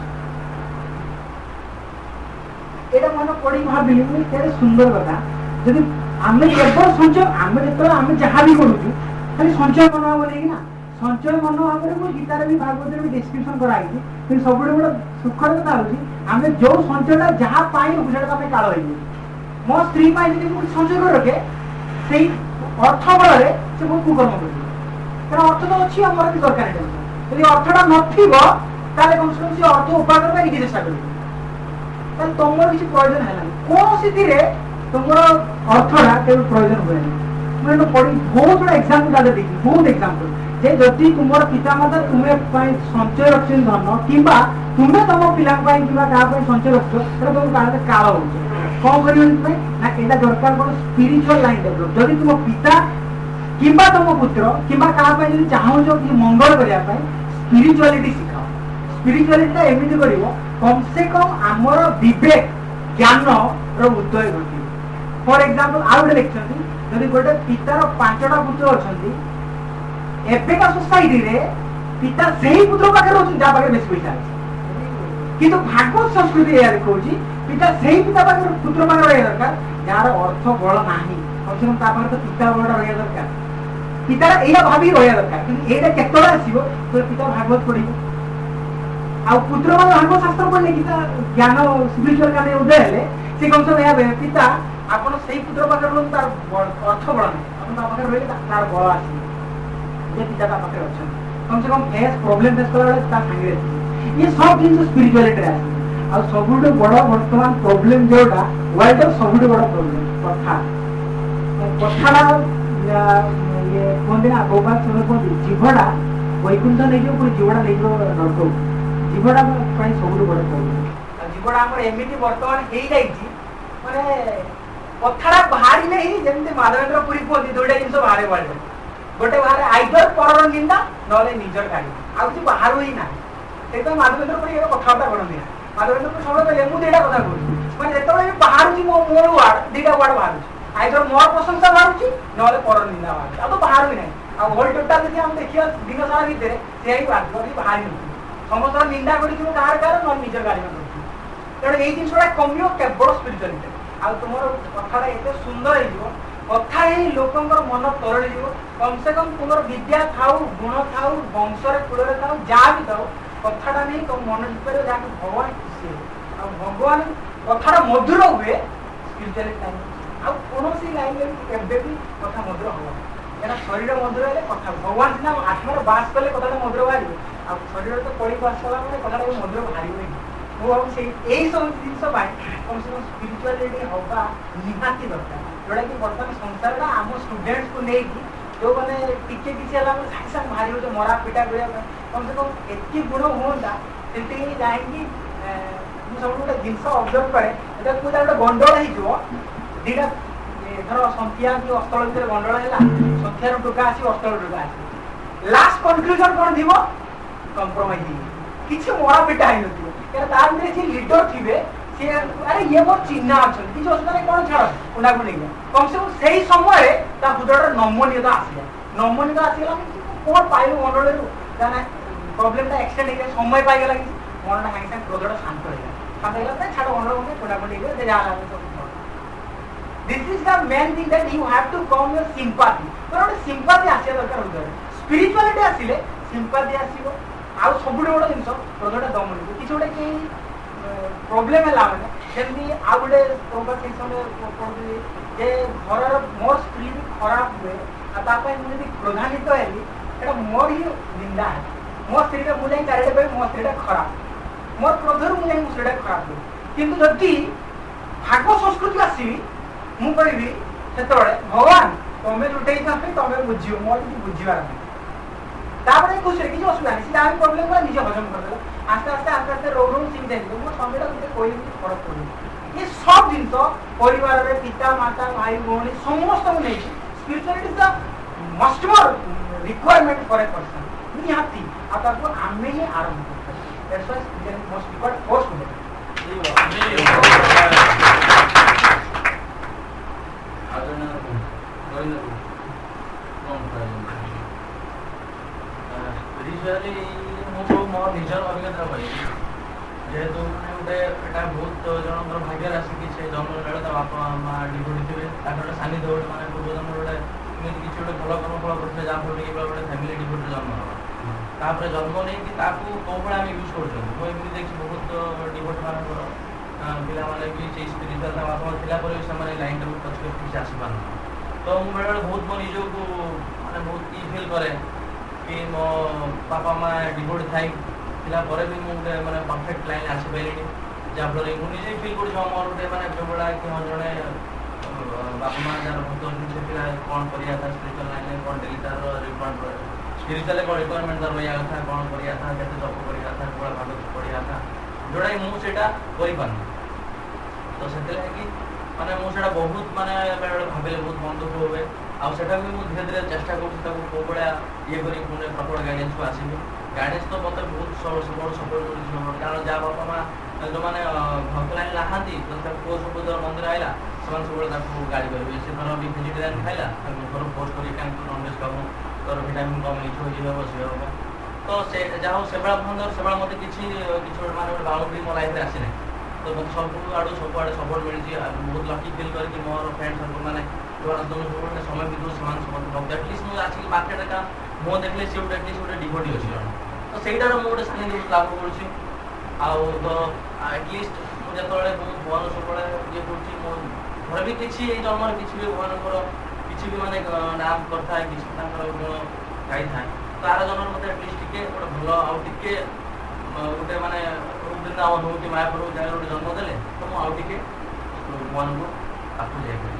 एटा मन पढ़ी भाविली मुझे सुंदर कथा जदि आम केवल संचय आम जो आम जहाँ भी करूँ खाली संचय मनोभाव नहीं ना संचय मनोभाव में मुझे गीतार भी भागवत भी डिस्क्रिप्शन कराई कि सब बड़ा सुखर कथा होम जो संचयटा जहाँ पाई रखू काल हो मो स्त्री मुझे संचय कर रखे से अर्थ बल से बहुत कुकर्म कर अर्थ तो अच्छी आम भी दरकार यदि अर्थटा नथिबो ताले कम से कम से अर्थ उपार्जन करके चेष्टा कर तुम किसी प्रयोजन है कौन सी तुम अर्थटा केवल प्रयोजन हुए मुझे पढ़ी बहुत गुड़ा एग्जाम्पल देखी बहुत एग्जाम्पल जे जदि तुम पिता माता तुम्हें संचय रख धन कि तुम्हें तुम पिला संचय रख तुम काल हो कौन कर ना दरकार कौन स्पिरिचुअल लाइन डेभलप जदि तुम पिता कि तुम पुत्र कि चाहूँ कि मंगल करने स्पिरिचुआलिटी शिखाओ स्पिरिचुआलिटी एमती कर कम से कम आमर विवेक ज्ञान उदय घटी फॉर एग्जांपल आउ गोटे देखते जदि गोटे पितार 5टा पुत्र अच्छा एबेका सोसाइटी रे पिता से ही पुत्र पाखे रोचन जहाँ पाखे बेस पैसा अच्छे किंतु भागवत संस्कृति यह देखा पिता से ही पिता पाखे पुत्र पाखे रहा दरकार जार अर्थ बल ना कम से कम तापाखे तो पिता बलटा रहा दरकार पितार यह भावी रहा दरकार कि यहाँ केतला आसो तो पिता भागवत पढ़ आ पुत्र मान भागवत शास्त्र पढ़ले कि ज्ञान स्पिरिचुअल ज्ञान उदय हेले से कम से कम पिता आपन से पुत्र पाखे रोज तार अर्थ बल ना पाखे रही तार बल आस पिता पाखे अच्छा कम से कम फेस प्रॉब्लम फेस करा ये सब जिन स्पिरिचुआलिटी आ सब बड़ बर्तमान प्रॉब्लम जोटा वर्ल्ड सब बड़ प्रॉब्लम कथा कथा ये कहते ना गोपाल समय कहते जीवटा वैकुंठ नहीं जाओ पूरी जीवटा नहीं जाओ नरक जीवटा सब बड़ प्रॉब्लम जीवटा आम एमती बर्तमान हो जाए माने कथा बाहर नहीं जमी माधवेन्द्र पुरी कहते दुईटा जिन बाहर वर्ल्ड गोटे बाहर आइदर पर निंदा ना निजर गाड़ी आ कि बाहर ही ना से माधवेन्द्र पुरी कथबार्ता करती ना माधवेन्द्र पुरी सब कहले मुझे दुईटा कथा कहूँ मैंने जो बाहर मोर वार्ड दुईटा वार्ड बाहर आइदर मोर प्रशंसा बाहर ना पर निंदा बाहर तो बाहर भी ना होल टोटाल जी आम देखिए दिन सारा भितर से ही बाहर समस्त निंदा कर ना निजर गाड़ी में तेणु यही जिनसा कमियो केवल स्पिरिचुआलिटी आ तुम कथा एत सुंदर हो कथा ही लोकंर मन तरल कम से कम तुम विद्या थाऊ गुण थाऊ वंशर कूल थाऊ जहाँ भी थाऊ कथाटा नहीं तुम मन भर जहाँ भगवान खुशी हो भगवान कथा मधुर हुए स्पिरिचुआलिटी लाइन आ कौन लाइन भी कथा मधुर हम क्या शरीर मधुर है कथा भगवान सीना आत्मार बास कले कथा मधुर बाहर आ शरीर तो कड़ी बास कला कथा मधुर बाहर ମୁଁ ଭାବୁଛି ଏଇ ସବୁ ଜିନିଷ ପାଇଁ କମ୍ ସେ କମ୍ ସ୍ପିରିଚୁଆଲିଟି ହେବା ନିହାତି ଦରକାର, ଯୋଉଟାକି ବର୍ତ୍ତମାନ ସଂସାରଟା ଆମ ଷ୍ଟୁଡେଣ୍ଟସ୍କୁ ନେଇକି ଯେଉଁମାନେ ଟିକେ କିଛି ହେଲା ମାନେ ସାଙ୍ଗେ ସାଙ୍ଗେ ବାହାରି ହେଉଛି ମରା ପିଟା କରିବା ପାଇଁ, କମ୍ ସେ କମ୍ ଏତିକି ଗୁଣ ହୁଅନ୍ତା ସେତିକି ଯାଇକି ମୁଁ ସବୁଠୁ ଗୋଟେ ଜିନିଷ ଅବଜର୍ଭ କରେ, ଯେତେବେଳେ କୋଉଟା ଗୋଟେ ଗଣ୍ଡଗୋଳ ହେଇଯିବ, ଦୁଇଟା ଧର ସନ୍ଧ୍ୟା କି ଅସ୍ତଳ ଭିତରେ ଗଣ୍ଡଗୋଳ ହେଲା, ସନ୍ଧ୍ୟାରୁ ଟୋକା ଆସିବ, ଅସ୍ତଳ ଟୋକା ଆସିବ, ଲାଷ୍ଟ କନକ୍ଲୁଜନ୍ କ'ଣ ଥିବ? କମ୍ପ୍ରମାଇଜ୍ ହେଇଯିବ, କିଛି ମରା ପିଟା ହେଇନଥିବ। କାରଣ ତା ଭିତରେ ଯିଏ ଲିଡର ଥିବେ ସିଏ ଆରେ ଇଏ ମୋର ଚିହ୍ନା ଅଛନ୍ତି, କିଛି ଅସୁବିଧା ନାହିଁ, କ'ଣ ଛାଡ଼ କୁଣ୍ଡାକୁ ନେଇଗଲା, କମ୍ ସେ କମ୍ ସେଇ ସମୟରେ ତା ହୃଦୟର ନମନୀୟତା ଆସିଲା, ନମନୀୟତା ଆସିଗଲା କ'ଣ ପାଇବୁ ମଣ୍ଡଳରୁ, କାରଣ ପ୍ରୋବ୍ଲେମଟା ଏକ୍ସଟେଣ୍ଡ ହେଇଗଲା, ସମୟ ପାଇଗଲା, କିଛି ମନଟା ସାଙ୍ଗେ ସାଙ୍ଗେ କ୍ରୋଧଟା ଶାନ୍ତ ହେଇଗଲା, ଶାନ୍ତ ହେଇଗଲା ପରେ ଛାଡ଼ ମଣ୍ଡଳ ମଣ୍ଡଳ କୁଣ୍ଡାକୁଣ୍ଡି ହେଇଗଲା, ସେ ଯାହା ଲାଗେ ସବୁ। This is the main thing that you have to come your sympathy. ଗୋଟେ sympathy ଆସିବା ଦରକାର ହୃଦୟରେ, ସ୍ପିରିଚୁଆଲିଟି ଆସିଲେ sympathy ଆସିବ। ଆଉ ସବୁଠୁ ବଡ଼ ଜିନିଷ ହୃଦୟଟା ଦମନ ହେଇଯିବ, କିଛି ଗୋଟେ କେହି ପ୍ରୋବ୍ଲେମ ହେଲା ମାନେ ଯେମିତି ଆଉ ଗୋଟେ ସେଇ ସମୟରେ ପଢ଼ୁଥିଲି ଯେ ଘରର ମୋର ସ୍ତ୍ରୀ ବି ଖରାପ ହୁଏ ଆଉ ତା ପାଇଁ ମୁଁ ଯଦି କ୍ରୋଧାନ୍ୱିତ ହେଲି ସେଇଟା ମୋର ହିଁ ନିନ୍ଦା ହେଲା, ମୋ ସ୍ତ୍ରୀଟା ମୁଁ ଯାଇ ଚାରିଟା କହିବି ମୋ ସ୍ତ୍ରୀଟା ଖରାପ, ମୋର କ୍ରୋଧରୁ ମୁଁ ଯାଇ ମୋ ସ୍ତ୍ରୀଟା ଖରାପ ହୁଏ। କିନ୍ତୁ ଯଦି ଭାଗ ସଂସ୍କୃତି ଆସିବି ମୁଁ କହିବି ସେତେବେଳେ ଭଗବାନ ତମେ ଲୁଟେଇଛନ୍ତି ତମେ ବୁଝିବ, ମୋର କିଛି ବୁଝିବାର ନାହିଁ, ତାପରେ ଖୁସିରେ କିଛି ଅସୁବିଧା ନାହିଁ, ସେ ଯାହା ବି ପ୍ରୋବ୍ଲେମ କଲା ନିଜେ ହଜମ କରିଦେଲା, ଆସ୍ତେ ଆସ୍ତେ ରହୁ ରହୁ ସିମିତି ହେଇଯିବ, ମୋ ସ୍ୱାମୀଟା ଗୋଟେ କହିଲେ କିଛି ଫରକ ପଡ଼ିବ। ଏ ସବୁ ଜିନିଷ ପରିବାରରେ ପିତା ମାତା ଭାଇ ଭଉଣୀ ସମସ୍ତଙ୍କୁ ନେଇକି ସ୍ପିରିଚୁଆଲିଟି ଇଜ ଦ ମଷ୍ଟ ମୋର ରିକ୍ୱାରମେଣ୍ଟ ଫର ଏ ପର୍ସନ, ନିହାତି, ଆଉ ତାକୁ ଆମେ ହିଁ ଆରମ୍ଭ କରିଥାଉ। That's why spirituality must required force today. Spiritually ମୁଁ ସବୁ ମୋ ନିଜର ଅଭିଜ୍ଞତା କହିବି, ଯେହେତୁ ମାନେ ଗୋଟେ ଏଇଟା ବହୁତ ଜଣଙ୍କର ଭାଗ୍ୟରେ ଆସିକି ସେ ଜନ୍ମ ବେଳେ ତା ବାପା ମା ଡିଭୋଟି ଥିବେ, ତାଙ୍କର ଗୋଟେ ସାନ୍ନିଧ୍ୟ ଗୋଟେ ମାନେ ପୂର୍ବ ଜନ୍ମରେ ଗୋଟେ ଏମିତି କିଛି ଗୋଟେ ଭଲ କର୍ମ ଫଳ କରିଥିଲେ ଯାହାଫଳରେ କି ଗୋଟେ ଫ୍ୟାମିଲି ଡିଭୋଟିରେ ଜନ୍ମ ହେବ, ତାପରେ ଜନ୍ମ ନେଇକି ତାକୁ କେଉଁ ଭଳି ଆମେ ୟୁଜ୍ କରୁଛନ୍ତି। ମୁଁ ଏମିତି ଦେଖିଛି ବହୁତ ଡିଭୋଟି ମାନଙ୍କର ପିଲାମାନେ ବି ସେଇ ସ୍ପିରିଚୁଆଲ ତା ବାପା ମା ଥିଲା ପରେ ବି ସେମାନେ ଲାଇନଟାକୁ ଟଚ୍ କରି କିଛି ଆସିପାରୁନାହାନ୍ତି। ତ ମୁଁ ବେଳେବେଳେ ବହୁତ ମୋ ନିଜକୁ ମାନେ ବହୁତ ଫିଲ୍ କରେ କି ମୋ ବାପା ମା ଡିଭୋଟି ଥିଲା ପରେ ବି ମୁଁ ଗୋଟେ ମାନେ ପରଫେକ୍ଟ ଲାଇନ୍ ଆସିପାରିଲିନି, ଯାହାଫଳରେ ମୁଁ ନିଜେ ଫିଲ୍ କରୁଛି ହଁ ମୋର ଗୋଟେ ମାନେ ଯେଉଁଭଳିଆ କି ହଁ ଜଣେ ବାପା ମା ଯାହାର ଭକ୍ତ ଅଛନ୍ତି ସେ ପିଲା କ'ଣ କରିବା କଥା ସ୍ପିରିଚୁଆଲ ଲାଇନ୍ରେ, କ'ଣ ଡେଲି ତାର ସ୍ପିରିଚୁଆଲରେ କ'ଣ ରିକ୍ୱାରମେଣ୍ଟ ତାର ରହିବା କଥା, କ'ଣ କରିବା କଥା, କେତେ ଜପ କରିବା କଥା, କେଉଁଭଳିଆ ଭାଗ ପଢ଼ିବା କଥା, ଯେଉଁଟାକି ମୁଁ ସେଇଟା କରିପାରୁନି। ତ ସେଥିଲାଗି ମାନେ ମୁଁ ସେଇଟା ବହୁତ ମାନେ ବେଳେବେଳେ ଭାବିଲେ ବହୁତ ମନ ଦୁଃଖ ହୁଏ, ଆଉ ସେଟାକୁ ବି ମୁଁ ଧୀରେ ଧୀରେ ଚେଷ୍ଟା କରୁଛି ତାକୁ କେଉଁ ଭଳିଆ ଇଏ କରି ପୁଣି ପ୍ରପର ଗାଇଡ଼େନ୍ସକୁ ଆସିବି। ଗାଇଡ଼େନ୍ସ ତ ମୋତେ ବହୁତ ସପୋର୍ଟ କରୁଛି, କାରଣ ଯାହା ବାପା ମା ଯେଉଁମାନେ ଭକ୍ତ ଲାଇନ୍ ନାହାନ୍ତି ତ ତାକୁ ପୁଅ ସବୁ ମନ୍ଦିର ଆଇଲା ସେମାନେ ସବୁବେଳେ ତାକୁ ଗାଳି କରିବେ, ସେ ଧର ବି ଭେଜିଟେରିଆନ୍ ଖାଇଲା ତାକୁ ଘର ଫୋର୍ସ କରି କାହିଁକି ନନଭେଜ୍ ଖାଉ, ତୋର ଭିଟାମିନ୍ କମ୍ ହେଇଯିବ, ଇଏ ହେବ ସିଏ ହେବ। ତ ସେ ଯାହା ହଉ ସେଭଳିଆ ଭଣ୍ଡର ସେଭଳିଆ ମୋତେ କିଛି ଗୋଟେ ମାନେ ଗୋଟେ ବାଉଣ୍ଡରୀ ମୋ ଲାଇଫ୍ରେ ଆସିନାହିଁ। ତ ମୋତେ ସବୁଆଡ଼େ ସପୋର୍ଟ ମିଳିଛି, ବହୁତ ଲକି ଫିଲ୍ କରିକି ମୋର ଫ୍ରେଣ୍ଡ ସର୍କଲ୍ ମାନେ ଯେଉଁମାନେ ସବୁବେଳେ ସମୟ ବିତୁ ସେମାନେ ସମସ୍ତେ ଭକ୍ତ, ଆଟଲିଷ୍ଟ ମୁଁ ଆସିକି ମାର୍କେଟ ଏକା ମୁଁ ଦେଖିଲେ ସେ ଗୋଟେ ଆଟଲିଷ୍ଟ ଗୋଟେ ଡିଭୋଟି ଅଛି ଜଣେ, ତ ସେଇଟାର ମୁଁ ଗୋଟେ ସାନ୍ନିଧ୍ୟ ଲାଭ କରୁଛି। ଆଉ ତ ଆଟଲିଷ୍ଟ ମୁଁ ଯେତେବେଳେ ଭଗବାନ ସବୁବେଳେ ଇଏ କରୁଛି, ମୋ ଘରେ ବି କିଛି ଏଇ ଜନ୍ମରେ କିଛି ବି ଭଗବାନଙ୍କର କିଛି ବି ମାନେ ନାମ କରିଥାଏ, କିଛି ତାଙ୍କର ଗୁଣ ଗାଇଥାଏ, ତ ଆର ଜନ୍ମରେ ମୋତେ ଆଟଲିଷ୍ଟ ଟିକେ ଗୋଟେ ଭଲ ଆଉ ଟିକେ ଗୋଟେ ମାନେ ବୃନ୍ଦାବନ ହଉ କି ମାୟାପୁର ହଉ ଜାଗାରେ ଗୋଟେ ଜନ୍ମ ଦେଲେ ତ ମୁଁ ଆଉ ଟିକେ ଭଗବାନଙ୍କୁ ପାଖକୁ ଯାଇପାରିବି।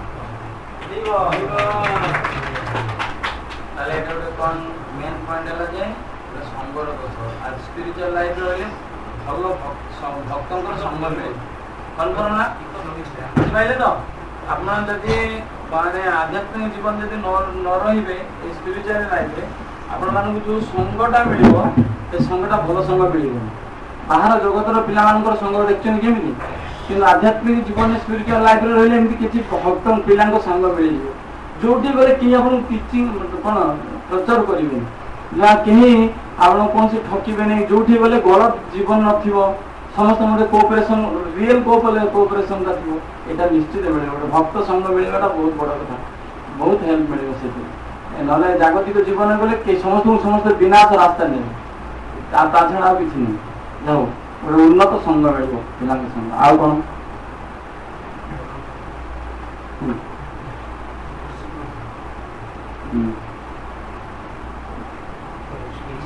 ତାହେଲେ ଏଇଟା ଗୋଟେ କ'ଣ ମେନ୍ ପଏଣ୍ଟ ହେଲା ଯେ ସଙ୍ଗର ଦୋଷ, ଆଉ ସ୍ପିରିଚୁଆଲ ଲାଇଫ୍ରେ ରହିଲେ ଭଲ ଭକ୍ତଙ୍କର ସଙ୍ଗ ମିଳେ, କନଫର୍ମ ନା? ବୁଝିପାରିଲେ ତ? ଆପଣ ଯଦି ମାନେ ଆଧ୍ୟାତ୍ମିକ ଜୀବନ ଯଦି ନ ରହିବେ ଏଇ ସ୍ପିରିଚୁଆଲ ଲାଇଫ୍ରେ ଆପଣମାନଙ୍କୁ ଯେଉଁ ସଙ୍ଗଟା ମିଳିବ ସେ ସଙ୍ଗଟା ଭଲ ସଙ୍ଗ ମିଳିବନି। ବାହାର ଜଗତର ପିଲାମାନଙ୍କର ସଙ୍ଗ ଦେଖିଛନ୍ତି କେମିତି, କିନ୍ତୁ ଆଧ୍ୟାତ୍ମିକ ଜୀବନରେ ସ୍ପିରିଚୁଆଲ ଲାଇଫ୍ରେ ରହିଲେ ଏମିତି କିଛି ଭକ୍ତ ପିଲାଙ୍କ ସାଙ୍ଗ ମିଳିଯିବ, ଯେଉଁଠି ଗଲେ କେହି ଆପଣଙ୍କୁ ଟିଚିଂ କ'ଣ ପ୍ରଚାର କରିବେନି, ଯାହା କେହି ଆପଣ କୌଣସି ଠକିବେନି, ଯେଉଁଠି ଗଲେ ଗଲତ ଜୀବନ ନଥିବ, ସମସ୍ତଙ୍କ ଗୋଟେ କୋଅପରେସନ୍ ରିଏଲ୍ କୋଅପରେସନ୍ଟା ଥିବ, ଏଇଟା ନିଶ୍ଚିତ ମିଳିବ। ଗୋଟେ ଭକ୍ତ ସଙ୍ଗ ମିଳିବାଟା ବହୁତ ବଡ଼ କଥା, ବହୁତ ହେଲ୍ପ ମିଳିବ ସେଥିରେ। ନହେଲେ ଜାଗତିକ ଜୀବନରେ ଗଲେ ସମସ୍ତଙ୍କୁ ସମସ୍ତେ ବିନାଶ ରାସ୍ତା ନେବେ, ତା ଛଡ଼ା ଆଉ କିଛି ନାହିଁ। ଯାଉ ଗୋଟେ ଉନ୍ନତ ସଙ୍ଗ ମିଳିବ ପିଲାଙ୍କ ସଙ୍ଗ। ଆଉ କ'ଣ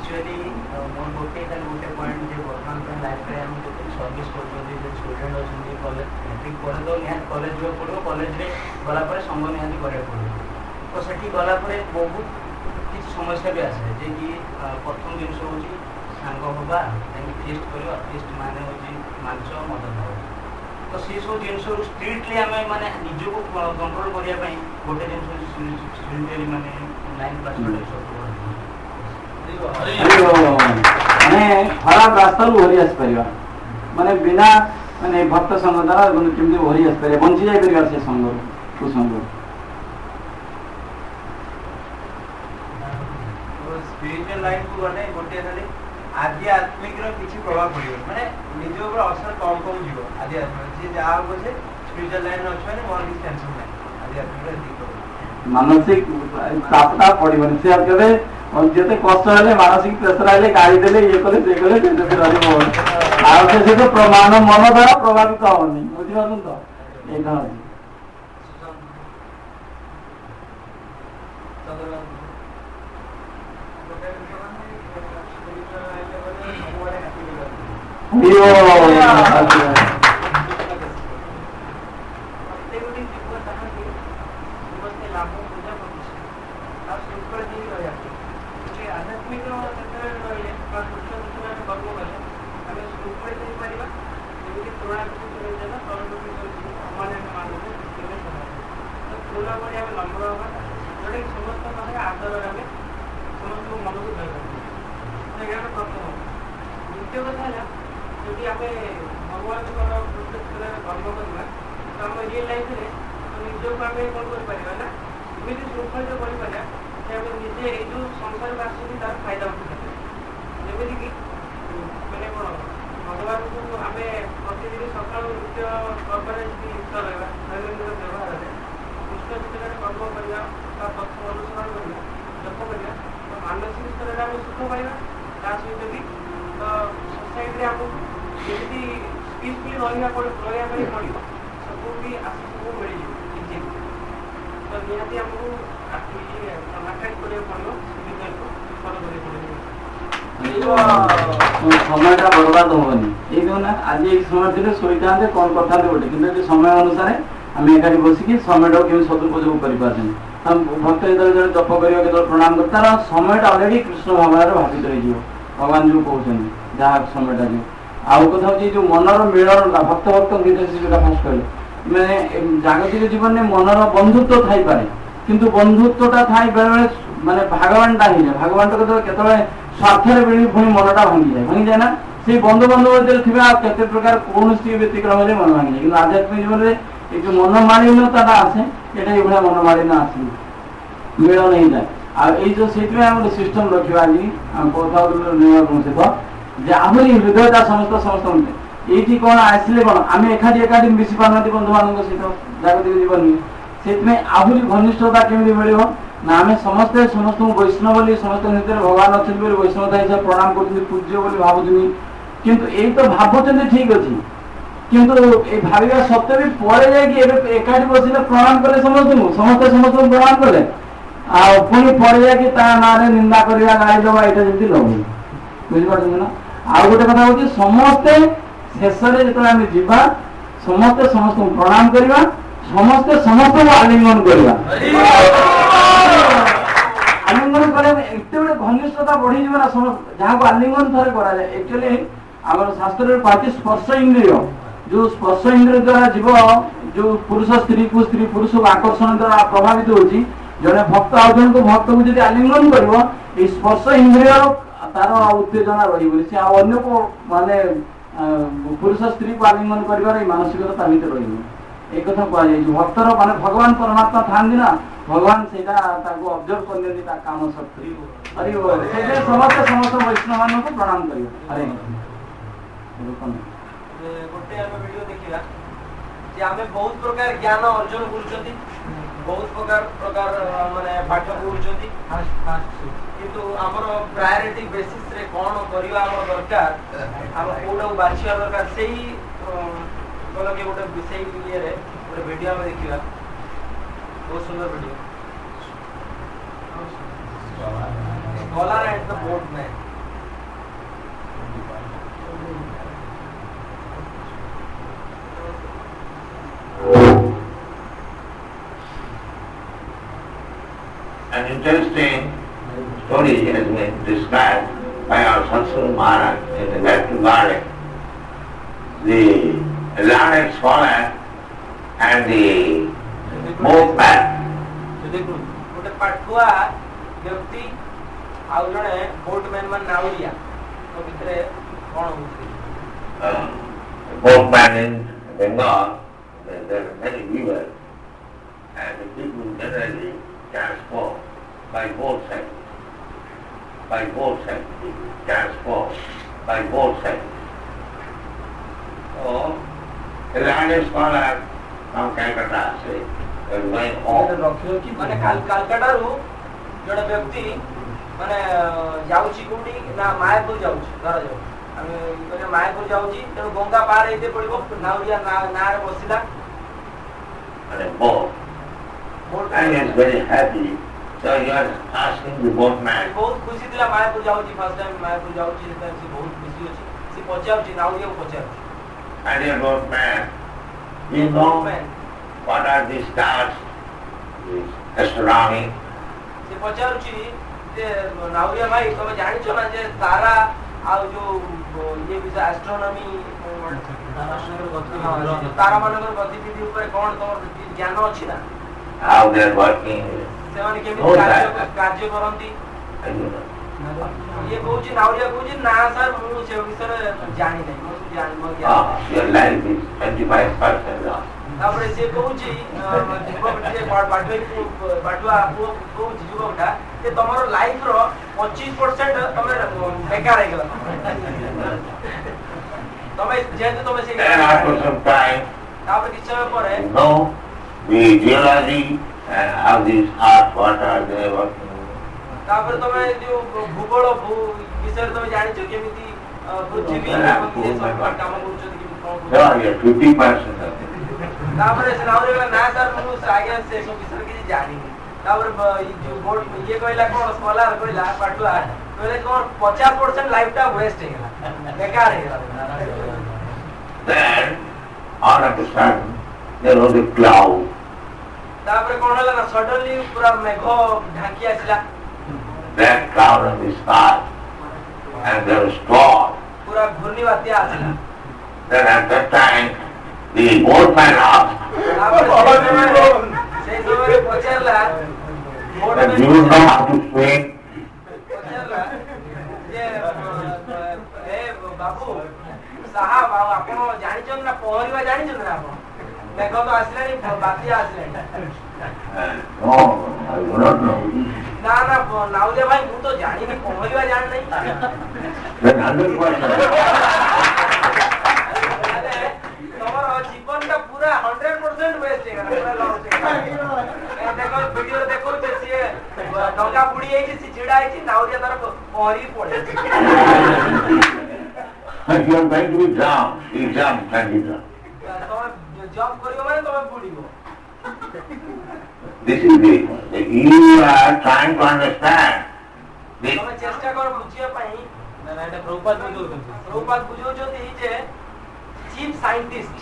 एक्चुअली मोर गोटे पॉइंट जे वर्तमान पे लाइफ रे हम जते सर्विस करछों जे स्टूडेंट अछन कॉलेज मैट्रिक पढ़े तो निहात कॉलेज जो पड़ो कॉलेज रे गला पर संग निहात करे पड़ो तो सेठी गला पर बहुत किछ समस्या भी आसे जे कि प्रथम जिंस होची सांग होबा एंड फेस्ट करियो फेस्ट माने होची मांस मदद हो तो से सब जिंस स्ट्रिक्टली हमें माने निजो को कंट्रोल करिया पई गोटे जिंस स्ट्रिक्टली माने 9 क्लास पढ़े सब ମାନେ ଖରାପ ରାସ୍ତାରୁ ଓହରି ଆସିପାରିବା ମାନେ ବିନା ମାନେ ଭକ୍ତ ସଂଘ ଦ୍ୱାରା କେମିତି ଓହରି ଆସିପାରିବା ବଞ୍ଚି ଯାଇପାରିବା ସେ ସଂଘରୁ କୁସଂଘରୁ स्पिरिचुअल लाइफ को गने गोटे खाली आध्यात्मिक रो किछि प्रभाव पड़ियो माने निज ऊपर असर कम जीवो आध्यात्मिक जे जा हो जे स्पिरिचुअल लाइन अछि माने मोर किछ टेंशन नै आध्यात्मिक रो मानसिक चापटा पड़िबनी से केबे और जेते कष्ट हेले मानसिक प्रेशर आइले गाड़ी देले ये कले से कले से रहबो आ से तो प्रमाण मन द्वारा प्रभावित होनी बुझि पाछन तो एटा সময়টা বরবাদ হবনি এই না আজ এই সময় ଥିଲେ শোইতাতে কোন কথাতে বটে কিন্তু এই সময় অনুসারে আমি একাটি বসিকি সময়টাও কেউ সদুপযোগ করিপারেন ভক্ত যেতବେଳେ জপ করিব কেতବେଳେ প্রণাম করে তার সময়টা অলরেডি কৃষ্ণ ভাবনার ভাবিত হয়ে ভগবান যে কହୁଛନ୍ତି ଯାହା সময়টা যে ଆଉ କଥା হচ্ছে যে মনর মিলনটা ভক্ত ভক্ত ভিতরে যেটা ফাস্ট করে মানে জাগতিক জীবনে মনর বন্ধুত্ব থাইপারে কিন্তু বন্ধুত্বটা থাই বেলে মানে ভগবানটা হি যায় ভগবানটা কেতବେଳେ স্বার্থের বেড়ি পুଣି মনটা ভাঙি যায় না সেই বন্ধু বান্ধব ভিতরে থিবা কেতে প্রকার কৌଣସି ব্যতিক্রম হলে মন ভাঙি যায় কিন্তু আধ্যাত্মিক জীবনে এই যে মনোমালিন্যতাটা আছে এটা এইভাবে মনোমালিন্য আসে মিলন হয়ে যায় আর এই যে সেইଥିପାଇଁ ଆମେ ଗୋଟେ ସିଷ୍ଟମ ରଖିବା ଆଜି ଆମେ କଥା ସହିତ ଯେ ଆହୁରି ହୃଦୟଟା ସମସ୍ତ ଏଇଠି କଣ ଆସିଲେ କଣ ଆମେ ଏକାଠି ମିଶି ପାରୁନାହାନ୍ତି ବନ୍ଧୁମାନଙ୍କ ସହିତ ଜାଗତିକ ଜୀବନରେ ସେଇଥିପାଇଁ ଆହୁରି ଘନିଷ୍ଠତା କେମିତି ମିଳିବ ନା ଆମେ ସମସ୍ତେ ସମସ୍ତଙ୍କୁ ବୈଷ୍ଣବ ବୋଲି ସମସ୍ତଙ୍କ ଭିତରେ ଭଗବାନ ଅଛନ୍ତି ବୋଲି ବୈଷ୍ଣବତା ହିସାବରେ ପ୍ରଣାମ କରୁଛନ୍ତି ପୂଜ୍ୟ ବୋଲି ଭାବୁଛନ୍ତି କିନ୍ତୁ ଏଇ ତ ଭାବୁଛନ୍ତି ଠିକ ଅଛି କିନ୍ତୁ এই ভাবিবা সত্ত্বে ବି ପରେ ଯାଇକି ଏବେ ଏକାଠି ବସିଲେ ପ୍ରଣାମ କଲେ ସମସ୍ତଙ୍କୁ ପ୍ରଣାମ କଲେ ଆଉ ପୁଣି ପରେ ଯାଇକି ତା ନାଁରେ ନିନ୍ଦା କରିବା ଗାଳି ଦେବା ଏଇଟା ଯେମିତି ନ ହୁଏ ବୁଝିପାରୁଛନ୍ତି ନା ଆଉ ଗୋଟେ କଥା ହଉଛି ସମସ୍ତେ ଶେଷରେ ଯେତେବେଳେ ଆମେ ଯିବା ସମସ୍ତେ ସମସ୍ତଙ୍କୁ ପ୍ରଣାମ କରିବା ସମସ୍ତେ ସମସ୍ତଙ୍କୁ ଆଲିଙ୍ଗନ କରିବା ଆଲିଙ୍ଗନ କଲେ ଏତେ ଗୋଟେ ଘନିଷ୍ଠତା ବଢିଯିବ ନା ଯାହାକୁ ଆଲିଙ୍ଗନ ଥରେ କରାଯାଏ ଆକ୍ଚୁଆଲି ଆମର ଶାସ୍ତ୍ରରେ କୁହାଯାଇଛି ସ୍ପର୍ଶ ଇନ୍ଦ୍ରିୟ जो स्पर्श इंद्रिय द्वारा जीव जो पुरुष स्त्री को स्त्री पुरुष को आकर्षण द्वारा प्रभावित होची जने भक्त आ जन को भक्त को जदि आलिंगन करिवो ए स्पर्श इंद्रिय तार उत्तेजना रहिबो से अन्य को माने पुरुष स्त्री को आलिंगन करिवार मानसिकता ता भीतर रहिबो एक कथा कहै जे भक्तर माने भगवान परमात्मा थांदी ना भगवान सेटा ताको ऑब्जर्व करने ता काम शक्ति अरे वो से समस्त वैष्णव मान को प्रणाम करियो अरे गोटे आमे वीडियो देखिला जे आमे बहुत प्रकार ज्ञान अर्जन करूछथि बहुत प्रकार माने पाठ करूछथि किंतु हमर प्रायोरिटी बेसिस रे कोन करिवा हमर दरकार हम कोडा बाछिया दरकार सेही कोन के गोटे विषय लिए रे गोटे वीडियो में देखिला बहुत सुंदर video scholar at the board में an interesting story has been described by our Satsuru Maharaj in the Vector Garden. The learned scholar and the boatman. ଗୋଟେ ପାଠୁଆ ବ୍ୟକ୍ତି ଆଉ ଜଣେ ବୋଟମ୍ୟାନ ମାନେ ନାଉରିଆ ଭିତରେ କଣ ହଉଛି? Boatman in Bengal, there are many rivers, and the people generally transport by boat side. Transport by boat side. So, the learned scholar from Calcutta say, they are going home. ମାନେ କାଲକାଟାରୁ ଜଣେ ବ୍ୟକ୍ତି ମାନେ ଯାଉଛି କୋଉଠି ନା ମାୟାପୁର ଯାଉଛି ଧରାଯାଉ ଆମେ ମାୟାପୁର ଯାଉଛି ତେଣୁ ଗଙ୍ଗା ପାର ହେଇତେ ପଡିବ ନାଉରିଆ ନାଁରେ ବସିଲା And a boat. And he is very happy. So he was asking the boatman, ବହୁତ ଖୁସି ଥିଲା ମାୟାପୁର ଯାଉଛି ଫାର୍ଷ୍ଟ ଟାଇମ ମାୟାପୁର ଯାଉଛି ସେଥିପାଇଁ ସେ ବହୁତ ଖୁସି ଅଛି ସେ ପଚାରୁଛି ନାଉରିଆକୁ ପଚାରୁଛି and the boatman, you know what are these stars, this astronomy? ସେ ପଚାରୁଛି ଯେ ନାଉରିଆ ଭାଇ ତମେ ଜାଣିଛ ନା ଯେ ତାରା ଆଉ ଯୋଉ ଇଏ ବିଷୟ ଆଷ୍ଟ୍ରୋନମି ତାରା ମାନଙ୍କର ଗତିବିଧି ଉପରେ କଣ ତମର ଜ୍ଞାନ ଅଛି ନା? How they are working? ସେମାନେ କେମିତି କାର୍ଯ୍ୟ କରନ୍ତି? ଇଏ କହୁଛି ନାଉରିଆ କହୁଛି ନା ସାର୍ ମୁଁ ସେ ବିଷୟରେ ଜାଣି ନାହିଁ Your life is 25% lost. ତାପରେ ସେ କହୁଛି ପାଠୁଆ ପୁଅ କହୁଛି ଯୁବକଟା ଯେ ତମର ଲାଇଫ ର 25% ତମେ ବେକାର ହେଇଗଲା ତମେ ଯେହେତୁ ତମେ ସେଇ ତାପରେ କିଛି ସମୟ ପରେ the geology and how these earth, what are they working? ତାପରେ ତମେ ଯୋଉ ଭୂଗୋଳ ବିଷୟରେ ତମେ ଜାଣିଛ କେମିତି ପୃଥିବୀ କାମ କରୁଛନ୍ତି କେମିତି କଣ 50%. ତାପରେ ସେ ନାଉରେ କହିଲା ନା ସାର୍ ମୁଁ ଆଜ୍ଞା ସେ ସବୁ ବିଷୟରେ କିଛି ଜାଣିନି ତାପରେ ଇଏ କହିଲା କଣ ସ୍କଲାର କହିଲା ପାଠୁଆ କହିଲେ ତମର 50% ଲାଇଫ ଟା ୱେଷ୍ଟ ହେଇଗଲା ବେକାର ହେଇଗଲା Then all of a sudden there was a cloud. ତାପରେ କଣ ହେଲା ନା ସଡନଲି ପୁରା ମେଘ ଢାଙ୍କି ଆସିଲା That cloud in the sky and there was storm. ପୁରା ଘୂର୍ଣ୍ଣି ବାତ୍ୟା ଆସିଲା Then at that time the boatman asked, ସେଇ ସମୟରେ ପଚାରିଲା that you know how to swim? ପଚାରିଲା ଯେ ଏ ବାବୁ ସାହାବ ଆଉ ଆପଣ ଜାଣିଛନ୍ତି ନା ପହଁରିବା ଜାଣିଛନ୍ତି ନା ଆପଣ ମେଘ ତ ଆସିଲାଣି ବାତ୍ୟା ଆସିଲାଣି No, I do not know. ନା ନା ନାଉଲିଆ ଭାଇ ମୁଁ ତ ଜାଣିନି ପହଁରିବା ଜାଣିନାହିଁ Then 100%. ତମର ଜୀବନଟା ପୁରା 100% ୱେଷ୍ଟ ହେଇଗଲା ପୁରା ଲସ୍ ହେଇଗଲା ଦେଖ ଭିଡିଓରେ ଦେଖଉଛେ ସିଏ ଡଙ୍ଗା ବୁଡି ଯାଇଛି ସେ ଛିଡା ହେଇଛି ନାଉଲିଆ ତାର ପହଁରି ପଳେଇଛି If you are going to be drowned, you jump and you drown. ତମେ ଜମ୍ପ କରିବ ମାନେ ତମେ ବୁଡିବ This is the you are trying to understand. ତମେ ଚେଷ୍ଟା କର ବୁଝିବା ପାଇଁ ଏଇଟା ପ୍ରଭୁପାଦ ବୁଝଉଛନ୍ତି ଯେ chief scientist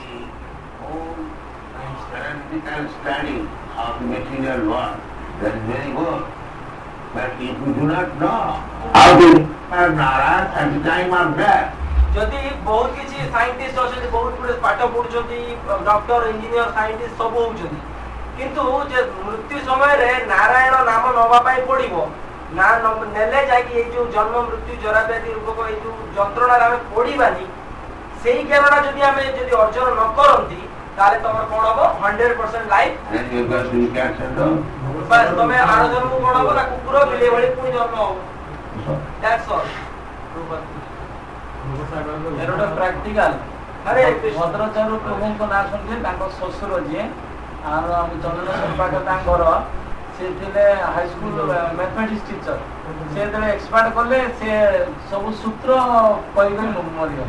Analytical study of the material world, that is very good. But if you do not know how to Narayan at the time of death, ଯଦି ବହୁତ କିଛି ସାଇଣ୍ଟିଷ୍ଟ ଅଛନ୍ତି ବହୁତ ଗୁଡେ ପାଠ ପଢୁଛନ୍ତି ଡକ୍ଟର ଇଞ୍ଜିନିୟର ସାଇଣ୍ଟିଷ୍ଟ ସବୁ ହଉଛନ୍ତି କିନ୍ତୁ ଯେ ମୃତ୍ୟୁ ସମୟରେ ନାରାୟଣ ନାମ ନବା ପାଇଁ ପଡିବ ନା ନେଲେ ଯାଇକି ଏଇ ଯୋଉ ଜନ୍ମ ମୃତ୍ୟୁ ଜରା ବ୍ୟାଧି ରୋଗ ଏଇ ଯୋଉ ଯନ୍ତ୍ରଣାରେ ଆମେ ପଡିବାନି ସେଇ ଜ୍ଞାନଟା ଯଦି ଆମେ ଯଦି ଅର୍ଜନ ନ କରନ୍ତି ତାହେଲେ ତମର କଣ ହବ 100% life then you got to catch and go. ବାସ୍ ତମେ ଆର ଜନ୍ମକୁ କଣ ହବ ନା କୁକୁର ବିଲେଇ ଭଳି ପୁଣି ଜନ୍ମ ହବ ଦ୍ୟାଟ୍ସ ଅଲ୍ ଏରୋଟା ପ୍ରାକ୍ଟିକାଲ ହରେ ଭଦ୍ରଚାରୁ ପ୍ରଭୁଙ୍କ ନାଁ ଶୁଣିଲେ ତାଙ୍କ ଶ୍ୱଶୁର ଯିଏ ଆଉ ଚନ୍ଦନ ସମ୍ପାକ ତାଙ୍କର ସେ ଥିଲେ ହାଇସ୍କୁଲ ମ୍ୟାଥମେଟିକ୍ସ ଟିଚର ସେ ଯେତେବେଳେ ଏକ୍ସପାର୍ଟ କଲେ ସେ ସବୁ ସୂତ୍ର କହିକରି ମରିଗଲେ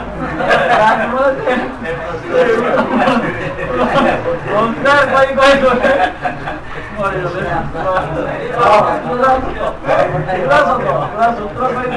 ସୂତ୍ର କହିକି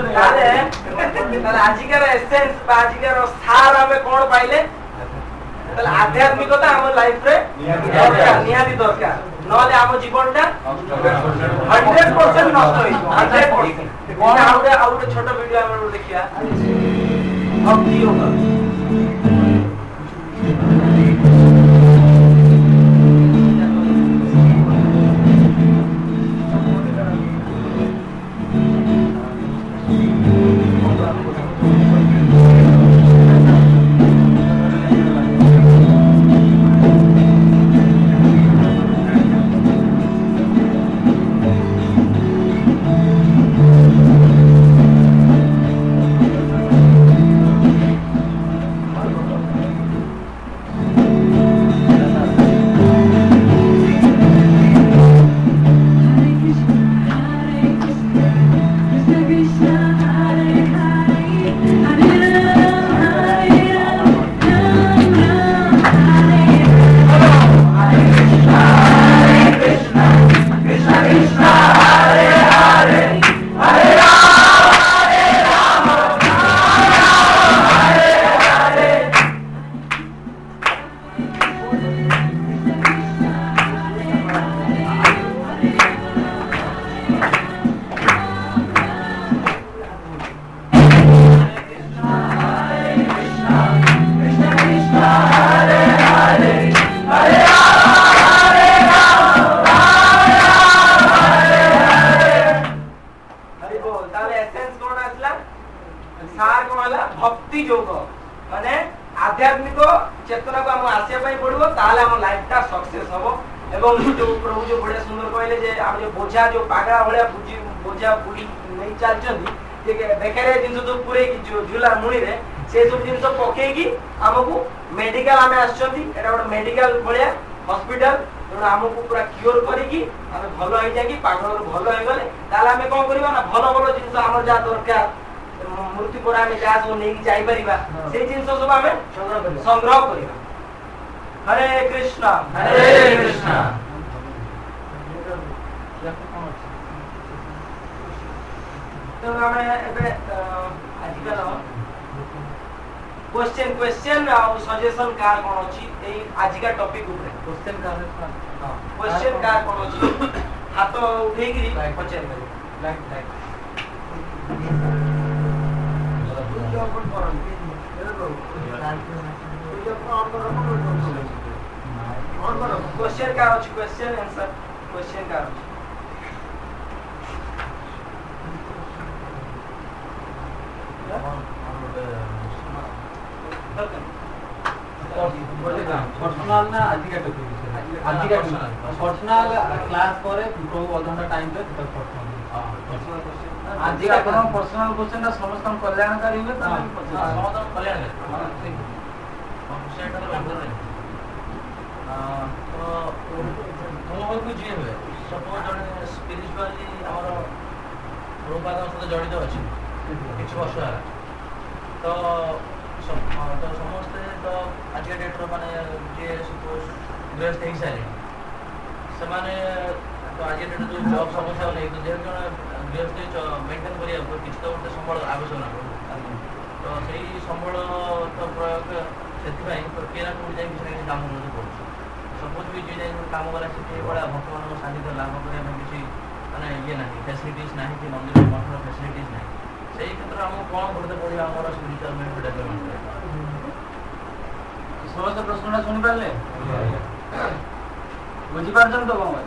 ଆଜିକାର ଏସେନ୍ସ ବା ଆଜିକାର ସାର ଆମେ କଣ ପାଇଲେ তাহলে আধ্যাত্মিকতা আমার লাইফে দরকার, নিহাতি দরকার, নহলে আমার জীবনটা 100% নষ্ট হইব। 100%। ଆଉ ଗୋଟେ ଛୋଟ ଭିଡିଓ ଆମେ ଦେଖିବା ଭକ୍ତି ଯୋଗ। भक्ति जोग माने आध्यात्मिक चेतना को हम आसिया पाई पड़िबो ताले हम लाइफटा सक्सेस हबो। एवं जो प्रभु जो बड़े सुंदर कहले जे हम जो बोझा जो पागड़ा भलिया बोझा पुरी नहीं चलचंदी जे बेकरे जिंस तो पूरे की जो झूला मुणी रे से सब जिंस पके की हमकु मेडिकल हमें आछंती एटा बड मेडिकल भलिया हॉस्पिटल तो हमकु पूरा क्योर करी की हमें भलो होई जाय की पागड़ भलो होई गले ताले हमें कोन करबा ना भलो भलो जिंस हमर जा दरकार मूर्ति पर हमें जा सब नहीं जाई परिबा से जिंस सब हमें संग्रह करिबा। हरे कृष्णा हरे कृष्णा। तो हमें एबे आजिकल क्वेश्चन और सजेशन कार कोन अछि ए आजिका टॉपिक ऊपर क्वेश्चन का क्वेश्चन कार कोन अछि हाथ उठेई गिरी पचेन करी लाइक ओपन करन क्वेश्चन का अछि क्वेश्चन आंसर क्वेश्चन का पर्सनल ना आजिका टॉपिक आजिका पर्सनल क्लास करे प्रभु अधघंटा टाइम पे तक पर्सनल आजिका कोन पर्सनल क्वेश्चन समस्त कल्याणकारी हुए त समस्त कल्याणकारी सेट तो लागो नहीं तो तुम हो कुछ जे हुए सपोज जने स्पिरिचुअली हमर रूपाद सहित जड़ित अछि किछ वर्ष है तो समस्ते तो आज के डेट माने जे सपोज गृहस्थ ही सारे से माने तो आज डेट जो जॉब समस्या नहीं तो जे जन गृहस्थ मेंटेन करिया को किछ तो उते संबल आवश्यक ना तो सही संबल तो प्रयोग सेति भाई प्रक्रिया को जाय किछ काम होने पड़छ सपोज भी जे जाय काम वाला से बड़ा भगवान को सानिध्य लाभ करे हम किछ माने ये नहीं फैसिलिटीज नहीं कि मंदिर में मठ फैसिलिटीज नहीं से क्षेत्र हम कोन करते पड़ी हमर स्पिरिचुअल में डेवलपमेंट समस्त प्रश्नटा सुनि पाले बुझी पारछन तो कोन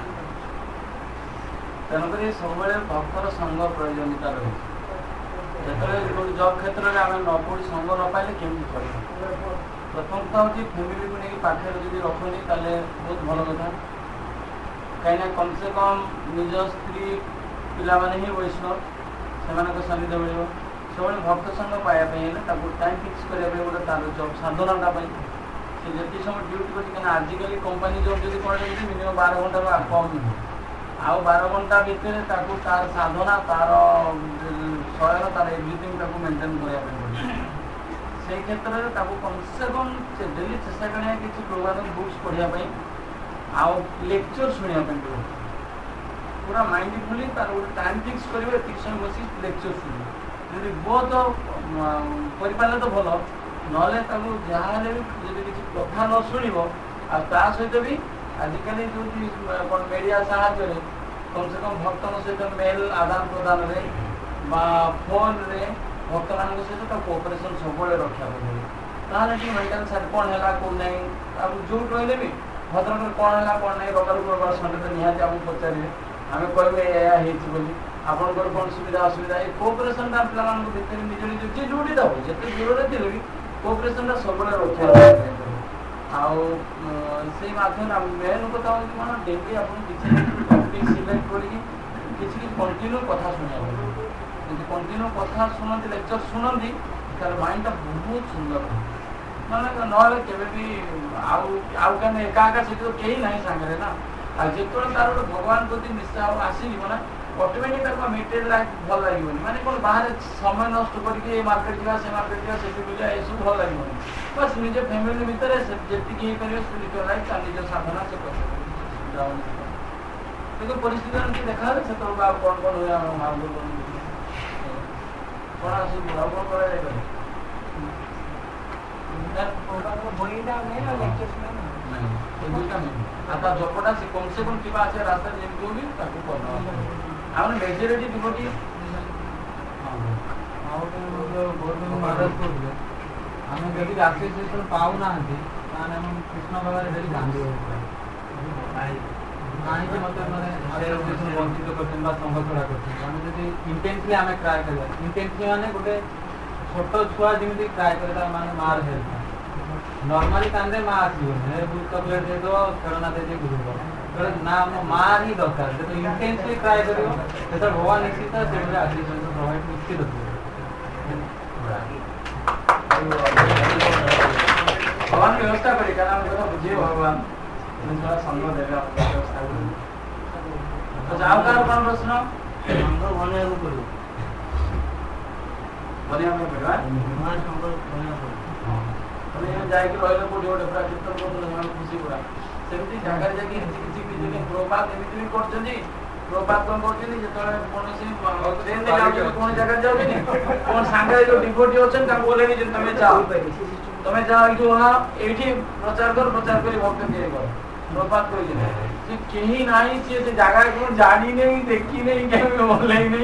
तेणुकरी सब भक्तर संग प्रयोजनीयता रही जो जब क्षेत्र में आम न पढ़ी संग न पाइले केमी पढ़ा प्रथम तो हूँ फैमिली को लेकिन पाखे जब रखुनी ताले बहुत भल कथा कहीं कम से कम निज स्त्री पिला माने ही वैष्णव से सानिध्य मिल सब भक्त संग पाइबापी टाइम फिक्स करने गोटे तार जब साधनाटा से जी समय ड्यूटी कर आजिकल कंपानी जब जब कौन मिनिमम 12 घंटा कम नुह आउ 12 घंटा भितर तार साधना तार शयन तार एवरीथिंग मेंटेन करने से क्षेत्र में कम से कम डेली चेषा करने किसी प्रोग्राम बुक्स पढ़ाई आउ लेक्चर शुणापी पूरा माइंडफुली तार गोटे टाइम फिक्स करेंगे समय बस लेक्चर शुणे बहुत परिपाले तो भल ନହେଲେ ତାକୁ ଯାହାହେଲେ ବି ଯଦି କିଛି କଥା ନ ଶୁଣିବ ଆଉ ତା ସହିତ ବି ଆଜିକାଲି ଯୋଉଠି କ'ଣ ମିଡ଼ିଆ ସାହାଯ୍ୟରେ କମ୍ ସେ କମ୍ ଭକ୍ତଙ୍କ ସହିତ ମେଲ୍ ଆଦାନ ପ୍ରଦାନରେ ବା ଫୋନ୍ରେ ଭକ୍ତମାନଙ୍କ ସହିତ ତା କୋଅପରେସନ୍ ସବୁବେଳେ ରକ୍ଷା କରିବେ। ତାହେଲେ ଟିକେ ମେଣ୍ଟାଲ ସାଇଡ୍ କ'ଣ ହେଲା କେଉଁ ନାହିଁ ଆଉ ଯୋଉଠି ରହିଲେ ବି ଭଦ୍ରକରେ କ'ଣ ହେଲା କ'ଣ ନାହିଁ ରବିବାର ସଣ୍ଡେରେ ନିହାତି ଆମକୁ ପଚାରିବେ, ଆମେ କହିବୁ ଏହା ହେଇଛି ବୋଲି, ଆପଣଙ୍କର କ'ଣ ସୁବିଧା ଅସୁବିଧା, ଏ କୋଅପରେସନ୍ଟା ପିଲାମାନଙ୍କ ଭିତରେ ନିଜ ନିଜ ଯିଏ ଯୋଉଠି ଦେବ ଯେତେ ଦୂରରେ ଥିଲେ ବି କୋଅପରେସନ୍ଟା ସବୁବେଳେ ରକ୍ଷା ଆଉ ସେଇ ମାଧ୍ୟମରେ ମେନ୍ କଥା ହେଉଛି କ'ଣ ଡେଲି ଆପଣ କିଛି ଟପିକ୍ ସିଲେକ୍ଟ କରିକି କିଛି କଣ୍ଟିନ୍ୟୁ କଥା ଶୁଣିବାକୁ ଯଦି କଣ୍ଟିନ୍ୟୁ କଥା ଶୁଣନ୍ତି ଲେକ୍ଚର ଶୁଣନ୍ତି ତାର ମାଇଣ୍ଡଟା ବହୁତ ସୁନ୍ଦର ମାନେ ନହେଲେ କେବେ ବି ଆଉ କେন ଏକା ସେଠି ତ କେହି ନାହିଁ ସାଙ୍ଗରେ ନା ଆଉ ଯେତେବେଳେ ତାର ଗୋଟେ ଭଗବାନ ପ୍ରତି ନିଶ୍ଚୟ ଆସିଯିବ ନା ଅଟୋମେଟିକ୍ ତାକୁ ମେଟେରିଆଲ ଲାଇଫ୍ ଭଲ ଲାଗିବନି ମାନେ କ'ଣ ବାହାରେ ସମୟ ନଷ୍ଟ କରିକି ଏ ମାର୍କେଟ ଯିବା ସେ ମାର୍କେଟ ଯିବା ସେଠି ବୁଲିବା ଏସବୁ ଭଲ ଲାଗିବନି ବାସ୍ ନିଜ ଫ୍ୟାମିଲି ଭିତରେ ଯେତିକି ହେଇପାରିବ ସ୍ପିରିଚୁଆଲ ଲାଇଫ୍ ତା ନିଜ ସାଧନା ସେ କରିଯାଉନି କିନ୍ତୁ ପରିସ୍ଥିତି ଏମିତି ଦେଖାହେଲେ ସେତେବେଳକୁ ଆଉ କ'ଣ କ'ଣ ହୁଏ ଆମ ମାର୍ଗ କ'ଣ ଆସିବୁ ଆଉ କ'ଣ କରାଯାଇପାରେ आता जपटा से कम से कम किबा আছে রাস্তা যেমন भी তাকে করতে হবে আমরা মেজরিটি ডিভোটি ଆମେ ଯଦି ଆସୋସିଏସନ ପାଉନାହାନ୍ତି ତାହେଲେ ଆମେ କୃଷ୍ଣ ବାବାରେ ଡେଲି କାନ୍ଦି କାହିଁକି ମୋତେ ମାନେ ଆସୋସିଏସନ ବଞ୍ଚିତ କରୁଛନ୍ତି ବା ସଂଘ ଛଡ଼ା କରୁଛନ୍ତି ଆମେ ଯଦି ଇଣ୍ଟେନ୍ସଲି ଆମେ ଟ୍ରାଏ କରିବା ଇଣ୍ଟେନ୍ସଲି ମାନେ ଗୋଟେ ଛୋଟ ଛୁଆ ଯେମିତି ଟ୍ରାଏ କରେ ତା ମାନେ ମାର ହେଲ୍ପ नॉर्मली कांदे माँ आसबनी चॉकलेट दे दो खेलना दे गुरु ना माँ ही दरकार जो इंटेंसली ट्राए कर भगवान निश्चित से प्रोवाइड निश्चित भगवान व्यवस्था करी बुझे भगवान संग देवे व्यवस्था तो जाओ कार कौन प्रश्न बनिया ଯାଇକି ରହିଲେ କୋଉଠି ଗୋଟେ ପୁରା କୀର୍ତ୍ତନ କରୁଥିଲେ ସେମାନେ ଖୁସି ପୁରା ସେମିତି ଜାଗାରେ ଯାଇକି କିଛି ପ୍ରପାତ ଏମିତି ବି କରୁଛନ୍ତି ପ୍ରପାତ କ'ଣ କରୁଛନ୍ତି ଯେତେବେଳେ କୌଣସି ଟ୍ରେନରେ ଯାଉଛନ୍ତି କୌଣସି ଜାଗାରେ ଯାଉଛନ୍ତି କ'ଣ ସାଙ୍ଗରେ ଯୋଉ ଡିଭୋଟି ଅଛନ୍ତି ତାଙ୍କୁ ବୋଲେନି ଯେ ତମେ ଯାଅ ଏଇଠୁ ଏଇଠି ପ୍ରଚାର କରି ଭକ୍ତ ତିଆରି କର ପ୍ରପାତ କହିଛନ୍ତି ସେ କେହି ନାହିଁ ସିଏ ସେ ଜାଗାରେ କ'ଣ ଜାଣି ନେଇ ଦେଖି ନେଇ କେବେ ବୋଲେଇ ନେଇ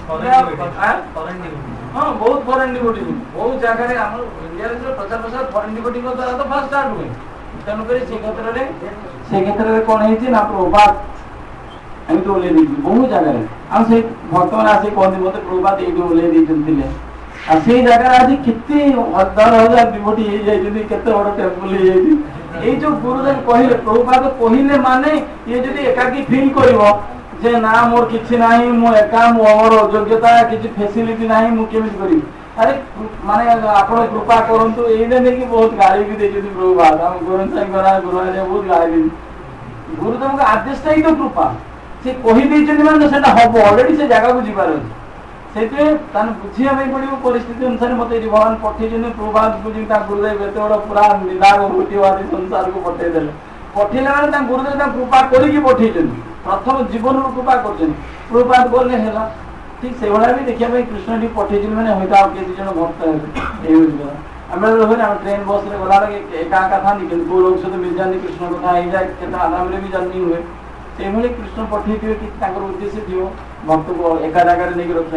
हाँ बहुत फॉरेन डिवोटी बहुत जगह आम इंडिया प्रचार प्रसार फॉरेन डिवोटी द्वारा तो फास्ट स्टार्ट हुए तेणुक से क्षेत्र में कौन है प्रभात एमती ओल्ले बहुत जगह आम से भक्त मैंने आसिक कहते मत प्रभात ये ओल्ले से जगह आज केते हजार हजार डिवोटी हो जाए केते बड़ टेम्पल हो जो गुरुदेव कहले प्रभुपाद कहले माने ये जदि एकाकी फील करिवो जे ना मोर किछि नाही मो एका मोर योग्यता किछि फैसिलिटी नाही मु केमिति करी अरे माने आपण कृपा करंतु एने ने कि बहुत गाली भी दे जदि प्रभुपाद हम गुरु साईं करा गुरु ने बहुत गाली गुरुदेव का आदेश ही तो कृपा से कहि दे जदि माने सेटा हबो ऑलरेडी से जगह को जिबार अछि सेते तान बुझिया भाई पड़िबो परिस्थिति अनुसार मते भगवान पठे जने प्रभुपाद बुझिता गुरुदेव एते बड़ पूरा निदाग भूतिवादी संसार को पठे देले पठेले माने ता गुरुदेव ता कृपा करी कि पठे जने प्रथम जीवन कृपा कर प्रभुपाद बोले है ठीक से भाई भी देखिए कृष्ण टी पठे मैंने हूँ आज जन भक्त है आम ट्रेन बस में गला एका एका था कि कौ लोग सहित मिल जाती कृष्ण कथा हो जाए आराम भी जर्नी हुए से भाई कृष्ण पठे थे कि उद्देश्य थी भक्त को एका जगह नहीं रखा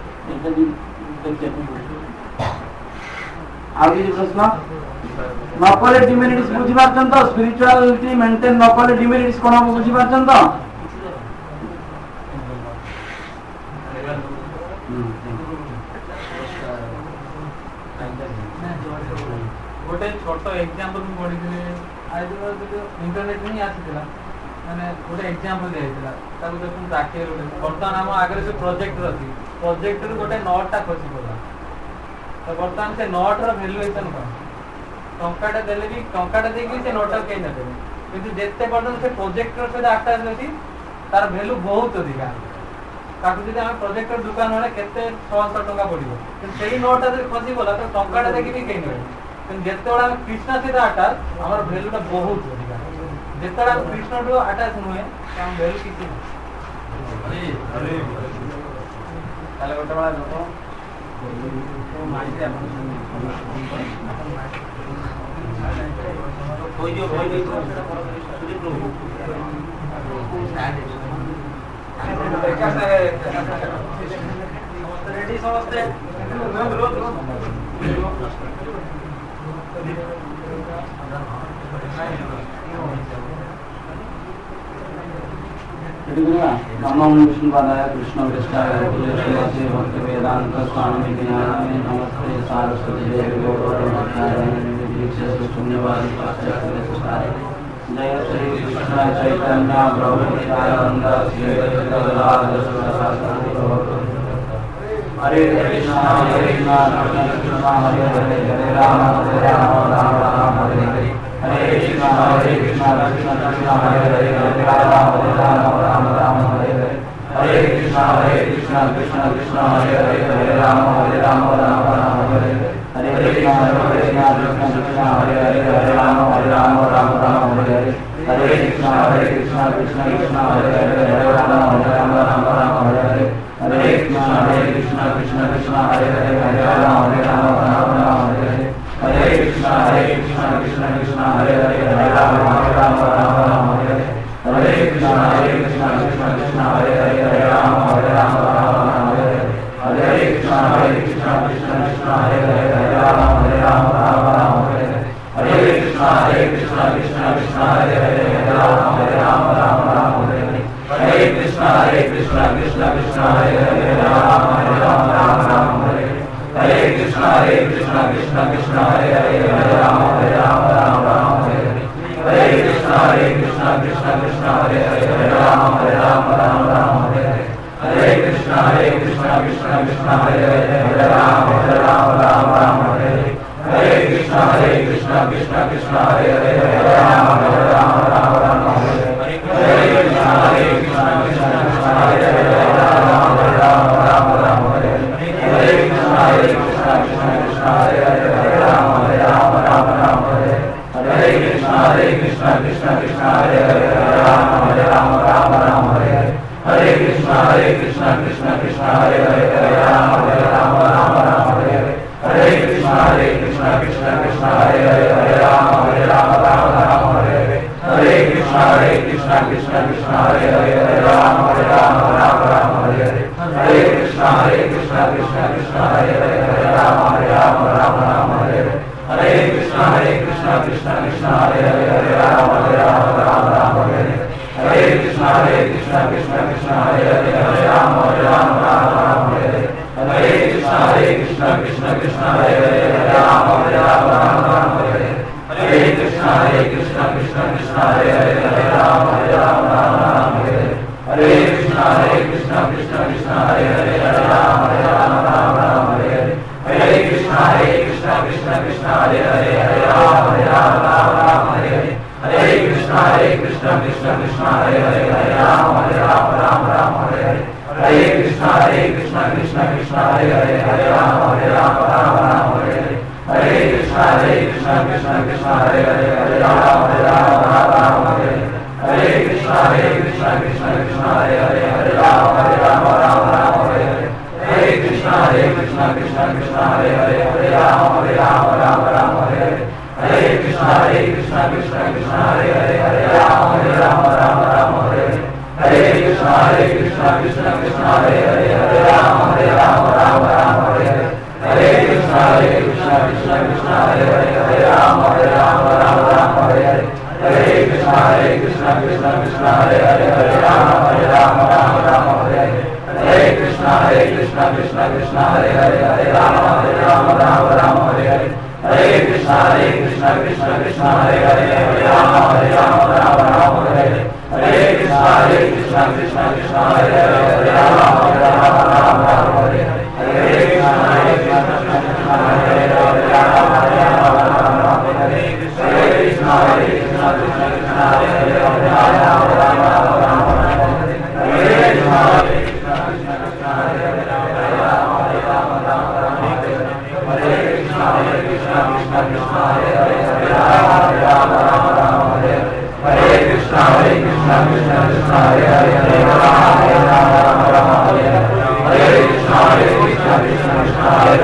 प्रश्न नकले डिमेरिट्स बुझी पार्छन तो स्पिरिचुअलिटी मेंटेन नकले डिमेरिट्स कोन हम बुझी पार्छन तो गोटे छोट एग्जांपल मु पढी आज इंटरनेट नहीं आसीला माने गोटे एग्जांपल दिया ताको देखुन प्राक्टिकल गोटे वर्तमान हम आगे से प्रोजेक्ट रही प्रोजेक्ट रो गोटे नोटटा खसी पड़ा तो वर्तमान से नोट रो वैल्यूएशन कोन टंकाटा देले भी टंकाटा देकी से नोट के न देबे किंतु जेते पर्यंत से प्रोजेक्टर से अटैच अछि तार वैल्यू बहुत अधिक ताकू जदि हम प्रोजेक्टर दुकान वाले केते 600 टका पड़िबो किंतु सेही नोट जे खसी बोला तो टंकाटा देकी भी के न किंतु जेते बडा कृष्ण से अटैच हमर वैल्यूटा बहुत अधिक जेते बडा कृष्ण तो अटैच होए हम वैल्यू किछि अरे अरे ताले गोटे बडा लोक रेडी समझते नमो विष्णुपादाय कृष्ण कृष्णाय श्रीमते भक्ति वेदांत स्वामी ज्ञानाय नमस्ते सारस्वती देवी गौरवाय शून्यवादी पाश्चात्य जय श्री कृष्ण चैतन्य प्रभु नित्यानंद श्री गदाधर हरे कृष्ण कृष्ण कृष्ण हरे हरे हरे राम राम राम हरे हरे हरे कृष्ण कृष्ण कृष्ण हरे हरे हरे राम राम हरे हरे हरे कृष्ण कृष्ण कृष्ण हरे हरे हरे राम राम हरे हरे कृष्ण कृष्ण कृष्ण हरे हरे हरे राम हरे हरे हरे कृष्ण कृष्ण कृष्ण हरे हरे हरे राम हरे हरे हरे कृष्ण कृष्ण कृष्ण हरे हरे हरे राम हरे हरे हरे कृष्ण कृष्ण कृष्ण हरे हरे हरे राम हरे हरे हरे कृष्ण कृष्ण कृष्ण हरे हरे हरे राम हरे हरे हरे कृष्ण कृष्ण कृष्ण हरे हरे हरे राम हरे हरे हरे कृष्ण कृष्ण कृष्ण हरे हरे हरे राम हरे हरे हरे कृष्ण कृष्ण कृष्ण हरे हरे हरे राम हरे हरे कृष्ण कृष्ण कृष्ण हरे हरे हरे राम हरे हरे कृष्ण कृष्ण कृष्ण हरे हरे हरे राम हरे हरे कृष्ण कृष्ण कृष्ण हरे हरे हरे राम हरे हरे कृष्ण कृष्ण कृष्ण हरे हरे हरे राम हरे हरे कृष्ण कृष्ण कृष्ण हरे हरे हरे राम हरे हरे कृष्ण कृष्ण कृष्ण हरे हरे हरे राम हरे हरे कृष्ण कृष्ण कृष्ण हरे हरे हरे राम हरे हरे कृष्ण कृष्ण कृष्ण हरे हरे हरे राम हरे हरे कृष्ण कृष्ण कृष्ण हरे हरे हरे राम हरे हरे कृष्ण कृष्ण कृष्ण हरे हरे हरे राम हरे हरे कृष्ण कृष्ण कृष्ण हरे हरे हरे राम हरे हरे कृष्ण कृष्ण कृष्ण हरे हरे हरे राम हरे हरे कृष्ण कृष्ण कृष्ण हरे हरे हरे राम हरे हरे कृष्ण कृष्ण कृष्ण हरे हरे हरे राम हरे हरे कृष्ण कृष्ण कृष्ण हरे हरे हरे राम हरे हरे कृष्ण कृष्ण कृष्ण हरे हरे हरे राम हरे हरे कृष्ण कृष्ण कृष्ण हरे हरे हरे राम हरे हरे कृष्ण कृष्ण कृष्ण हरे हरे हरे राम हरे हरे कृष्ण कृष्ण कृष्ण हरे हरे हरे राम हरे हरे कृष्ण कृष्ण कृष्ण हरे हरे हरे राम हरे कृष्ण कृष्ण कृष्ण हरे हरे हरे राम हरे कृष्ण कृष्ण कृष्ण हरे हरे हरे राम हरे कृष्ण कृष्ण कृष्ण हरे हरे हरे राम हरे कृष्ण कृष्ण कृष्ण हरे हरे हरे राम हरे कृष्ण कृष्ण कृष्ण हरे हरे हरे राम हरे कृष्ण कृष्ण कृष्ण हरे हरे हरे राम हरे कृष्ण कृष्ण कृष्ण हरे हरे हरे राम हरे कृष्ण कृष्ण कृष्ण हरे हरे हरे राम हरे कृष्ण कृष्ण कृष्ण हरे हरे हरे राम हरे Hare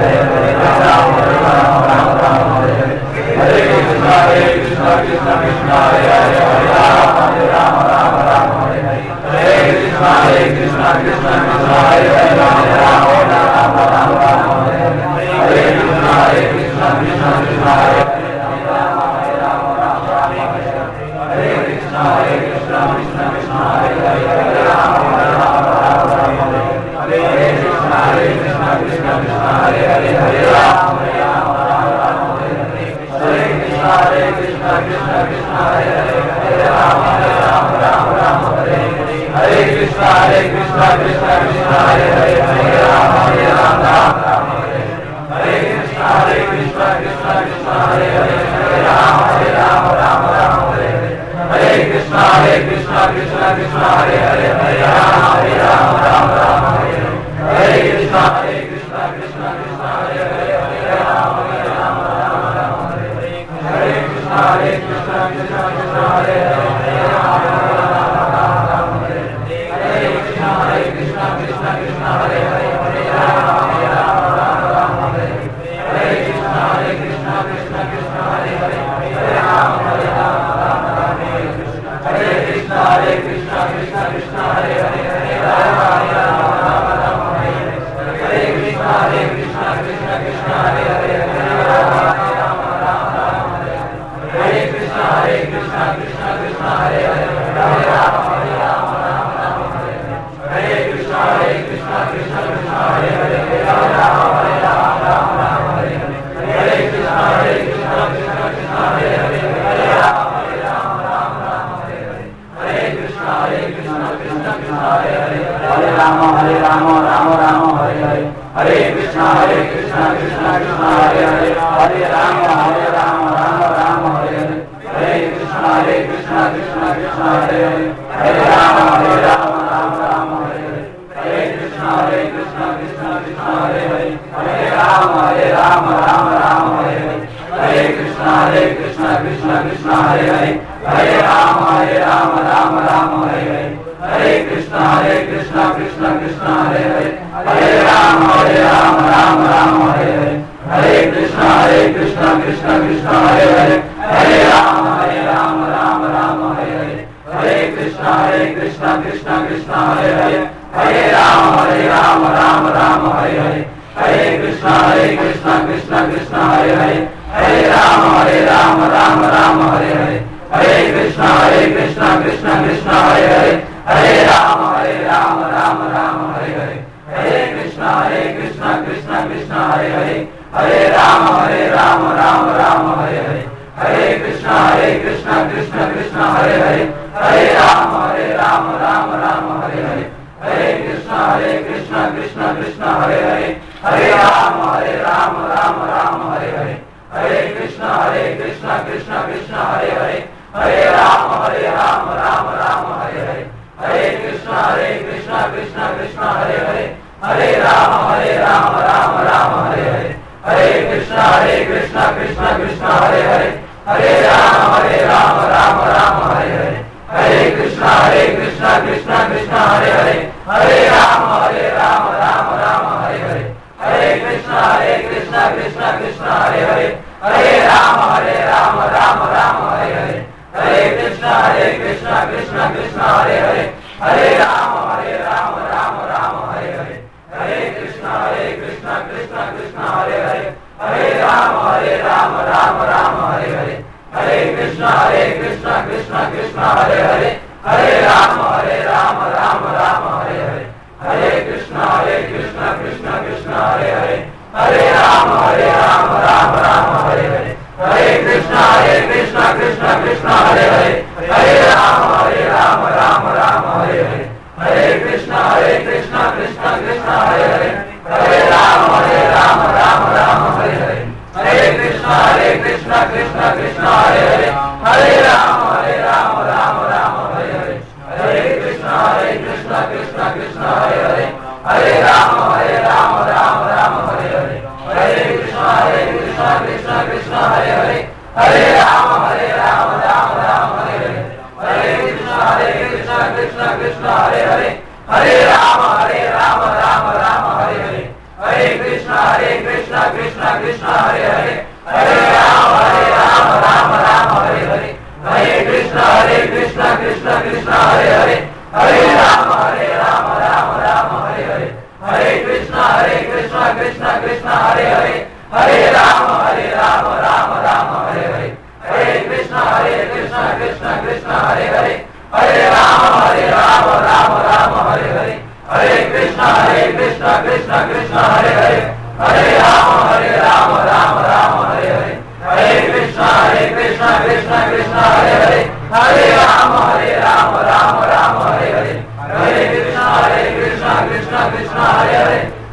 Hare Krishna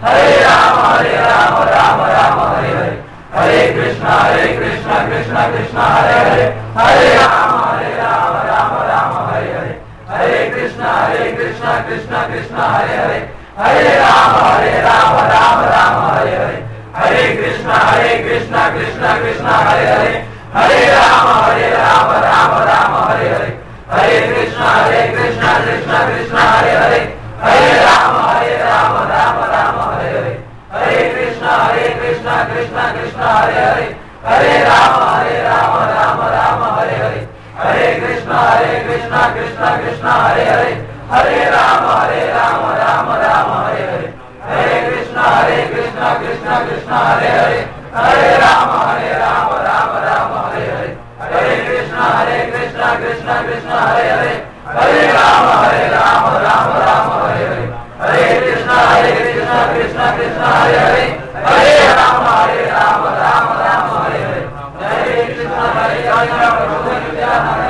हरे राम राम राम हरे हरे, हरे कृष्णा कृष्णा कृष्णा हरे हरे, हरे राम राम राम हरे हरे, हरे कृष्णा कृष्णा कृष्णा हरे हरे, हरे राम राम राम हरे हरे, हरे कृष्णा कृष्णा कृष्णा हरे हरे, हरे राम राम राम हरे हरे, हरे कृष्णा कृष्णा कृष्णा हरे हरे, हरे राम राम राम हरे हरे, हरे कृष्णा कृष्णा कृष्णा हरे हरे, हरे राम राम राम हरे हरे, हरे कृष्णा कृष्णा कृष्णा हरे हरे, हरे राम राम राम हरे हरे, हरे कृष्णा कृष्णा कृष्णा हरे हरे, हरे राम राम राम हरे हरे, हरे कृष्णा कृष्णा कृष्णा हरे हरे, हरे राम राम राम हरे हरे, हरे कृष्णा कृष्णा कृष्णा हरे हरे, हरे राम राम राम हरे हरे, हरे कृष्णा हरे कृष्णा